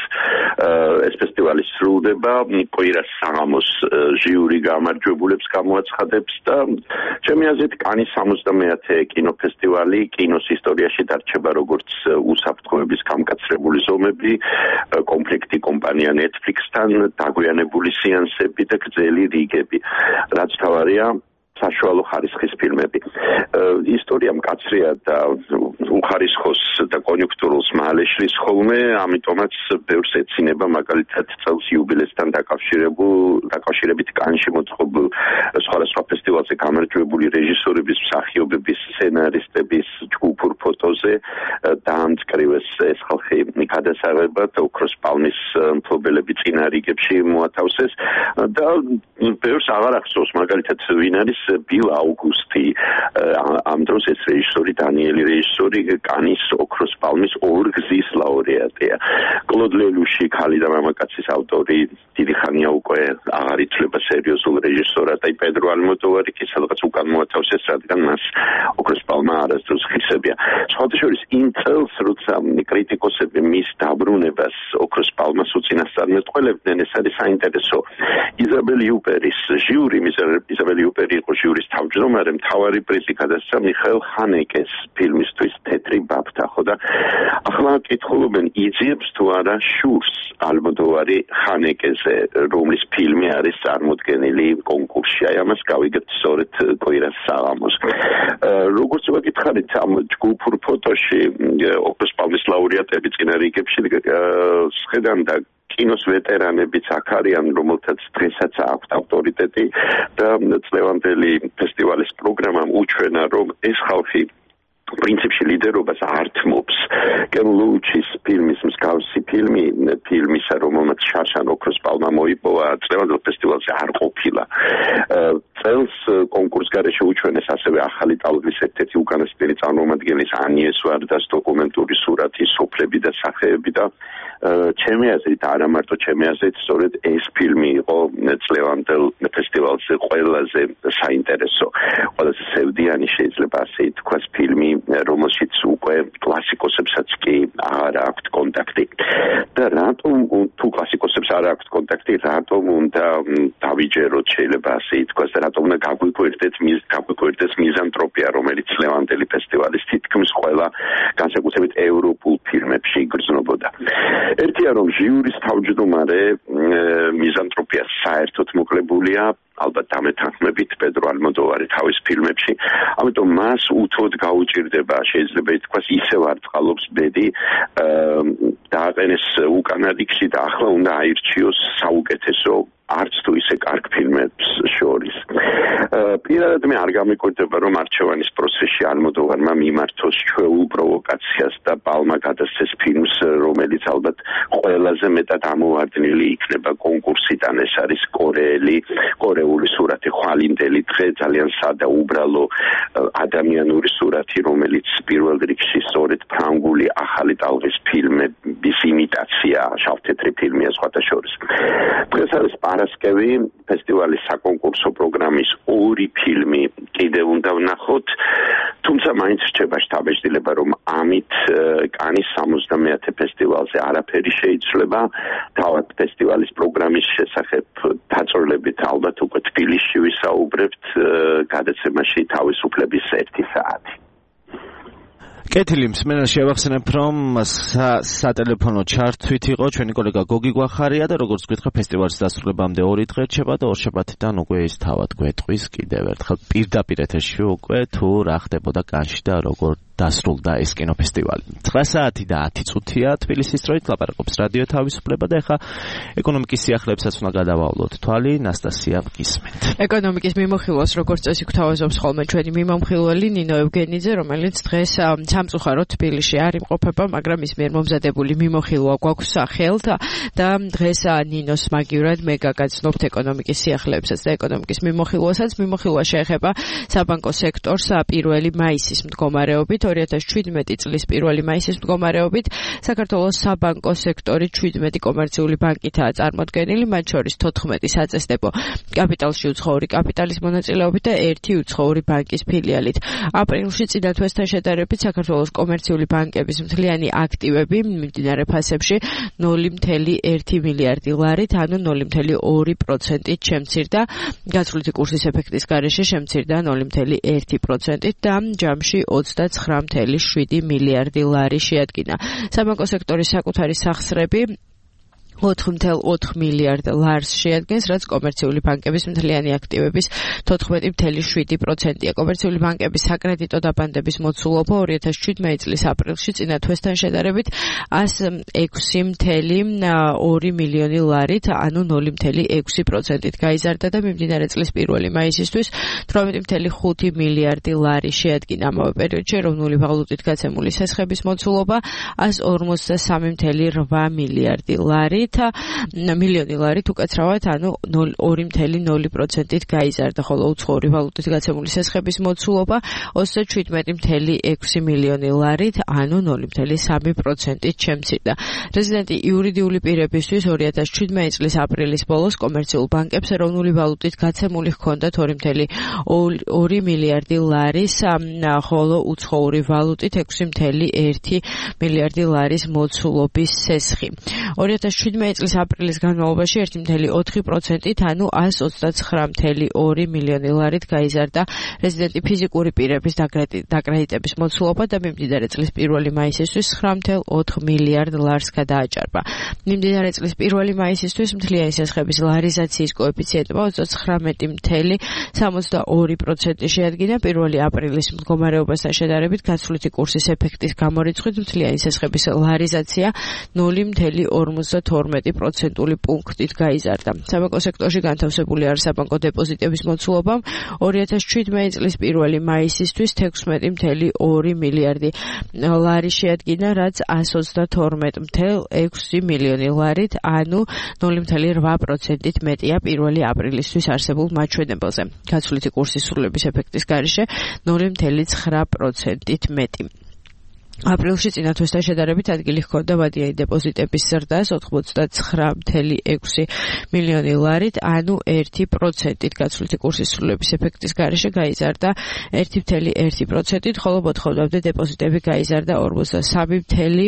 ეს ფესტივალი სრულდება, კვირას საღამოს ჟიური გამარჯვებულებს გამოაცხადებს და ჩემი აზრით კანის სამოცდამეათე კინოფესტივალი კინოს ისტორიაში დარჩება როგორც უსაფრთხოების გამკაცრებული ზომები, კონფლიქტი კომპანია Netflix-თან, დაგვიანებული სეანსები და გრძელი რიგები. რაც თავარია საშუალო ხარისხის ფილმები. ისტორია მკაცრია და უხარისხოს და კონიუნქტურულს მალე შლის ხოლმე, ამიტომაც ბევრს ეცინება მაგალითად წელს იუბილესთან დაკავშირებულ დაკავშირებით კანში მოწყობილ სხვადასხვა ფესტივალზე გამარჯვებული რეჟისორების, მსახიობების, სცენარისტების ჯგუფურ ფოტოზე დაამწკრივეს ეს ხალხი გადასაღებად ოქროს პალმის მფლობელები წინა რიგებში მოათავსეს და ბევრს აღარ ახსოვს მაგალითად ვინ არის ბილ აუგუსტი, ამ დროს ეს რეჟისორი, დანიელი რეჟისორი, კანის ოქროს პალმის ორ გზის ლაურეატია. კლოდ ლელუში, ქალი და მამაკაცის ავტორი, დიდი ხანია უკვე აღარ ითვლება სერიოზულ რეჟისორად, აი პედრო ალმოდოვარი კი სადღაც უკან მოათავსეს, რადგან მას ოქროს პალმა არასდროს ხისებია. სხვადასხვა იმ წელს, როცა კრიტიკოსები მის დაბრუნებას ოქროს პალმას უწინასწარმეტყველებდნენ, ეს არის საინტერესო. იზაბელ იუპერის ჟიური, იზაბელ იუპერი იყო ჟიურის თავმჯდომარე, მთავარი პრიზი გადასცა მიხაელ ჰანეკეს ფილმისთვის თეთრი ბაბთა, ხო და ახლა კითხულობენ იძიებს თუ არა შურს ალმოდოვარი ჰანეკეზე, რომლის ფილმი არის წარმოდგენილი კონკურსში. აი ამას გავიგებთ სწორედ კვირას საღამოს. როგორც ვაკითხარით ამ ჯგუფურ ფოტოში ოქროს პალმის ლაურეატები წინა რიგებში შედან და კინოს ვეტერანებიც აქ არიან, რომელთაც დღესაც აქვთ ავტორიტეტი და წლევანდელი ფესტივალის პროგრამამ უჩვენა, რომ ეს ხალხი პრინციპში ლიდერობას ართმობს. კენ ლუჩის ფილმის მსგავსი ფილმი, ფილმისა, რომელმაც შარშან ოქროს პალმა მოიპოვა, წლევანდელ ფესტივალზე არ ყოფილა. წელს კონკურს გარეშე უჩვენეს ასევე ახალი ტალღის ერთ-ერთი უკანასკნელი წარმომადგენლის ანიეს ვარდას დოკუმენტური სურათი, სოფლები და სახეები და ჩემი აზრით, არა მარტო ჩემი აზრით, სწორედ ეს ფილმი იყო წლევანდელ ფესტივალზე ყველაზე საინტერესო, ყველაზე სევდიანი შეიძლება ასე ითქვას ფილმი, რომელშიც უკვე კლასიკოსებსაც კი არ აქვთ კონტაქტი. და რატომ თუ კლასიკოსებს არ აქვთ კონტაქტი, რატომ უნდა დავიჯეროთ შეიძლება ასე ითქვას და რატომ უნდა გაგვიკვირდეს მის გაგვიკვირდეს მიზანტროპია, რომელიც წლევანდელი ფესტივალის თითქმის ყველა განსაკუთრებით ევროპულ ფილმებში იგრძნობოდა. ერთია რომ ჟიურის თავმჯდომარე მიზანტროპია საერთოდ მოკლებულია, ალბათ დამეთანხმებით პედრო ალმოდოვარი თავის ფილმებში, ამიტომ მას უთოდ გაუჭირდება, შეიძლება ითქვას ისევ არ წყალობს ბედი, დააყენეს უკანა რიგში და ახლა უნდა აირჩიოს საუკეთესო არც თუ ისე კარგ ფილმებს შორის. პირადად მე არ გამიკვირდება, რომ არჩევანის პროცესში ალმოდოვარმა მიმართოს ჩვეულ პროვოკაციას და პალმა გადასცეს ფილმს, რომელიც ალბათ ყველაზე მეტად ამოვარდნილი იქნება კონკურსიდან. ეს არის კორეელი, კორეული სურათი, ხვალინდელი დღე, ძალიან სადა, უბრალო ადამიანური სურათი, რომელიც პირველ რიგში სწორედ ფრანგული ახალი ტალღის ფილმების იმიტაცია, შავთეთრი ფილმია სხვათა შორის. დღეს არის პარასკევი, ფესტივალის საკონკურსო პროგრამის ორი ფილმი კიდევ უნდა ვნახოთ, თუმცა მაინც რჩება შთაბეჭდილება, რომ ამით კანის სამოცდამეათე ფესტივალზე არაფერი შეიცვლება. თავად ფესტივალის პროგრამის შესახებ დაწვრილებით ალბათ უკვე თბილისში ვისაუბრებთ გადაცემაში თავისუფლების ერთი საათი. კეთილი, მსმენელს შევახსენებ, რომ სატელეფონო ჩართვით იყო ჩვენი კოლეგა გოგი კვახარია და როგორც გითხრა ფესტივალის დასრულებამდე ორი დღე რჩება და ორშაბათიდან უკვე ის თავად გვეტყვის კიდევ ერთხელ პირდაპირ ეთერში უკვე თუ რა ხდებოდა კანში და როგორ დასრულდა ეს კინოფესტივალი. ცხრა საათი და ათი წუთია თბილისის დროით ლაპარაკობს რადიო თავისუფლება და ეხა ეკონომიკის სიახლეებსაც უნდა გადავავლოთ თვალი. ნასტასია გისმენთ. ეკონომიკის მიმოხილვას როგორც წესი გვთავაზობს ხოლმე ჩვენი მიმომხილველი ნინო ევგენიძე, რომელიც დღეს სამწუხაროდ თბილისში არ იმყოფება, მაგრამ ის მიერ მომზადებული მიმოხილვა გვაქვს სახელთ და დღეს ნინოს მაგივრად მე გაგაცნობთ ეკონომიკის სიახლეებსაც და ეკონომიკის მიმოხილვასაც. მიმოხილვა შეეხება საბანკო სექტორს პირველი მაისის მდგომარეობით, ორი ათას შვიდმეტი წლის პირველი მაისის მდგომარეობით. საქართველოს საბანკო სექტორი შვიდმეტი კომერციული ბანკითაა წარმოდგენილი, მათ შორის თოთხმეტი საწესდებო კაპიტალში უცხოური კაპიტალის მონაწილეობით და ერთი უცხოური ბანკის ფილიალით. აპრილში წინა თვესთან შედარებით საქართველოს კომერციული ბანკების მთლიანი აქტივები მიმდინარე ფასებში ნული ათეული მილიარდი ლარით, ანუ ნული ათეული ორი პროცენტით შემცირდა. გაცვლითი კურსის ეფექტის გარეშე შემცირდა ნული ათეული ერთი პროცენტით და ჯამში ოცდაცხრა ათეული შვიდი მილიარდი ლარი შეადგინა. საბანკო სექტორის საკუთარი სახსრები ოთხი ათეული ოთხი მილიარდ ლარს შეადგენს, რაც კომერციული ბანკების მთლიანი აქტივების თოთხმეტი ათეული შვიდი პროცენტია. კომერციული ბანკების საკრედიტო დაბანდების მოცულობა ორი ათას შვიდმეტი წლის აპრილში წინა თვესთან შედარებით ასი ათეული ორი მილიონი ლარით, ანუ ნული ათეული ექვსი პროცენტით გაიზარდა და მიმდინარე წლის პირველი მაისისთვის თვრამეტი ათეული ხუთი მილიარდი ლარი შეადგინა. ამავე პერიოდში ეროვნული ვალუტით გაცემული სესხების მოცულობა ასი ორმოცდასამი ათეული რვა მილიარდი ლარი მილიონი ლარით უკაცრავად, ანუ ორი ათეული ნული პროცენტით გაიზარდა, ხოლო უცხოური ვალუტით გაცემული სესხების მოცულობა ოცდაშვიდმეტი ათეული ექვსი მილიონი ლარით, ანუ ნული ათეული სამი პროცენტით შემცირდა. რეზიდენტი იურიდიული პირებისთვის ორი ათას შვიდმეტი წლის აპრილის ბოლოს კომერციულ ბანკებს ეროვნული ვალუტით გაცემული ჰქონდათ ორი ათეული ორი მილიარდი ლარის, ხოლო უცხოური ვალუტით ექვსი ათეული ერთი მილიარდი ლარის მოცულობის სესხი. ორი ათას შვიდმეტი წლის აპრილის განმავლობაში ერთი ათეული ოთხი პროცენტით, ანუ ასი ოცდაცხრა ათეული ორი მილიონი ლარით გაიზარდა რეზიდენტი ფიზიკური პირების დაკრედიტების მოცულობა და მიმდინარე წლის პირველი მაისისთვის ცხრა ათეული ოთხი მილიარდ ლარს გადააჭარბა. მიმდინარე წლის პირველი მაისისთვის მთლიანი სესხების ლარიზაციის კოეფიციენტმა ოცდაცხრამეტი ათეული სამოცდაორი პროცენტი შეადგინა. პირველი აპრილის მდგომარეობასთან შედარებით გაცვლითი კურსის ეფექტის გამორიცხვით მთლიანი სესხების ლარიზაცია ნული ათეული ორმოცდათორმეტი პროცენტული პუნქტით გაიზარდა. საბანკო სექტორში განთავსებული არის საბანკო დეპოზიტების მოცულობა ორი ათას შვიდმეტი წლის პირველი მაისისთვის თექვსმეტი ათეული ორი მილიარდი ლარი შეადგინა, რაც ასი ოცდათორმეტი ათეული ექვსი მილიონი ლარით, ანუ ნული ათეული რვა პროცენტით მეტია პირველი აპრილისთვის არსებულ მაჩვენებელზე. გაცვლითი კურსის სრულების ეფექტის გარეშე ნული ათეული ცხრა პროცენტით მეტი. აპრილში წინა თვესთან შედარებით ადგილი ჰქონდა ვადიანი დეპოზიტების ზრდას ოცდაცხრა ათეული ექვსი მილიონი ლარით, ანუ ერთი პროცენტით. გაცვლითი კურსის სრულების ეფექტის გარეშე გაიზარდა ერთი ათეული ერთი პროცენტით, ხოლო მოთხოვნამდე დეპოზიტები გაიზარდა ორმოცდასამი ათეული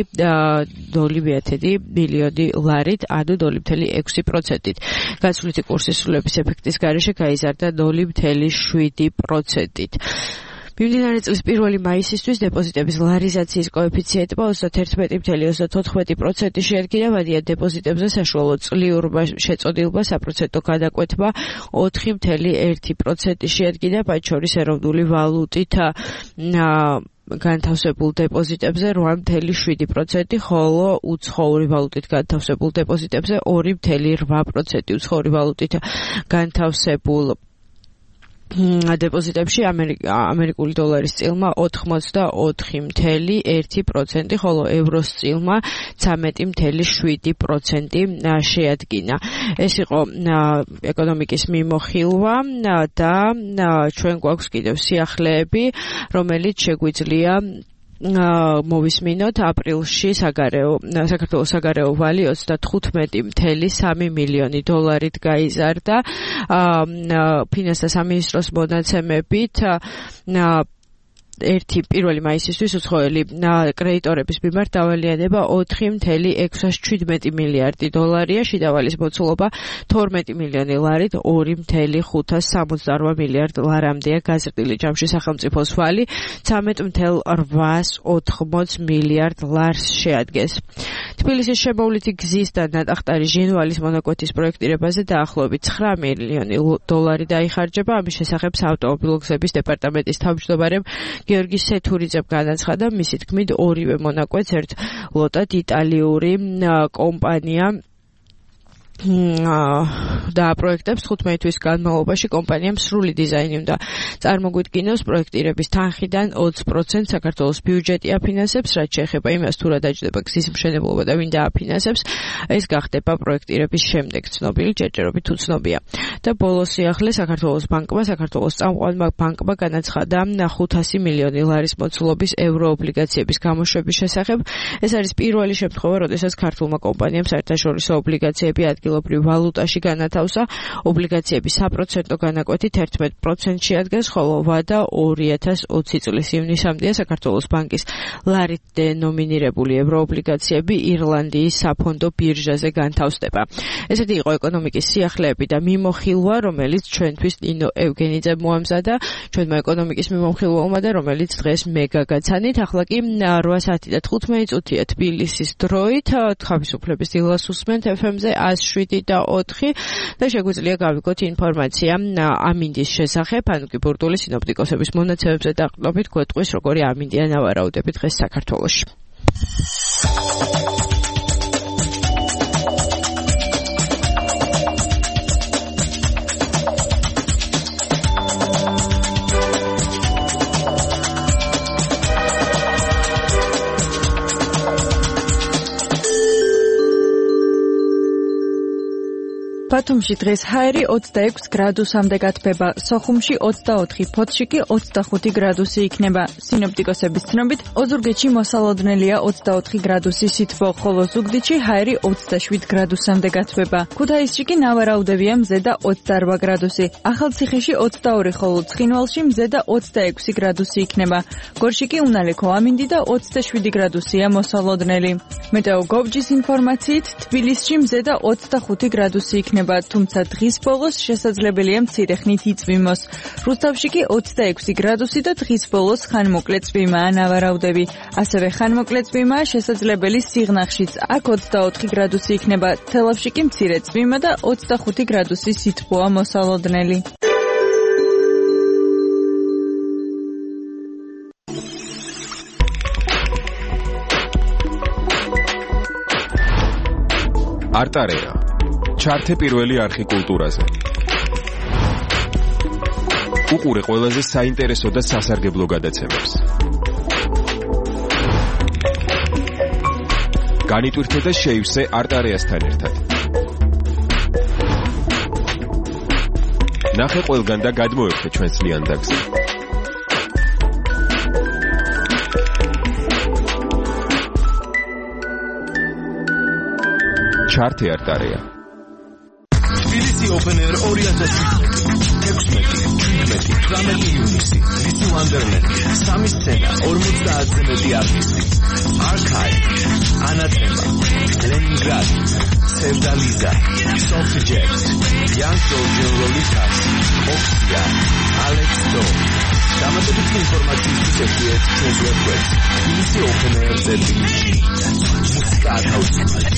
ნული მილიონი ლარით, ანუ ნული ათეული ექვსი პროცენტით. გაცვლითი კურსის სრულების ეფექტის გარეშე გაიზარდა ნული ათეული შვიდი პროცენტით. მიმდინარე წლის პირველი მაისისთვის დეპოზიტების ლარიზაციის კოეფიციენტმა ოცდაერთმეტი ათეული ოცდათოთხმეტი პროცენტი შეადგინა, ვადიან დეპოზიტებზე საშუალო წლიურმა შეწოდილმა საპროცენტო გადაკვეთმა ოთხი ათეული ერთი პროცენტი შეადგინა, მათ შორის ეროვნული ვალუტით განთავსებულ დეპოზიტებზე რვა ათეული შვიდი პროცენტი, ხოლო უცხოური ვალუტით განთავსებულ დეპოზიტებზე ორი ათეული რვა პროცენტი. უცხოური ვალუტით განთავსებულ დეპოზიტებში ამერიკული დოლარის წილმა ოთხმოცდაოთხი ათეული ერთი პროცენტი, ხოლო ევროს წილმა ცამეტი ათეული შვიდი პროცენტი შეადგინა. ეს იყო ეკონომიკის მიმოხილვა და ჩვენ გვაქვს კიდევ სიახლეები, რომელიც შეგვიძლია მოვისმინოთ. აპრილში საგარეო საქართველოს საგარეო ვალი ოცდათხუთმეტი ათეული სამი მილიონი დოლარით გაიზარდა. ფინანსთა სამინისტროს მონაცემებით ერთი პირველი მაისისთვის უცხოელი კრედიტორების მიმართ დავალიანება ოთხი ათეული ექვსასჩვიდმეტი მილიარდი დოლარია, შიდა ვალის მოცულობა თორმეტი მილიონი ლარით ორი ათეული ხუთასსამოცდარვა მილიარდ ლარამდეა გაზრდილი. ჯამში სახელმწიფოს ვალი ცამეტი ათეული რვაასოთხმოცი მილიარდ ლარს შეადგენს. თბილისის შემოვლითი გზის და ნატახტარი ჟინვალის მონაკვეთის პროექტირებაზე დაახლოებით ცხრა მილიონი დოლარი დაიხარჯება. ამის შესახებ საავტომობილო გზების დეპარტამენტის თავმჯდომარემ გიორგი სეთურიძემ განაცხადა, მისი თქმით ორივე მონაკვეთს ერთ ლოტად იტალიური კომპანია და პროექტებს თხუთმეტი თვის განმავლობაში კომპანიამ სრული დიზაინი უნდა წარმოგვიდგინოს პროექტირების თანხიდან ოცი პროცენტი საქართველოს ბიუჯეტი აფინანსებს, რაც შეეხება იმას თუ რა დაჯდება გზის მშენებლობა და ვინ დააფინანსებს, ეს გახდება პროექტირების შემდეგ ცნობილი, ჯერჯერობით უცნობია. და ბოლოს სიახლე საქართველოს ბანკმა, საქართველოს წამყვანმა ბანკმა განაცხადა ხუთასი მილიონი ლარის მოცულობის ევროობლიგაციების გამოშვების შესახებ. ეს არის პირველი შემთხვევა, როდესაც ქართულმა კომპანიამ საერთაშორისო ობლიგაციები ადგილობრივ ვალუტაში განათავსა. ობლიგაციების საპროცენტო განაკვეთით ერთმეტი პროცენტი შეადგენს, ხოლო ვადა ორი ათას ოცი წლის ივნისამდეა საქართველოს ბანკის ლარით დენომინირებული ევროობლიგაციები ირლანდიის საფონდო ბირჟაზე განთავსდება. ესეთი იყო ეკონომიკის სიახლეები და მიმოხილვა, რომელიც ჩვენთვის ნინო ევგენიძემ მოამზადა, ჩვენმა ეკონომიკის მიმოხილვამა და რომელიც დღეს მე გაგაცანით. ახლა კი რვა საათი და თხუთმეტი წუთია თბილისის დროით, თავისუფლების დილას უსმენთ ეფ ემ-ზე ას შვიდი და ოთხი და შეგვიძლია გავიგოთ ინფორმაცია ამინდის შესახებ, ანუ კი ბურდული სინოპტიკოსების მონაცემებზე დაყრდნობით გვეტყვის როგორი ამინდია ნავარაუდები დღეს საქართველოში. ბათუმში დღეს ჰაერი ოცდაექვსი გრადუსამდე გათბება, სოხუმში ოცდაოთხი, ფოთში კი ოცდახუთი გრადუსი იქნება. სინოპტიკოსების ცნობით, ოზურგეთში მოსალოდნელია ოცდაოთხი გრადუსი სითბო, ხოლო ზუგდიდში ჰაერი ოცდაშვიდ გრადუსამდე გათბება. ქუთაისში კი ნავარაუდებია მზე და ოცდაორვა გრადუსი. ახალციხეში ოცდაორი, ხოლო ცხინვალში მზე და ოცდაექვსი გრადუსი იქნება. გორში კი უნალექო ამინდი და ოცდაშვიდი გრადუსია მოსალოდნელი. მეტეო გობჯის ინფორმაციით, თბილისში მზე და ოცდახუთი გრადუსი იქნება. თუმცა დღის ბოლოს შესაძლებელია მცირე ხნით იწვიმოს. რუსთავში კი ოცდაექვსი გრადუსი და დღის ბოლოს ხანმოკლე წვიმაა ნავარაუდები. ასევე ხანმოკლე წვიმაა შესაძლებელი სიღნაღშიც. აქ ოცდაოთხი გრადუსი იქნება. თელავში კი მცირე წვიმა და ოცდახუთი გრადუსი სითბოა მოსალოდნელი. არტარეა ჩართე პირველი არხი კულტურაზე. უყურე ყველაზე საინტერესო და სასარგებლო გადაცემებს. განიტვირთე და შეივსე არტარეასთან ერთად. ნახე ყველგან და გადმოერთე ჩვენს ლიანდაგზე. ჩართე არტარეა. თბილისი Open Air ორი ათას ექვსმეტი, შვიდმეტი, თვრამეტი ივნისი, ლისი ვანდერლენდი, სამი სცენა, ორმოცდაათზე მეტი არტისტი, Archive, ანათემა, ლენინგრადი, სევდალიზა, Soft Jazz, Young Soldier Lolitas, Oxia, Alex Do. დამატებითი ინფორმაციისთვის ექვსი ჩვენს ვებგვერდს თბილისი Open Air-ზე თბილისში. მუსიკა ათავისუფლებს.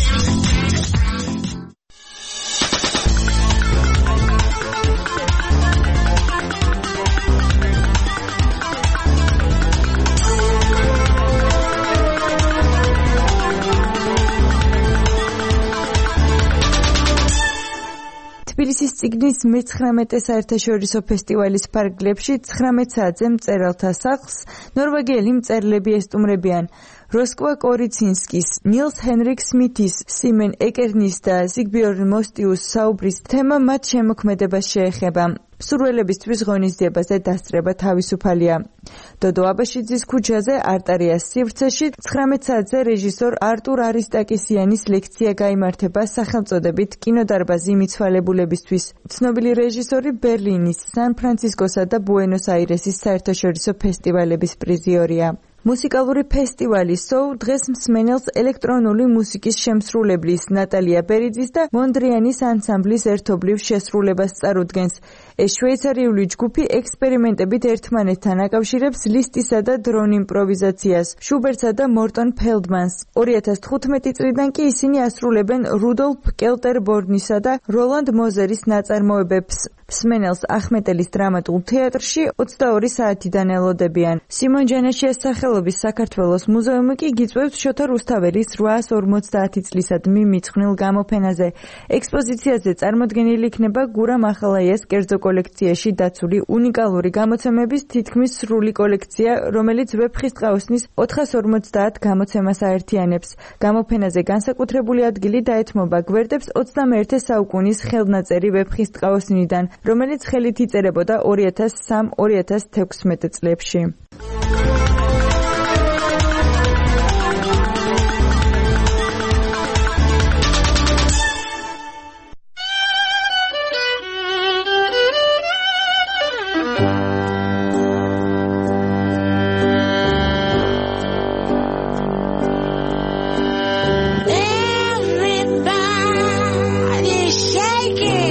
თბილისის წიგნის მეცხრამეტე საერთაშორისო ფესტივალის ფარგლებში ცხრამეტ საათზე მწერალთა სახლს ნორვეგიელი მწერლები ესტუმრებიან. როსკვა კორიცინსკის, ნილს ჰენრიკ სმითის, სიმენ ეკერნის და ზიგბიორნ მოსტიუს საუბრის თემა მათ შემოქმედებას შეეხება. მსურველებისთვის ღონისძიებაზე დასწრება თავისუფალია. დოდო აბაშიძის ქუჩაზე არტარიას სივრცეში ცხრამეტ საათზე რეჟისორ არტურ არისტაკისიანის ლექცია გაიმართება სახელწოდებით კინოდარბაზი მიცვალებულებისთვის. ცნობილი რეჟისორი ბერლინის, სან-ფრანცისკოსა და ბუენოს-აირესის საერთაშორისო ფესტივალების პრიზიორია. მუსიკალური ფესტივალი სოუ დღეს მსმენელს ელექტრონული მუსიკის შემსრულებლის ნატალია ბერიძის და მონდრიანის ანსამბლის ერთობლივ შესრულებას წარუდგენს. ეს შვეიცარიული ჯგუფი ექსპერიმენტებით ერთმანეთთან აკავშირებს ლისტისა და დრონ იმპროვიზაციას, შუბერტსა და მორტონ ფელდმანს. ორი ათას თხუთმეტი წლიდან კი ისინი ასრულებენ რუდოლფ კელტერბორნისა და როლანდ მოზერის ნაწარმოებებს. მსმენელს ახმეტელის დრამატულ თეატრში ოცდაორი საათიდან ელოდებიან. სიმონ ჯანაშიას სახელობის საქართველოს მუზეუმი კი გიწევს შოთა რუსთაველის რვაას ორმოცდაათი წლისადმი მიძღვნილ გამოფენაზე. ექსპოზიციაზე წარმოდგენილი იქნება გურამ ახალაიას კერძო კოლექციაში დაცული უნიკალური გამოცემების თითქმის სრული კოლექცია, რომელიც ვეფხისტყაოსნის ოთხას ორმოცდაათ გამოცემას აერთიანებს. გამოფენაზე განსაკუთრებული ადგილი დაეთმობა გვერდებს ოცდამეერთე საუკუნის ხელნაწერი ვეფხისტყაოსნიდან, რომელიც ხელით იწერებოდა ორი ათას სამ ორი ათას თექვსმეტ წლებში.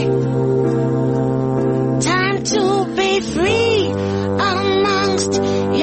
Free amongst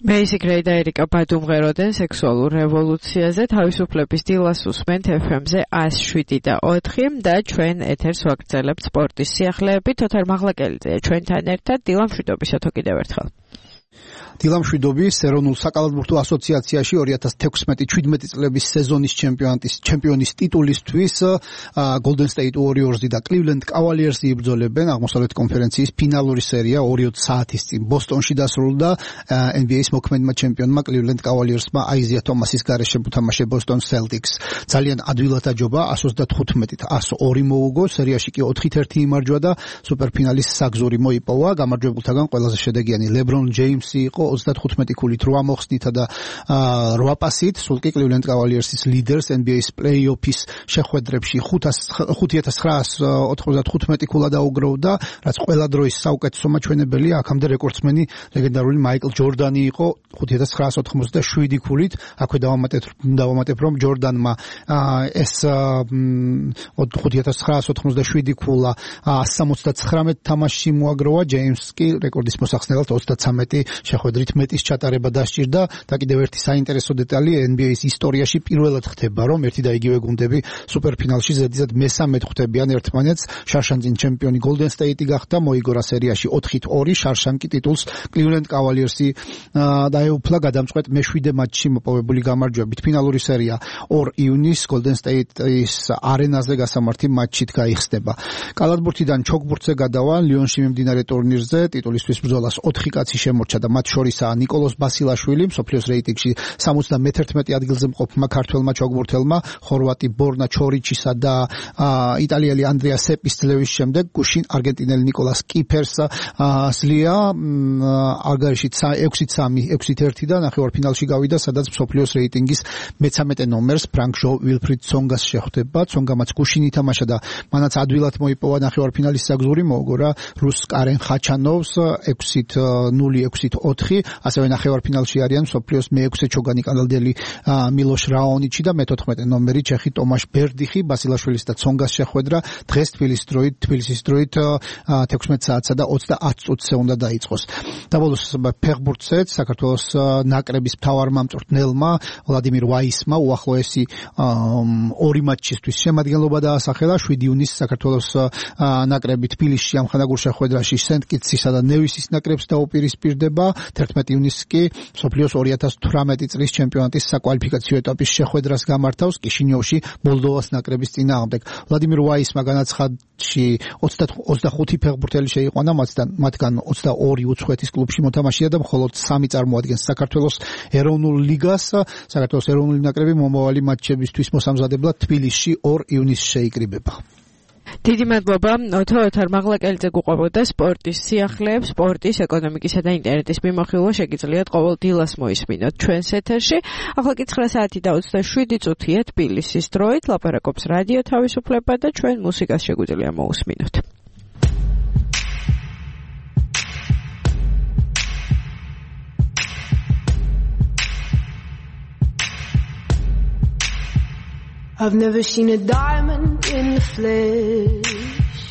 მეისი გრეი და ერიკა ბადუმღეროდნენ სექსუალურ რევოლუციაზე თავისუფლების დილას უსმენთ ეფ ემ-ზე one oh seven და four და ჩვენ ეთერს ვაგრძელებთ სპორტის სიახლეებით. თოთარ მაღლაკელიძეა ჩვენთან ერთად. დილა მშვიდობისა თო კიდევ ერთხელ. დილა მშვიდობის ეროვნულ საკალათბურთო ასოციაციაში two thousand sixteen seventeen წლების სეზონის ჩემპიონატის ჩემპიონის ტიტულისთვის Golden State Warriors-ი და Cleveland Cavaliers-ი იბრძოლებენ. აღმოსავლეთ კონფერენციის ფინალური სერია twenty საათის წინ ბოსტონში დასრულდა. ენ ბი ეის მოქმედმა ჩემპიონმა Cleveland Cavaliers-მა Isaiah Thomas-ის გარეშე უთამაშე Boston Celtics. ძალიან ადვილად აჯობა one twenty-five-ით one oh two მოუგო, სერიაში კი four one იმარჯვა და სუპერფინალის საგზური მოიპოვა. გამარჯვებულთაგან ყველაზე შედეგიანი LeBron James-ი იყო thirty-five ქულით eight მოხსნითა და eight პასით. სულ კი Cleveland Cavaliers-ის ლიდერს ენ ბი ეის პლეი-ოფის შეხვედრებში five thousand nine hundred ninety-five ქულა დაუგროვდა, რაც ყველა დროის საუკეთესო მაჩვენებელია. აქამდე რეკორდსმენი ლეგენდარული მაიკლ ჯორდანი იყო five thousand nine hundred ninety-seven ქულით. აქვე დავამატებ დავამატებ რომ ჯორდანმა ეს five thousand nine hundred ninety-seven ქულა one seventy-nine თამაშში მოაგროვა. ჯეიმს კი რეკორდის მოსახსნელად thirty-three შეხვედრით მეტის ჩატარება დასჭირდა და კიდევ ერთი საინტერესო დეტალი ენ ბი ეის ისტორიაში პირველად ხდება რომ ერთი და იგივე გუნდები სუპერფინალში ზედიზედ მესამედ ხვდებიან ერთმანეთს. შარშანწინ ჩემპიონი Golden State-ი გახდა, მოიგორა სერიაში four two, შარშან კი ტიტულს Cleveland Cavaliers-ი დაეუფლა გადამწყვეტ მეშვიდე მატჩში მოპოვებული გამარჯვებით. ფინალური სერია two ივნისს Golden State-ის არენაზე გასამართი მატჩით გაიხსნება. კალათბურთიდან ჩოგბურთზე გადავალ ლიონში მიმდინარე ტურნირზე ტიტულისთვის ბრძოლას four კაცი შემორჩა და მათ შორისაა ნიკოლოზ ბასილაშვილი, მსოფლიოს რეიტინგში seventy-one ადგილზე მყოფმა ქართველმა ჩოგბურთელმა, ხორვატი ბორნა ჩორიჩისა და იტალიელი ანდრეა სეპის ძლევის შემდეგ გუშინ არგენტინელი ნიკოლას კიფერს სლია. აგარში six three six one და ნახევარფინალში გავიდა, სადაც მსოფლიოს რეიტინგის მეცამეტე ნომერს ფრანკ ჟო ვილფრიდ ცონგას შეხვდება. ცონგამაც გუშინ ითამაშა და მანაც ადვილად მოიპოვა ნახევარფინალის საგზური, მოუგორა რუს კარენ ხაჩანოვს six null six four. ასევე ნახევარფინალში არიან მსოფლიოს მეექვსე ჩოგანი კანადელი მილოშ რაონიჩი და მე-fourteenme ნომერი ჩეხი ტომაშ ბერდიხი. ბასილაშვილის და ცონგას შეხვედრა დღეს თბილისის დროით თბილისის დროით sixteen საათსა და twenty წუთზე უნდა დაიწყოს. და ბოლოს ფეხბურთზეც საქართველოს ნაკრების მთავარმა მწვრთნელმა ვლადიმირ ვაისმა უახლოესი ორი მატჩისთვის შემადგენლობა დაასახელა. seven ივნისს საქართველოს ნაკრები თბილისში ამხანაგურ შეხვედრაში სენტ-კიტსისა და ნევისის ნაკრებს დაუპირისპირდება. thirteen ივნისს კი მსოფლიოს twenty eighteen წლის ჩემპიონატის საკვალიფიკაციო ეტაპის შეხვედრას გამართავს კიშინიოვში მოლდოვას ნაკრების წინააღმდეგ. ვლადიმირ ვაისმა განაცხადში twenty-five ფეხბურთელი შეიყვანა, მათგან twenty-two უცხოეთის კლუბში მოთამაშეა და მხოლოდ three წარმოადგენს საქართველოს ეროვნულ ლიგას. საქართველოს ეროვნული ნაკრები მომავალი მატჩებისთვის მოსამზადებლად თბილისში two ივნისს შეიკრიბება. დიდი მადლობა თოთარ მაღლაკელიძე გუყვებოდა სპორტის სიახლეებს, სპორტის, ეკონომიკისა და ინტერნეტის მიმოხილვა შეგიძლიათ ყოველ დილას მოისმინოთ ჩვენს ეთერში. ახლა კი nine საათი და twenty-seven წუთია თბილისის დროით. ლაპარაკობს რადიო თავისუფლება და ჩვენ მუსიკას შეგვიძლია მოусმინოთ. I've never seen a diamond in the flesh.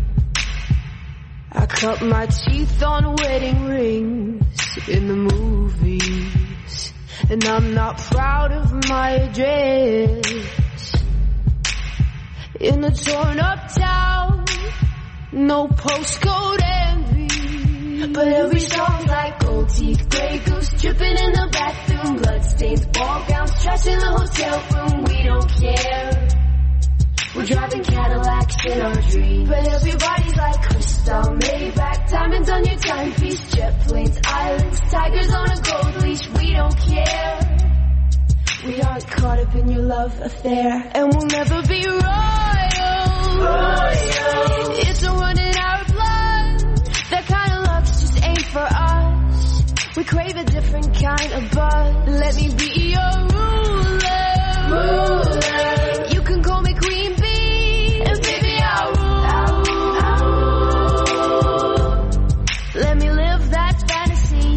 I cut my teeth on wedding rings in the movies, and I'm not proud of my address. In a torn up town, no postcode envy, but every song's like gold teeth, grey goose dripping in the bathroom, bloodstains, ball gowns, trash in the hotel room. We don't care. We're driving Cadillacs in our dreams, but everybody's like crystal, Maybach, diamonds on your timepiece, jet planes, islands, tigers on a gold leash. We don't care. We aren't caught up in your love affair, and we'll never be royal. Royal. It's a run in our blood. That kind of love just ain't for us. We crave a different kind of buzz. Let me be your ruler. Ruler. You can call me Queen Bee, and baby I'll rule. I'll rule. I'll rule. Let me live that fantasy.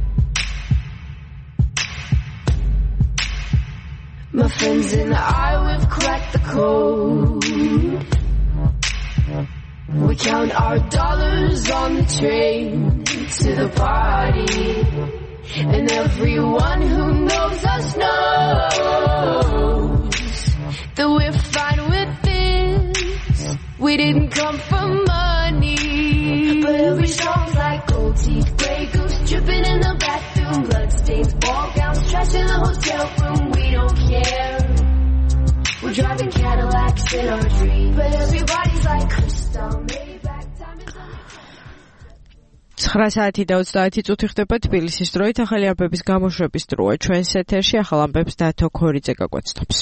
My friends and I, we've cracked the code. We count our dollars on the train to the party. And everyone who knows us knows that we're fine with this. We didn't come for money, but every song's like gold teeth, Grey Goose dripping in the bathroom, bloodstains, ball gowns, trash in the hotel room. We don't care. We're driving Cadillacs in our dreams, but everybody's like crystal Maybach. ცხრა საათი და ოცდაათი წუთი ხდება თბილისის დროით. ახალი ამბების გამოშვების დროა ჩვენს ეთერში. ახალ ამბებს დათო ქორიძე გაგვაცნობს.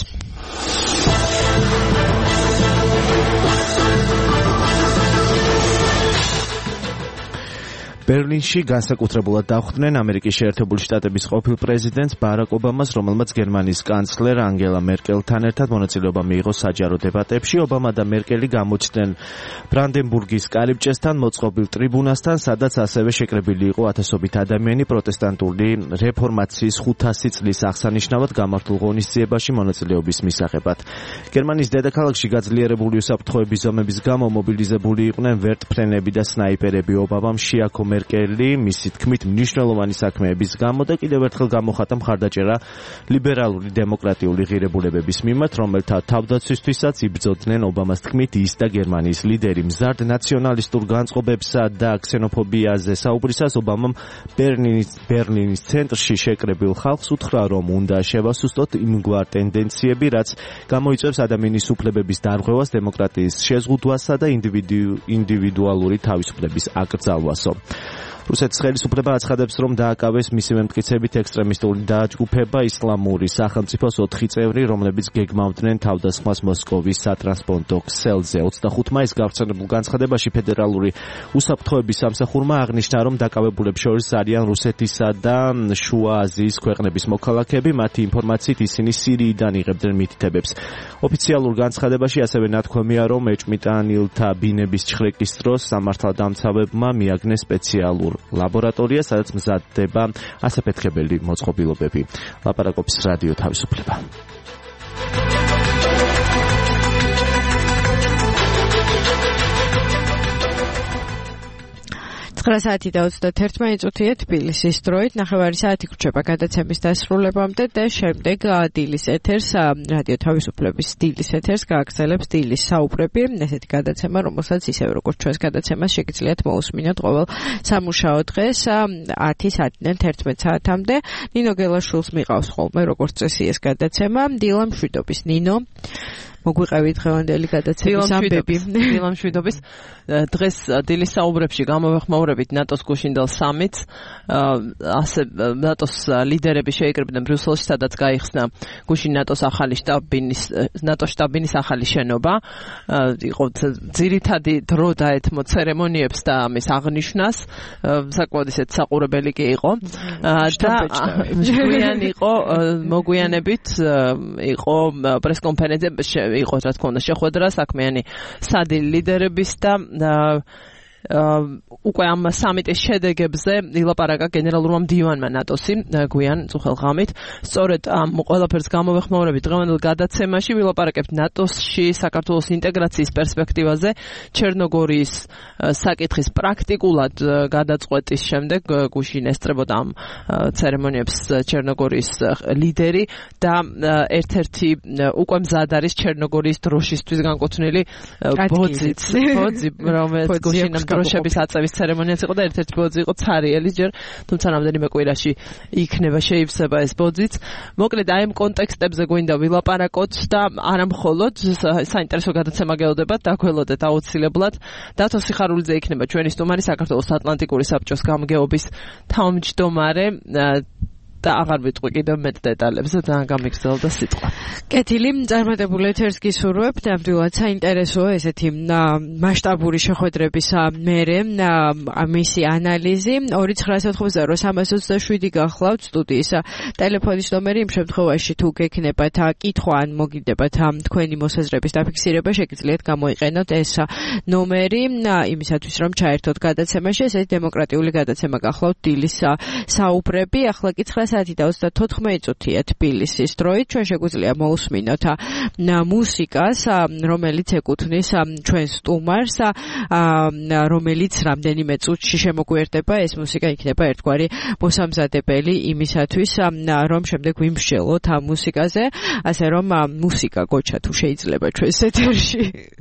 ბერლინში განსაკუთრებულად დახვდნენ ამერიკის შეერთებული შტატების ყოფილ პრეზიდენტს ბარაკ ობამას, რომელმაც გერმანიის კანცლერ ანგელა მერკელთან ერთად მონაწილეობა მიიღო საჯარო დებატებში. ობამა და მერკელი გამოჩნდნენ ბრანდენბურგის კარიბჭესთან მოწყობილ ტრიბუნასთან, სადაც ასევე შეკრებილი იყო ათასობით ადამიანი პროტესტანტული რეფორმაციის ხუთასი წლის აღსანიშნავად გამართულ ღონისძიებაში მონაწილეობის მისაღებად. გერმანიის დედაქალაქში გაძლიერებული უსაფრთხოების ზომების გამო მობილიზებული იყვნენ ვერტმფრენები და სნაიპერები. ობამამ შეაქო მერკელი მისი თქმით მნიშვნელოვანი საქმეების გამო და კიდევ ერთხელ გამოხატა მხარდაჭერა ლიბერალური დემოკრატიული ღირებულებების მიმართ, რომელთა თავდაცვისთვისაც იბრძოდნენ. ობამას თქმით ის და გერმანიის ლიდერი მზარდ ნაციონალისტურ განწყობებსა და ქსენოფობიაზე საუბრისას ობამამ ბერლინის ბერლინის ცენტრში შეკრებილ ხალხს უთხრა, რომ უნდა შევასუსტოთ იმგვარ ტენდენციები, რაც გამოიწვევს ადამიანის უფლებების დარღვევას, დემოკრატიის შეზღუდვასა და ინდივიდუალური თავისუფლების აკრძალვასო. რუსეთის ხელისუფლება აცხადებს, რომ დააკავეს მისივე მტკიცებით ექსტრემისტული დაჯგუფება ისლამური სახელმწიფოს ოთხი წევრი, რომლებიც გეგმავდნენ თავდასხმას მოსკოვის სატრანსპორტო ქსელზე. ოცდახუთი მაისს გავრცელებულ განცხადებაში ფედერალური უსაფრთხოების სამსახურმა აღნიშნა, რომ დაკავებულებს შორის არიან რუსეთისა და შუა აზიის ქვეყნების მოქალაქეები. მათი ინფორმაციით ისინი სირიიდან იღებდნენ მითითებებს. ოფიციალურ განცხადებაში ასევე ნათქვამია, რომ ეჭვმიტანილთა ბინების ჩხრეკის დროს სამართალდამცავებმა მიაგნეს სპეციალურ ლაბორატორია, სადაც მზადდება ასაფეთქებელი მოწყობილობები. ლაპარაკობს რადიო თავისუფლება. ცხრა საათი და ოცდაერთი წუთია თბილისის დროით. ნახევარი საათი გრჩება გადაცემის დასრულებამდე და შემდეგ დილის ეთერს, რადიო თავისუფლების დილის ეთერს გააგრძელებს დილის საუბრები. ესეთი გადაცემა, რომელსაც ისევ როგორც ჩვენს გადაცემას შეგიძლიათ მოусმინოთ ყოველ სამუშაო დღეს ათი საათიდან თერთმეტ საათამდე. ნინო გელაშვილს მიყავს ხოლმე როგორც წესი ეს გადაცემა. დილა მშვიდობის ნინო. მოგვიყევით დღევანდელი გადაცემის ამბები. დილა მშვიდობის. დღეს დილის საუბრებში გამოვეხმაურებით ნატოს გუშინდელ სამიტს. ასე ნატოს ლიდერები შეიკრიბნენ ბრიუსელში, სადაც გაიხსნა გუშინ ნატოს ახალი შტაბ-ბინის ნატოს შტაბ-ბინის ახალი შენობა. იყო ძირითადი დრო დაეთმო ცერემონიებს და ამის აღნიშვნას. საკმაოდ ისეთ საყურებელი კი იყო. და ჟღვიან იყო მოგვიანებით იყო პრესკონფერენცია იყო, რა თქმა უნდა, შეხვედრა საქმიანი სადილ ლიდერების და უკვე ამ სამიტის შედეგებზე ილაპარაკა გენერალურმა მდივანმა ნატოსი გვიან წუხელ ღამით. სწორედ ამ ყველაფერს გამოვეხმაურებით დღევანდელ გადაცემაში ვილაპარაკებთ ნატოსში საქართველოს ინტეგრაციის პერსპექტივაზე, ჩერნოგორიის საკითხის პრაქტიკულად გადაწყვეტის შემდეგ გუშინ ესწრებოდა ამ ცერემონიებს ჩერნოგორიის ლიდერი და ერთ-ერთი უკვე მზად არის ჩერნოგორიის დროშისთვის განკუთვნილი ბოძიც, ბოძი, რომელიც გუშინ დროშების აწევის ცერემონიაც იყო და ერთ-ერთი ბოძი იყო ცარიელი ჯერ, თუმცა რამდენიმე კვირაში იქნება შეივსება ეს ბოძიც. მოკლედ აი ამ კონტექსტებზე გვინდა ვილაპარაკოთ და არა მხოლოდ საინტერესო გადაცემა გეოდებათ, დაგველოდეთ აუცილებლად. დათო სიხარულიძე იქნება ჩვენი სტუმარი, საქართველოს ატლანტიკური საბჭოს გამგეობის თავმჯდომარე და აღარ ვიტყვი კიდევ მეტ დეტალებზე, ძალიან გამიგრძელდა სიტყვა. კეთილი, წარმატებული ეთერს გისურვებთ. ნამდვილად საინტერესოა ესეთი მასშტაბური შეხვედრების მერე მისი ანალიზი. ორი ცხრა ოთხ ზირო სამას ოცდაშვიდი გახლავთ სტუდიის ტელეფონის ნომერი. იმ შემთხვევაში თუ გექნებათ კითხვა ან მოგიდებათ თქვენი მოსაზრების დაფიქსირება, შეგიძლიათ გამოიყენოთ ეს ნომერი იმისათვის, რომ ჩაერთოთ გადაცემაში. ესეთი დემოკრატიული გადაცემა გახლავთ დილის საუბრები. ახლა კი ცხრა საათი და ოცდათოთხმეტი წუთია თბილისის დროით. ჩვენ შეგვიძლია მოусმინოთ მუსიკას, რომელიც ეკუთვნის ჩვენ სტუმარს, რომელიც რამდენიმე წუთში შემოგვიერთდება. ეს მუსიკა იქნება ერთგვარი მოსამზადებელი იმისათვის, რომ შემდეგ ვიმსჯელოთ ამ მუსიკაზე, ასე რომ მუსიკა გოჩა თუ შეიძლება ჩვენს ეთერში.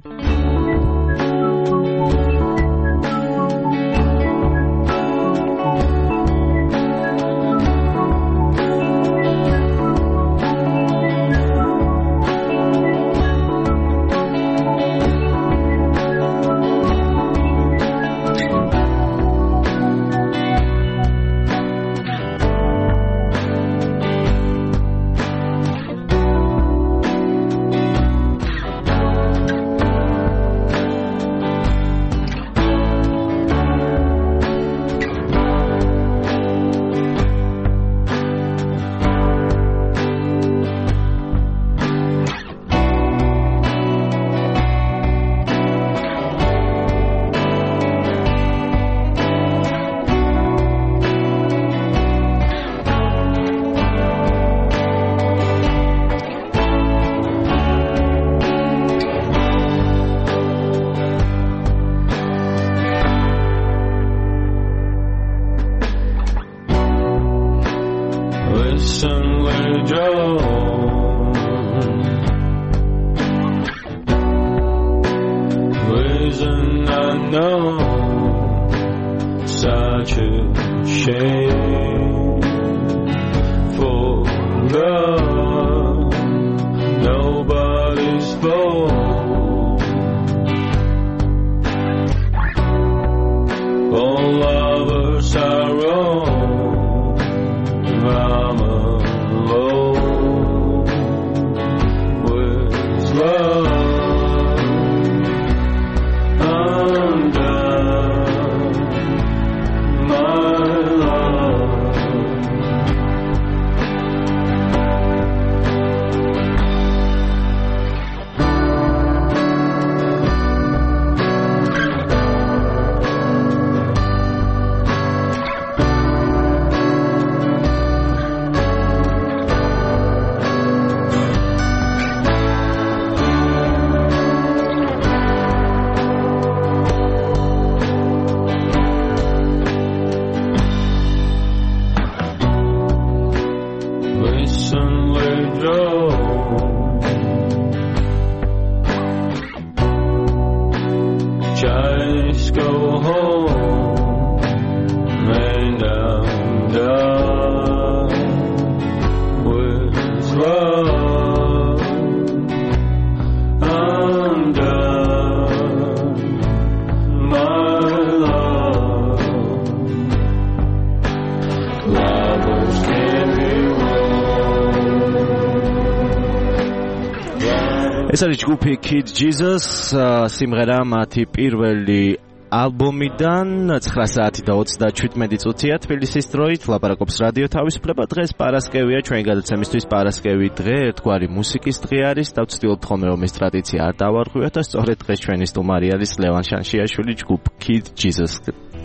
ეს არის ჯგუფი Kid Jesus, სიმღერა მათი პირველი ალბომიდან ცხრა საათი და ოცდაჩვიდმეტი წუთია თბილისის დროით. ლაპარაკობს რადიო თავისუფლება. დღეს პარასკევია, ჩვენი გადაცემისთვის პარასკევი დღე, ერთგვარი მუსიკის დღე არის და ვცდილობთ ხოლმე რომ ეს ტრადიცია არ დავარღვიოთ და სწორედ დღეს ჩვენი სტუმარი არის ლევან შანშიაშვილი, ჯგუფ Kid Jesus.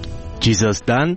Jesus-დან.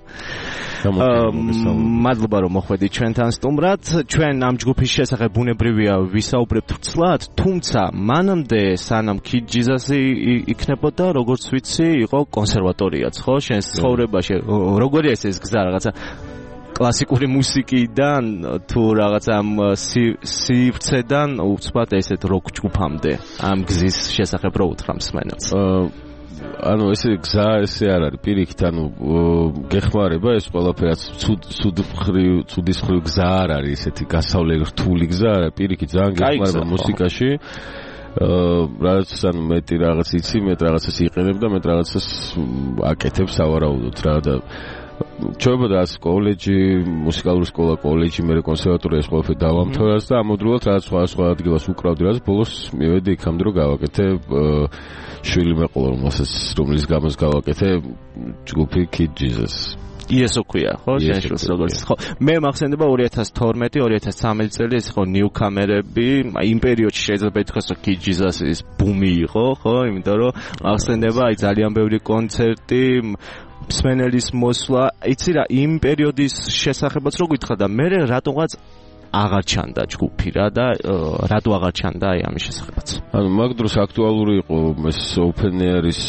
მადლობა რომ მოხვედით ჩვენთან სტუმრად. ჩვენ ამ ჯგუფის შესახებ ბუნებრივია ვისაუბრებთ ვრცლად, თუმცა მანამდე სანამ Kid Jesus-ი იქნებოდა, როგორც ვიცი, იყო კონსერვატორიაც, ხო? შენს ცხოვრებაში როგორია ეს გზა რაღაცა კლასიკური მუსიკიდან თუ რაღაცა სივრცედან უცბად ესეთ როკ ჯგუფამდე ამ გზის შესახებ რო უთხრა მსმენელს? ანუ ესე გზა ესე არ არის პირიქით, ანუ გეხმარება ეს ყველაფერაც ცუდხრივ ცუდისხრივ გზა არ არის, ესეთი გასავლელი რთული გზა არა, პირიქით ძალიან გეხმარება მუსიკაში. რაც ანუ მეტი რაღაც იცი, მეტ რაღაცას იყენებ და მეტ რაღაცას აკეთებ სავარაუდოდ რა და ჩვენებოდა კოლეჯი, მუსიკალური სკოლა, კოლეჯი, მე კონსერვატორია ეს ყველაფერი დავამთავრეს და ამოდროულად რაღაც სხვა სხვა ადგილას უკრავდი, რაც ბოლოს მივედი იქამდე რომ გავაკეთე შვილი მეყოლა, რომელსაც რომლის გამოს გავაკეთე ჯგუფი Kid Jesus. იესო ქვია, ხო? შენშულს როგორც ხო. მე მახსენდება ორი ათას თორმეტი ორი ათას ცხრამეტი წელი ეს ხო ნიუკამერები, იმ პერიოდში შეიძლება ითქვას რომ Kid Jesus-ის ბუმი იყო, ხო? იმიტომ რომ მახსენდება აი ძალიან ბევრი კონცერტი მსმენელის მოსვლა, იცი რა, იმ პერიოდის შესახებაც რო გითხრა და მე რატომღაც აღარ ჩანდა ჯგუფი რა და რატო აღარ ჩანდა აი ამის შესახებაც. ანუ მაგ დროს აქტუალური იყო ეს open air-ის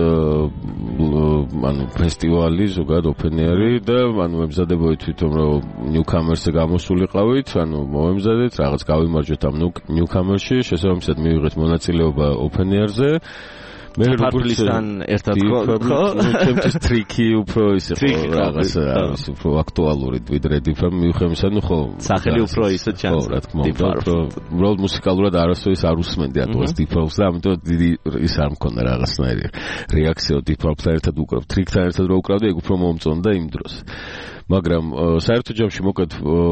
ანუ ფესტივალი, ზოგადად open air-ი და ანუ მემზადებოდი თვითონ რომ newcomer-ზე გამოსულიყავით, ანუ მომემზადეთ, რაღაც გავიმარჯვეთ ამ newcomer-ში, შესაბამისად მივიღეთ მონაწილეობა open air-ზე. მე ფარფლისთან ერთად ხო? ჩემთვის ტრიკი უფრო ისე ხო რაღაც არის უფრო აქტუალური ვიდრე დიფრამ მივხვემისა, ნუ ხო სახელი უფრო ისე ჩანს. ხო, რა თქმა უნდა, უბრალოდ მუსიკალურად არასოდეს არ უსმენდი ატოს დიფრამს და ამიტომ დიდი ის არ მქონდა რაღაცნაირი რეაქციო დიფრამთან ერთად უკრავ, ტრიკთან ერთად რო უკრავდი, ეგ უფრო მომწონდა იმ დროს. მაგრამ საერთო ჯამში მოკეთ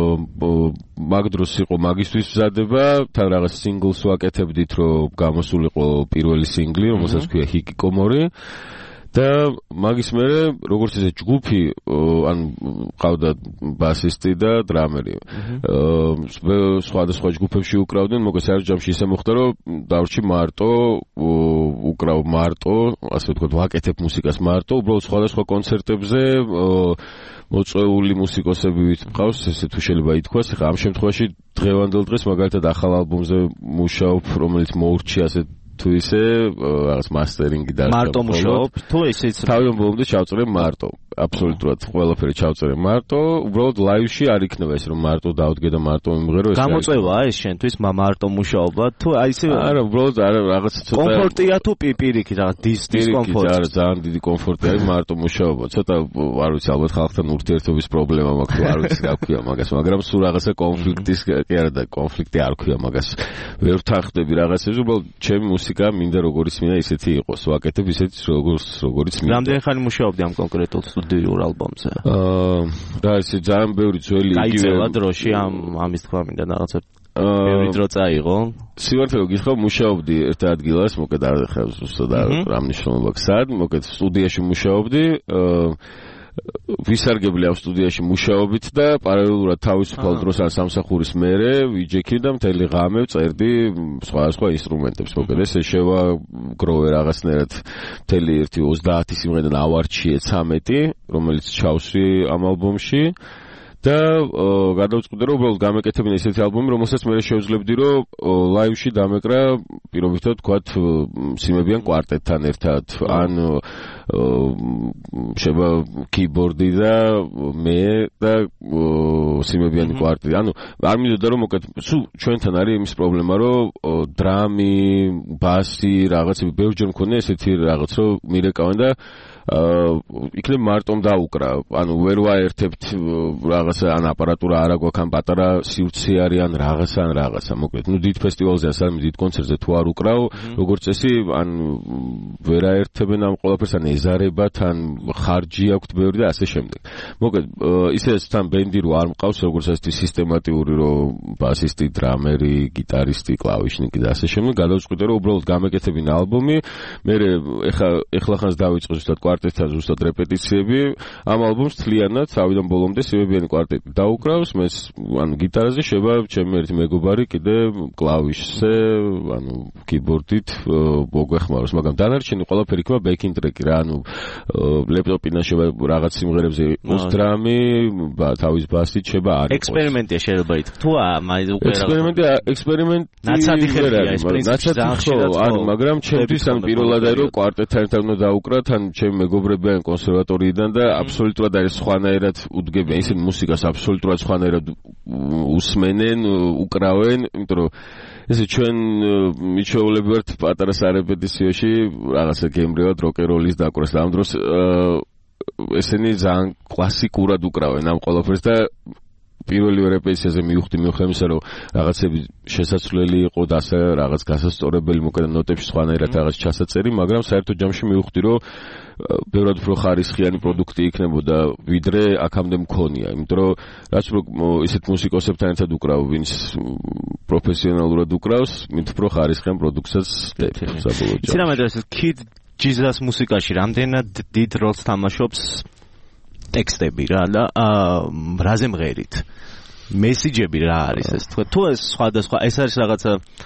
მაგ დროს იყო მაგისტვის მზადება, თან რაღაც სინგლს ვაკეთებდით, რომ გამოსულიყო პირველი სინგლი, რომელსაც ქვია ჰიკიკომორი და მაგის მერე როგორც ისე ჯგუფი, ანუ ყავდა ბასისტი და დრამერი. სხვადასხვა ჯგუფებში უკრავდნენ, მოკეთ საერთო ჯამში ისე მოხდა, რომ დავრჩი მარტო, უკრავ მარტო, ასე ვთქვათ, ვაკეთებ მუსიკას მარტო, უბრალოდ სხვადასხვა კონცერტებზე მოწვეული მუსიკოსები ვიტყავს, ესე თუ შეიძლება ითქვას, ხა ამ შემთხვევაში დღევანდელ დღეს მაგალითად ახალ ალბომზე მუშაობ, რომელიც მოურჩი ასე თუ ისე რაღაც მასტერინგი და მარტო მუშაობ, თუ ესეც თავიდან ბოლომდე ჩავწერე მარტო, აბსოლუტურად ყველაფერი ჩავწერე მარტო, უბრალოდ ლაივში არ იქნება ეს რომ მარტო დავდგე და მარტო მიმღერო ეს. გამოწვევაა ეს შენთვის მარტო მუშაობა, თუ აი ესე არა, უბრალოდ არა რაღაც ცოტა კომფორტია თუ პირიქით რაღაც დისკომფორტი. არა, ძალიან დიდი კომფორტი არის მარტო მუშაობა. ცოტა არ ვიცი, ალბათ ხალხთან ურთიერთობის პრობლემა მაქვს, არ ვიცი რა ქვია მაგას, მაგრამ სულ რაღაცა კონფლიქტის კი არა და კონფლიქტი არ ქვია მაგას. ვერ ვთანხმდები რაღაცებს, უბრალოდ ჩემი მუსიკა მინდა როგორიც მინდა ისეთი იყოს, ვაკეთებ ისეთი როგორც როგორიც მინდა. რამდენი ხანი მუშაობდი ამ კონკრეტულ სტუდიურ ალბომზე? აა და ესე ძალიან ბევრი ძველი იგივე გაიწევა დროში ამ ამის თქვა მინდა რაღაცა ბევრი დრო წაიღო. სივართ რომ გიხო მუშაობდი ერთ ადგილას, მოკეთ არ ხარ ზუსტად რა მნიშვნელობა აქვს სად, მოკეთ სტუდიაში მუშაობდი, აა ვისარგებლე ამ სტუდიაში მუშაობით და პარალელურად თავისუფალ დროს ან სამსახურის მერე ვიჯექი და მთელი ღამე წერდი სხვადასხვა ინსტრუმენტებს. მოკეთ ესე შევაგროვე რაღაცნაირად მთელი ერთი ოცდაათი სიმღერიდან ავარჩიე ცამეტი, რომელიც ჩავსვი ამ ალბომში. და გადავწყვიტე რომ უბრალოდ გამეკეთებინა ესეთი ალბომი, რომელსაც მე შევძლებდი რომ ლაივში დამეკრა პირობითად თქვათ სიმებიან კვარტეტთან ერთად, ან შევა კიბორდი და მე და სიმებიანი კვარტეტი. ანუ არ მინდოდა რომ მოკეთ სულ ჩვენთან არის იმის პრობლემა, რომ დრამი, ბასი, რაღაცები ბევრჯერ მქონია ესეთი რაღაც, რომ მირეკავენ და აა იქნებ მარტომ დაუკრა, ანუ ვერ ვაერთებთ რაღაცა ან აპარატურა არ აქვს, ან პატარა სივრცე არის, ან რაღაცა ან რაღაცა. მოკლედ, ნუ დიდ ფესტივალზე ან სამი დიდ კონცერტზე თუ არ უკრავ, როგორც წესი, ან ვერ აერთებენ ამ ყველაფერს, ან ეზარებათ, ან ხარჯი აქვთ ბევრი და ასე შემდეგ. მოკლედ, ისეც თან ბენდი რო არ მყავს, როგორც ასეთი სისტემატიური, რომ ბასისტი, დრამერი, გიტარისტი, კლავიშნიკი და ასე შემდეგ, გადავწყვიტე რომ უბრალოდ გამეკეთებინა ალბომი, მე ეხა ეხლახანს დავიწყე ზუსტად კვარტეტთან ზუსტად რეპეტიციები. ამ ალბომს თლიანად თავიდან ბოლომდე სიმებიანი კვარტეტი დაუკრავს, მე ანუ გიტარაზე შევა ჩემი ერთი მეგობარი კიდე კლავიშზე, ანუ კიბორდით მოგვეხმაროს, მაგრამ დანარჩენი ყველაფერი იქნება ბექინგ ტრეკი რა, ანუ ლეპტოპიდან შევა რაღაც სიმღერებზე იყოს დრამი, თავის ბასით შევა არ იყოს. ექსპერიმენტია შეიძლება ითქვას. თუ აი უკვე ექსპერიმენტი, ექსპერიმენტი ნაცადი ხელია ეს პრინციპი ხო, ანუ მაგრამ ჩემთვის ან პირველად არის რომ კვარტეტთან ერთად უნდა დაუკრათ, ან ჩემი მეგობრები ან კონსერვატორიიდან და აბსოლუტურად არის სხვანაირად უდგებიან, ისინი მუსიკას აბსოლუტურად სხვანაირად უსმენენ, უკრავენ, იმიტომ რომ ესე ჩვენ მიჩვეულები ვართ პატარა სარეპეტიციოში რაღაცა გემრიელად როკეროლის დაკვრას და ამ დროს ესენი ძალიან კლასიკურად უკრავენ ამ ყველაფერს და პირველი რეპეტიციაზე მივხვდი მივხვემისა რომ რაღაცები შესაძლებელი იყო და ასე რაღაც გასასწორებელი მოკედა ნოტებში სხვანაირად რაღაც ჩასაწერი, მაგრამ საერთო ჯამში მივხვდი რომ ბევრად უფრო ხარისხიანი პროდუქტი იქნებოდა ვიდრე აქამდე მქონია, იმიტომ რომ რაც უფრო ისეთ მუსიკოსებთან ერთად უკრავ, ვინც პროფესიონალურად უკრავს, მით უფრო ხარისხიან პროდუქტსაც ვდებ საბოლოო ჯამში. იცი რა მეტყვი, Kid Jesus მუსიკაში რამდენად დიდ როლს თამაშობს ტექსტები რა და რაზე მღერით მესიჯები რა არის ეს თქვა თუ ეს სხვადასხვა ეს არის რაღაცა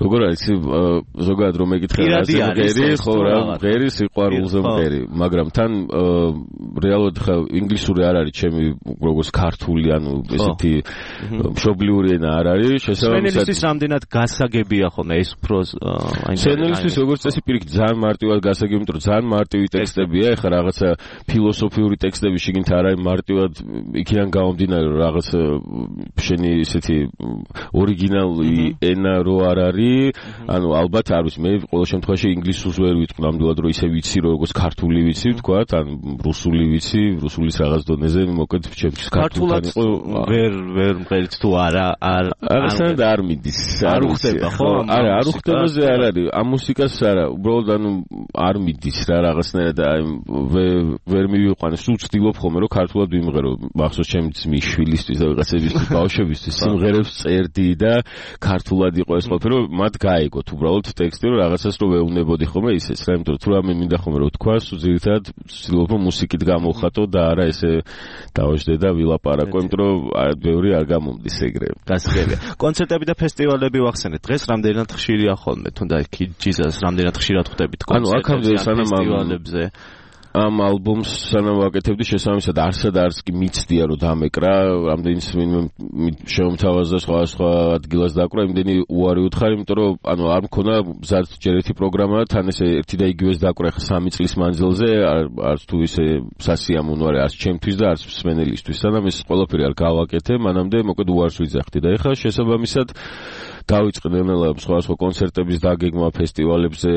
როგორ არის ზოგადად რომ ეკითხა რაზე მღერი, ხო რა მღერი სიყვარულზე მღერი, მაგრამ თან რეალურად ხა ინგლისური არ არის ჩემი როგორც ქართული, ანუ ესეთი მშობლიური ენა არ არის, შესაბამისად სვენელისთვის რამდენად გასაგებია ხოლმე ეს უფრო აი სვენელისთვის როგორც წესი პირიქით ძალიან მარტივად გასაგები, იმიტომ რომ ძალიან მარტივი ტექსტებია, ეხლა რაღაცა ფილოსოფიური ტექსტები შიგნით არ არის მარტივად იქიდან გამომდინარე რომ რაღაც შენი ესეთი ორიგინალური ენა რო არ არის, ანუ ალბათ არ ვიცი, მე ყოველ შემთხვევაში ინგლისურს ვერ ვიტყვი ნამდვილად რომ ისე ვიცი როგორც ქართული ვიცი, ვთქვათ, ან რუსული ვიცი, რუსულის რაღაც დონეზე, მოკლედ ჩემთვის ქართულად ვერ ვერ მღერით თუ არა, არ აღსანა და არ მიდის, არ უხდება, ხო? არა, არ უხდებაზე არ არის, ამ მუსიკას არა, უბრალოდ ანუ არ მიდის რა რაღაცნაირად, აი ვერ მივიყვანე, სულ ვცდილობ ხოლმე რომ ქართულად ვიმღერო, მახსოვს ჩემი ძმის შვილისთვის და ვიღაცებისთვის, ბავშვებისთვის სიმღერებს წერდი და ქართულად იყო ეს ყველაფერი, რომ მათ გაიგოთ უბრალოდ ტექსტი, რომ რაღაცას რო ვეუბნებოდი ხოლმე ისეც რა, იმიტომ რომ თუ რამე მინდა ხოლმე რომ თქვა, სულ ძირითადად ვცდილობ მუსიკით გამოვხატო და არა ესე დავაждე და ვილაპარაკო, იმიტომ რომ ბევრი არ გამომდის ეგრე. გასაგებია. კონცერტები და ფესტივალები ვახსენეთ. დღეს რამდენად ხშირია ხოლმე, თუნდა ჯიზას რამდენად ხშირად ხვდებით კონცერტებზე, ფესტივალებზე? ამ ალბომს სანამ ვაკეთებდი შესაბამისად არსა და არც კი მიცდია რომ დამეკრა, რამდენიც შემოთავაზა სხვა სხვა ადგილას დაკვრა, იმდენი უარი უთხარი, იმიტომ რომ ანუ არ მქონა მზად ჯერ ერთი პროგრამა, თან ესე ერთი და იგივეს დაკვრა ხა სამი წლის მანძილზე, არც თუ ისე სასიამოვნო არის არც ჩემთვის და არც მსმენელისთვის. სანამ ეს ყველაფერი არ გავაკეთე, მანამდე მოკლედ უარს ვიძახდი და ეხლა შესაბამისად დავიწყე ნელა სხვა სხვა კონცერტების დაგეგმა ფესტივალებზე,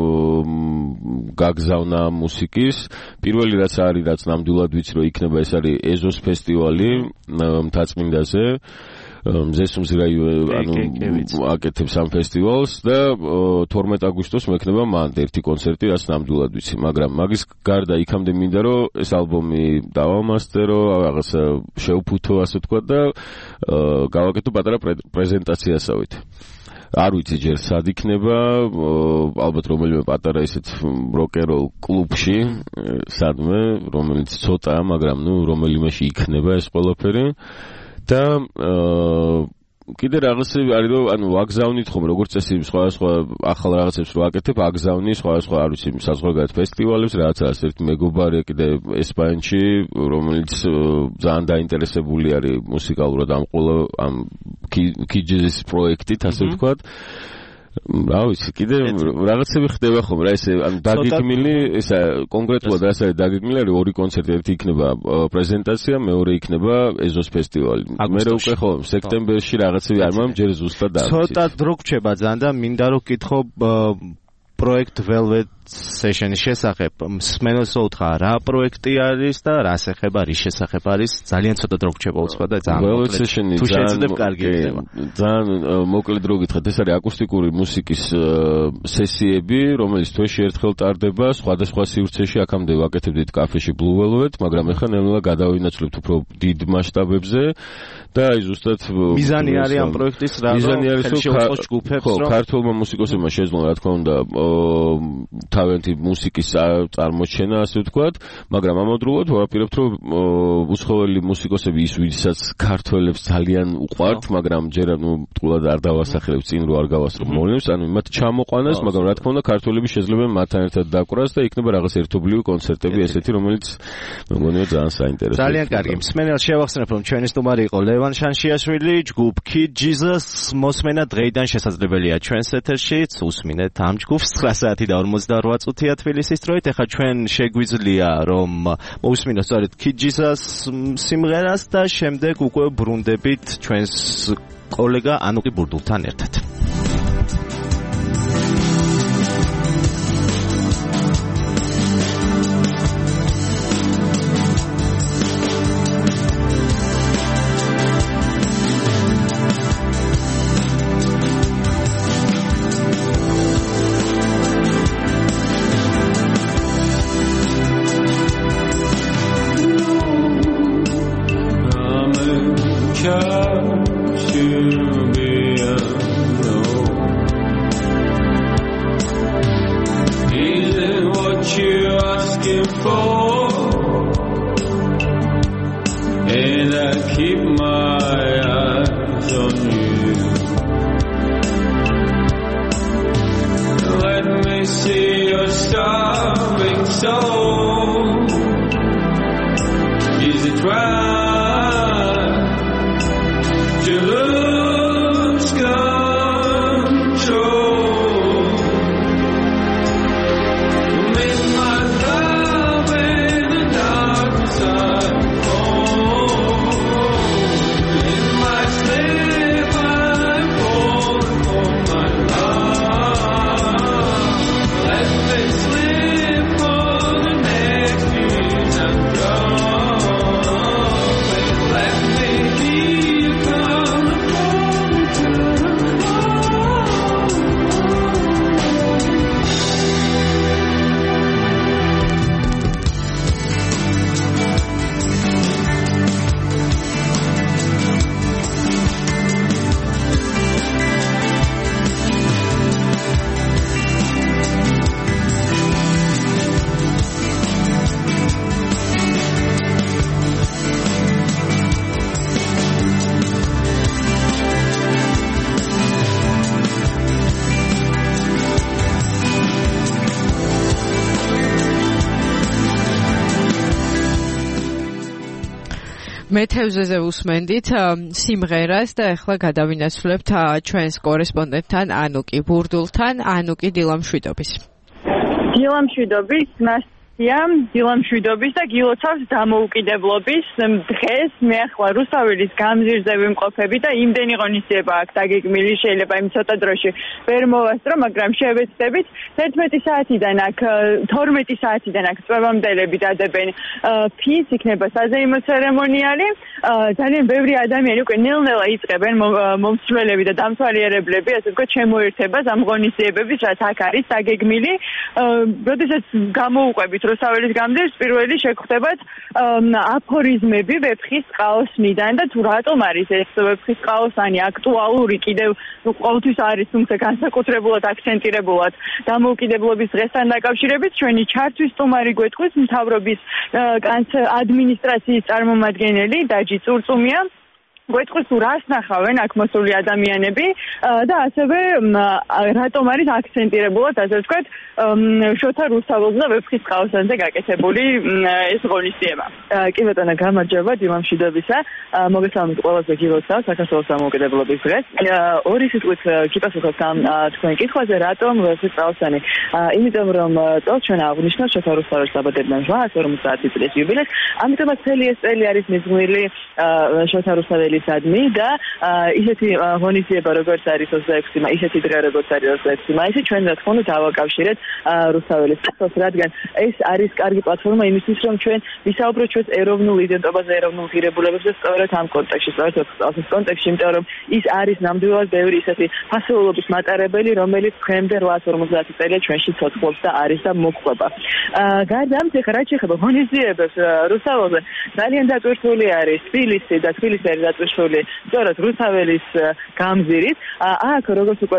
გაგზავნა მუსიკის. პირველი რაც არის, რაც ნამდვილად ვიცი რომ იქნება, ეს არის ეზოს ფესტივალი მთაწმინდაზე. მზესუმზირაი ანუ აკეთებს ამ ფესტივალს და თორმეტ აგვისტოს მექნება მანდ ერთი კონცერტი, რაც ნამდვილად ვიცი, მაგრამ მაგის გარდა იქამდე მინდა რომ ეს ალბომი დავამასტერო, რაღაცა შევფუთო ასე თქვა და გავაკეთო პატარა პრეზენტაციასავით. არ ვიცი ჯერ სად იქნება, ალბათ რომელიმე პატარა ისეთ როკეროლ კლუბში, სადმე, რომელიც ცოტაა, მაგრამ ნუ რომელიმეში იქნება ეს ყველაფერი. და კიდე რაღაცები არის რომ ანუ ვაგზავნით ხომ როგორც წესი სხვა სხვა ახალ რაღაცებს რო აკეთებ, აგზავნი სხვა სხვა არ ვიცი საზღვარგარეთ ფესტივალებს, რაღაცას ერთი მეგობარი კიდე ესპანეთში, რომელიც ძალიან დაინტერესებული არის მუსიკალურად ამ ყველა ამ კიჯის პროექტით, ასე ვთქვათ. რა ვიცი, კიდე რაღაცები ხდება ხომ რა, ესე ანუ დაგეგმილი, ესა კონკრეტულად რაც არის დაგეგმილი, არის ორი კონცერტი, ერთი იქნება პრეზენტაცია, მეორე იქნება ეზოს ფესტივალი. მე რა უკვე ხო სექტემბერში რაღაცები არ მამ ჯერ ზუსტად არ ვიცი. ცოტა დრო გრჩება ძალიან და მინდა რომ გითხო პროექტ Velvet Session-ის შესახებ. მსმენელს უთხრა რა პროექტი არის და რას ეხება, რის შესახებ არის, ძალიან ცოტა დრო გრჩება უცხო და ძალიან Velvet Session-ი თუ შეძლებ კარგი იქნება. ძალიან მოკლედ რო გითხრათ, ეს არის აკუსტიკური მუსიკის სესიები, რომელიც თვეში ერთხელ ტარდება, სხვადასხვა სივრცეში, აქამდე ვაკეთებდით კაფეში Blue Velvet, მაგრამ ეხლა ნელა გადავინაცვლებთ უფრო დიდ მასშტაბებზე და აი ზუსტად მიზანი არის ამ პროექტის რა, მიზანი არის რომ ქართულმა მუსიკოსებმა შეძლონ რა თქმა უნდა თავიანთი მუსიკის წარმოჩენა, ასე ვთქვათ, მაგრამ ამავდროულად ვაპირებთ რომ უსხოველი მუსიკოსები ის ვისაც ქართველებს ძალიან უყვართ, მაგრამ ჯერ ანუ ტყუილად არ დავასახელებ წინ რო არ გავასწრო მოვლენებს, ანუ მათ ჩამოყვანას, მაგრამ რა თქმა უნდა ქართველები შეძლებენ მათთან ერთად დაკვრას და იქნება რაღაც ერთობლივი კონცერტები ესეთი, რომელიც მეგონია ძალიან საინტერესოა. ძალიან კარგი. მსმენელს შევახსენებ რომ ჩვენი სტუმარი იყო ლევან შანშიაშვილი, ჯგუფ Kid Jesus, მოსმენა დღეიდან შესაძლებელია ჩვენს ეთერშიც, უსმინეთ ამ ჯგუფს ცხრა საათი და ორმოცდაოთხ წუთია თბილისის დროით. ეხლა ჩვენ შეგვიძლია რომ მოусმინოთ სწორედ Kid Jesus სიმღერას და შემდეგ უკვე ბრუნდებით ჩვენს კოლეგა ანუკი ბურდულთან ერთად. მეთევზეზე უსმენდით სიმღერას და ახლა გადავინაცვლებთ ჩვენს კორესპონდენტთან ანუკი ბურდულთან, ანუკი დილამშვიდობის. დილამშვიდობის, ნასტია, დილამშვიდობის და გილოცავს დამოუკიდებლობის დღეს მე ახლა რუსთაველის გამზირზე ვიმყოფები და იმდენი ღონისძიება აქვს დაგეგმილი, შეიძლება იმ ცოტა დროში ვერ მოვასწრო, მაგრამ შევეცდებით თერთმეტი საათიდან აქ თორმეტი საათიდან აქ წვევამდელები დადებენ ფის, იქნება საზეიმო ცერემონიალი. ძალიან ბევრი ადამიანი უკვე ნელ-ნელა იწყებენ მომსვლელები და დამთვალიერებლები, ასე ვთქვათ, შემოერთებას ამ ღონისძიებების, რაც აქ არის დაგეგმილი. როდესაც გამოუყვებით რუსთაველის გამზირს, პირველი შეგხვდებათ აფორიზმები ვეფხის ყაოსნიდან და თუ რატომ არის ეს ვეფხის ყაოსანი აქტუალური, კიდევ ყოველთვის არის, თუმცა განსაკუთრებულად აქცენტირებულად დამოუკიდებლობის დღესთან დაკავშირებით, ჩვენი ჩართვის სტუმარი გვეტყვის მთავრობის ადმინისტრაციის წარმომადგენელი დაჯი წურწუმია. გვეტყვის თუ რას ნახავენ აქ მოსული ადამიანები და ასევე რატომ არის აქცენტირებულად, ასე ვთქვათ, შოთა რუსთაველზე და ვეფხის ყაოსანზე გაკეთებული ეს ღონისძიება. კი ბატონო, გამარჯობა, დილამშვიდობისა. მოგესალმებით ყველაზე გილოცავ საქართველოს დამოუკიდებლობის დღეს. ორი სიტყვით გიპასუხებთ ამ თქვენ კითხვაზე, რატომ ვეფხის ყაოსანი? იმიტომ რომ წელს ჩვენ აღვნიშნავთ შოთა რუსთაველის საბადებიდან ორმოცდაათი წლის იუბილეს, ამიტომაც მთელი ეს წელი არის მიძღვნილი შოთა რუსთაველის ადმი და ისეთი ღონისძიება როგორც არის ოცდაექვსი მაისი, ისეთი დღე როგორც არის ოცდაექვსი მაისი, ჩვენ რა თქმა უნდა დავაკავშირეთ რუსთაველის წელს, რადგან ეს არის კარგი პლატფორმა იმისთვის, რომ ჩვენ ვისაუბროთ ჩვენს ეროვნულ იდენტობაზე, ეროვნულ ღირებულებებზე სწორედ ამ კონტექსტში, სწორედ ამ კონტექსტში, იმიტომ რომ ის არის ნამდვილად ბევრი ისეთი ფასეულობის მატარებელი, რომელიც დღემდე რვაას ორმოცდაათი წელია ჩვენში ცოცხლობს და არის და მოხდება. გარდა ამისა, რაც შეეხება ღონისძიებებს რუსთაველზე, ძალიან დატვირთული არის თბილისი და თბილისი არის დატვირთული სწორედ რუსთაველის გამზირით. აქ როგორც უკვე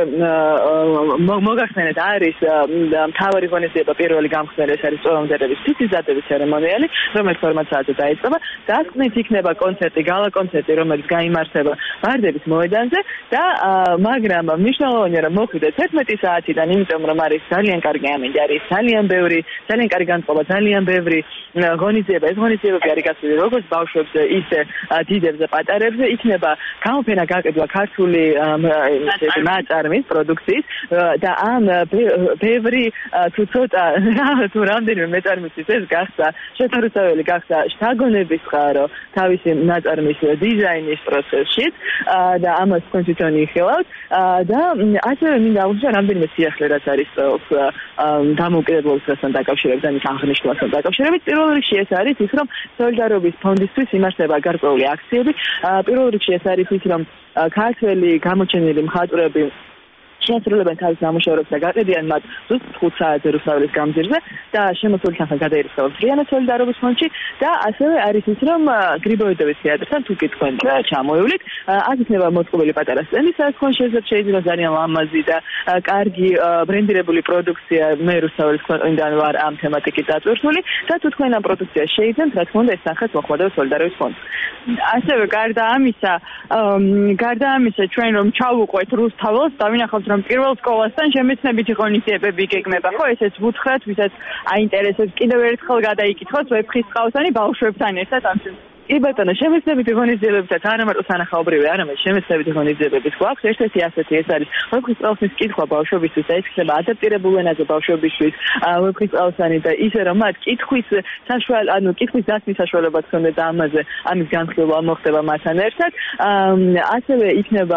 მოგახსენეთ, არის მთავარი ღონისძიება, პირველი გამხსნელი ეს არის წვევამდელების ფიცის დადების ცერემონიალი, რომელიც ორმოცდაათი საათზე დაიწყება. დასკვნით იქნება კონცერტი, გალა კონცერტი, რომელიც გაიმართება ბარდების მოედანზე და მაგრამ მნიშვნელოვანია რომ მოხვიდეთ თერთმეტი საათიდან, იმიტომ რომ არის ძალიან კარგი ამინდი, არის ძალიან ბევრი, ძალიან კარგი განწყობა, ძალიან ბევრი ღონისძიება. ეს ღონისძიებები არის გასული როგორც ბავშვებზე, ისე დიდებზე, პატარებზე. იქნება გამოფენა გაყიდვა ქართული ნაწარმის პროდუქციის და ამ ბევრი თუ ცოტა თუ რამდენიმე მეწარმისთვის ეს გახდა შოთა რუსთაველი გახდა შთაგონების წყარო თავისი ნაწარმის დიზაინის პროცესში და ამას თქვენ თვითონ იხილავთ და ასევე მინდა აღვნიშნო რამდენიმე სიახლე რაც არის წელს დამოუკიდებლობის დღესთან დაკავშირებით და მის აღნიშვნასთან დაკავშირებით. პირველ რიგში ეს არის ის, რომ სოლიდარობის ფონდისთვის იმართება გარკვეული აქციები. პირველ რიგში ეს არის ის, რომ ქართველი გამოჩენილი მხატვრები შეასრულებენ თავის ნამუშევრებს და გაყიდიან მათ ზუსტ ხუთ საათზე რუსთაველის გამზირზე და შემოსული თანხა გადაირიცხება მთლიანად სოლიდარობის ფონდში და ასევე არის ის, რომ გრიბოედოვის თეატრთან თუ კი თქვენ ჩამოივლით, აქ იქნება მოწყობილი პატარა სცენი, სადაც თქვენ შეიძლება ძალიან ლამაზი და კარგი ბრენდირებული პროდუქცია მე რუსთაველის ქვეყნიდან ვარ ამ თემატიკით დატვირთული და თუ თქვენ ამ პროდუქციას შეიძენთ, რა თქმა უნდა ეს თანხაც მოხვდება სოლიდარობის ფონდს. ასევე გარდა ამისა, გარდა ამისა ჩვენ რომ ჩავუყვეთ რუსთაველს, დავინახავთ რომ პირველ სკოლასთან შემეცნებითი ღონისძიებები გეგმება, ხო, ესეც ვუთხრათ, ვისაც აინტერესებს კიდევ ერთხელ გადაიკითხოს ვეფხის ყაოსანი ბავშვებთან ერთად ამ კი ბატონო, შემეცნებითი ღონისძიებებსაც არა მარტო სანახაობრივი, არამედ შემეცნებითი ღონისძიებებიც გვაქვს. ერთ-ერთი ასეთი ეს არის ვეფხის ყაოსნის კითხვა ბავშვებისთვის და ეს იქნება ადაპტირებულ ენაზე ბავშვებისთვის ვეფხის ყაოსანი და ისე რომ მათ კითხვის საშუალო, ანუ კითხვის დასმის საშუალება ჰქონდეთ და ამაზე ამის განხილვა მოხდება მათთან ერთად. ასევე იქნება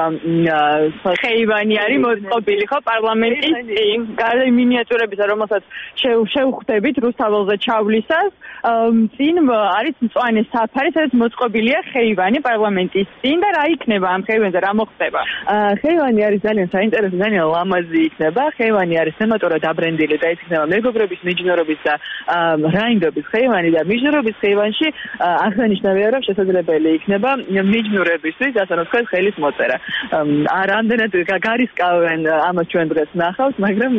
ხეივანი არის მოწყობილი, ხო, პარლამენტის წინ, გარდა მინიატურებისა, რომელსაც შევხვდებით რუსთაველზე ჩავლისას, წინ არის მწვანე საფარი, სადაც მოწყობილია ხეივანი პარლამენტის წინ და რა იქნება ამ ხეივანზე, რა მოხდება? ხეივანი არის ძალიან საინტერესო, ძალიან ლამაზი იქნება. ხეივანი არის თემატურად დაბრენდილი და ეს იქნება მეგობრობის, მიჯნურობის და რაინდობის ხეივანი და მიჯნურობის ხეივანში აღსანიშნავია, რომ შესაძლებელი იქნება მიჯნურებისთვის, ასე რომ თქვენ ხელის მოწერა. არ ამდენად გარისკავენ ამას ჩვენ დღეს ნახავთ, მაგრამ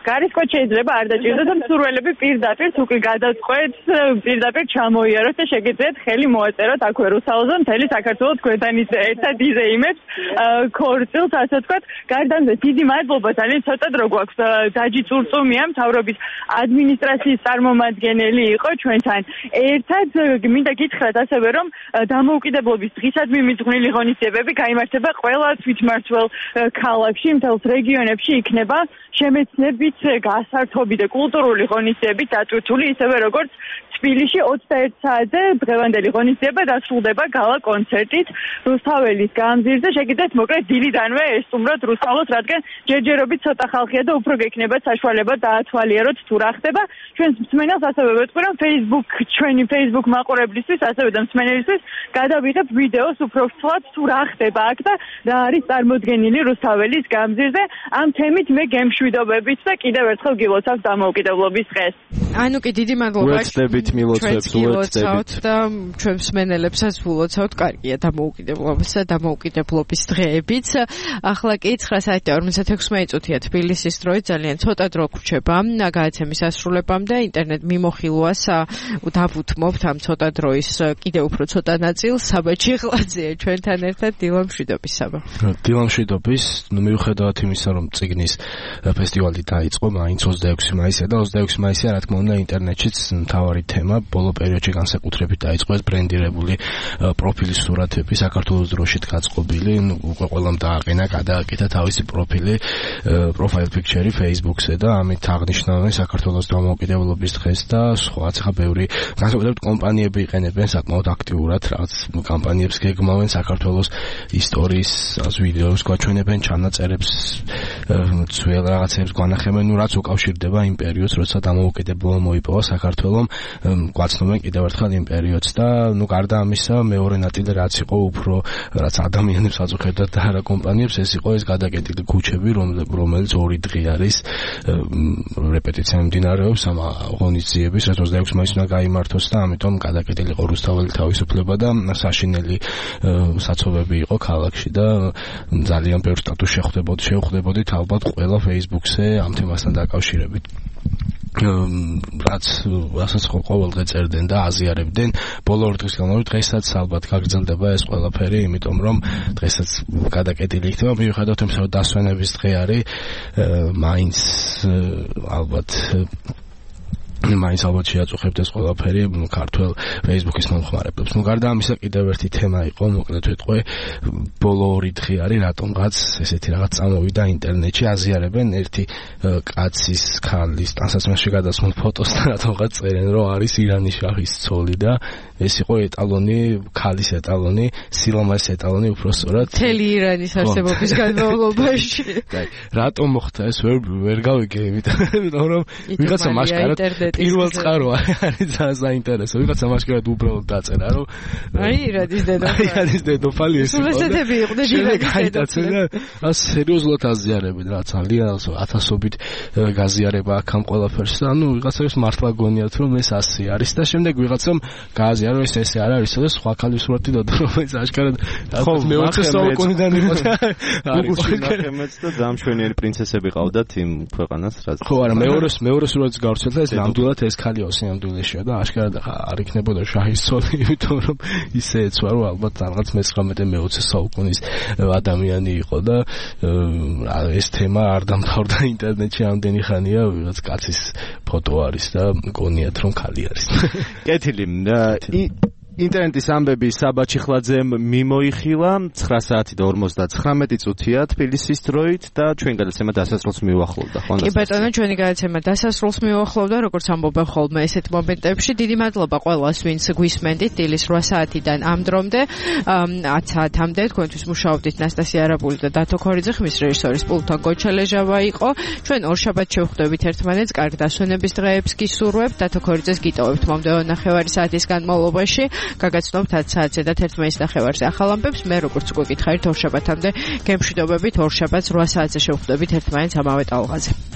გარისკო შეიძლება არ დაჭირდეთ და მსურველები პირდაპირ თუ კი გადაწყვეტს პირდაპირ ჩამოიაროთ და შეგიძლიათ ხელი მოაწეროთ აქვე რუსთაველზე მთელი საქართველოს გვერდანის ერთად იზეიმებს ქორწილს, ასე ვთქვათ. გარდა ამისა დიდი მადლობა, ძალიან ცოტა დრო გვაქვს. დაჯი წურწუმია მთავრობის ადმინისტრაციის წარმომადგენელი იყო ჩვენთან ერთად. მინდა გითხრათ ასევე რომ დამოუკიდებლობის დღისადმი მიძღვნილი ღონისძიებები გაიმართება ყველა თვითმმართველ ქალაქში, მთელს რეგიონებში იქნება შემეცნებით გასართობი და კულტურული ღონისძიებით დატვირთული, ისევე როგორც თბილისში ოცდაერთ საათზე დღევანდელი ღონისძიება დასრულდება გალა კონცერტით რუსთაველის გამზირზე. შეგიძლიათ მოკლედ დილიდანვე ესტუმროთ რუსთაველს, რადგან ჯერჯერობით ცოტა ხალხია და უფრო გექნებათ საშუალება დაათვალიეროთ თუ რა ხდება. ჩვენს მსმენელს ასევე ვეთქვი, რომ Facebook ჩვენი Facebook მაყურებლისთვის, ასევე და მსმენელისთვის გადავიღებ ვიდეოს უფრო ვთვალთ თუ რა ხდება აქ და რა არის წარმოდგენილი რუსთაველის გამზირზე. ამ თემით მე გემშვიდობებით და კიდევ ერთხელ გილოცავთ დამოუკიდებლობის დღეს. ანუკი, დიდი მადლობა. უეცდებით მილოცავთ, უეცდებით და ჩვენ მსმენელებსაც ვილოცავთ კარგია დამოუკიდებლობის და დამოუკიდებლობის დღეებიც. ახლა კი ცხრა საათი და ორმოცდაექვსი წუთია თბილისის დროით, ძალიან ცოტა დრო გვრჩება გადაცემის დასრულებამდე. ინტერნეტ მიმოხილვას დავუთმობთ ამ ცოტა დროის კიდევ უფრო ცოტა ნაწილს. საბა ჩიხლაძე ჩვენთან ერთად. დილა მშვიდობის, საბა. დილა მშვიდობის. ნუ მიუხედავად იმისა, რომ წიგნის ფესტივალი დაიწყო მაინც ოცდაექვსი მაისზე და ოცდაექვსი მაისია, რა თქმა უნდა, ინტერნეტშიც მთავარი თემა ბოლო პერიოდში განსაკუთრებით დაიწყო ეს ბრენდირებული პროფილის სურათები საქართველოს დროშით გაწყობილი. ნუ უკვე ყველამ დააყენა, გადააკეთა თავისი პროფილი, პროფაილ პიქჩერი Facebook-ზე და ამით აღნიშნავენ საქართველოს დამოუკიდებლობის დღეს და სხვაც. ხა ბევრი განსაკუთრებით კომპანიები იყენებენ საკმაოდ აქტიურად რაღაც კამპანიებს გეგმავენ საქართველოს ისტორიის ვიდეოს გვაჩვენებენ, ჩანაწერებს, ძველ რაღაცებს გვანახებენ, ნუ რაც უკავშირდება იმ პერიოდს, როცა დამოუკიდებლობა მოიპოვა საქართველომ, გვაცნობენ კიდევ ერთხელ იმ პერიოდს და ნუ გარდა ამისა მეორე ნაწილი რაც იყო უფრო რაც ადამიანებს აწუხებდა და არა კომპანიებს, ეს იყო ეს გადაკეტილი ქუჩები, რომელიც ორი დღე არის რეპეტიცია მიმდინარეობს ამ ღონისძიების, რაც ოცდაექვსი მაისს უნდა გაიმართოს და ამიტომ გადაკეტილი იყო რუსთაველი თავისუფლება და საშინელი საცობები იყო ქალაქში და ძალიან ბევრ სტატუსს შეხვდებოდი, შეხვდებოდით ალბათ ყველა Facebook-ზე ამ თემასთან დაკავშირებით. რაც რასაც ყოველ დღე წერდნენ და აზიარებდნენ ბოლო ორ დღის განმავლობაში. დღესაც ალბათ გაგრძელდება ეს ყველაფერი, იმიტომ რომ დღესაც გადაკეტილი იქნება, მიუხედავად იმისა, რომ დასვენების დღე არის, მაინც ალბათ მაინც ალბათ შეაწუხებთ ეს ყველაფერი ქართულ Facebook-ის მომხმარებლებს. ნუ გარდა ამისა კიდევ ერთი თემა იყო, მოკლედ ვიტყვე, ბოლო ორი დღე არის რატომღაც ესეთი რაღაც წამოვიდა ინტერნეტში, აზიარებენ ერთი კაცის ქალის ტანსაცმელში გადასმულ ფოტოს და რატომღაც წერენ, რომ არის ირანის შაჰის ცოლი და ეს იყო ეტალონი, ქალის ეტალონი, სილამაზის ეტალონი უბრალოდ მთელი ირანის არსებობის განმავლობაში. რატომ მოხდა ეს ვერ ვერ გავიგე, იმიტომ რომ ვიღაცა მაშკარად პირველ წყარო არის ძალიან საინტერესო. ვიღაცა მაშკარად უბრალოდ დაწერა, რომ აი ირანის დედოფალი. ირანის დედოფალი ეს იყო. სულესეთები იყვნენ ირანის დედოფალი. და სერიოზულად აზიარებენ რა, ძალიან ათასობით გაზიარება აქ ამ ყველაფერს და ანუ ვიღაცებს მართლა გონიათ რომ ეს ასე არის და შემდეგ ვიღაცამ გააზიარა რომ ეს ესე არ არის და სხვა ქალის სურათი დადო, რომელიც აშკარად მეოცე საუკუნიდან იყო. გუგლში ნახემაც და დამშვენიერი პრინცესები ყავდათ იმ ქვეყანას რაც. ხო, არა, მეორეს მეორე სურათს გავრცელდა ეს ნამდვილად ეს ქალი ოსიამდვილეშია და აშკარად არ იქნებოდა შაჰის ცოლი, იმიტომ რომ ისე ეცვა რომ ალბათ რაღაც მეცხრამეტე მეოცე საუკუნის ადამიანი იყო და ეს თემა არ დამთავრდა ინტერნეტში ამდენი ხანია, ვიღაც კაცის ფოტო არის და გონიათ რომ ქალი არის. კეთილი. ინტერნეტის ამბები საბა ჩიხლაძემ მიმოიხილა. ცხრა საათი და ორმოცდათხრამეტი წუთია თბილისის დროით და ჩვენ გადაცემა დასასრულს მივახლოვდა. კი ბატონო, ჩვენი გადაცემა დასასრულს მივახლოვდა, როგორც ამბობენ ხოლმე ესეთ მომენტებში. დიდი მადლობა ყველას, ვინც გვისმენდით დილის რვა საათიდან ამ დრომდე, ათ საათამდე. თქვენთვის მუშაობდით ნასტასია არაბული და დათო ქორიძე, ხმის რეჟისორის პულტთან გოჩა ლეჟავა იყო. ჩვენ ორ შაბათს შევხვდებით ერთმანეთს, კარგ დასვენების დღეებს გისურვებთ. დათო ქორიძეს გიტოვებთ მომდევნო ნახევარი საათის განმავლობაში. გაგაცნობთ ათ საათზე და თერთმეტის ნახევარზე ახალ ამბებს. მე როგორც უკვე გითხარით ორ შაბათამდე გემშვიდობებით, ორ შაბათს რვა საათზე შევხვდებით ერთმანეთს ამავე ტალღაზე.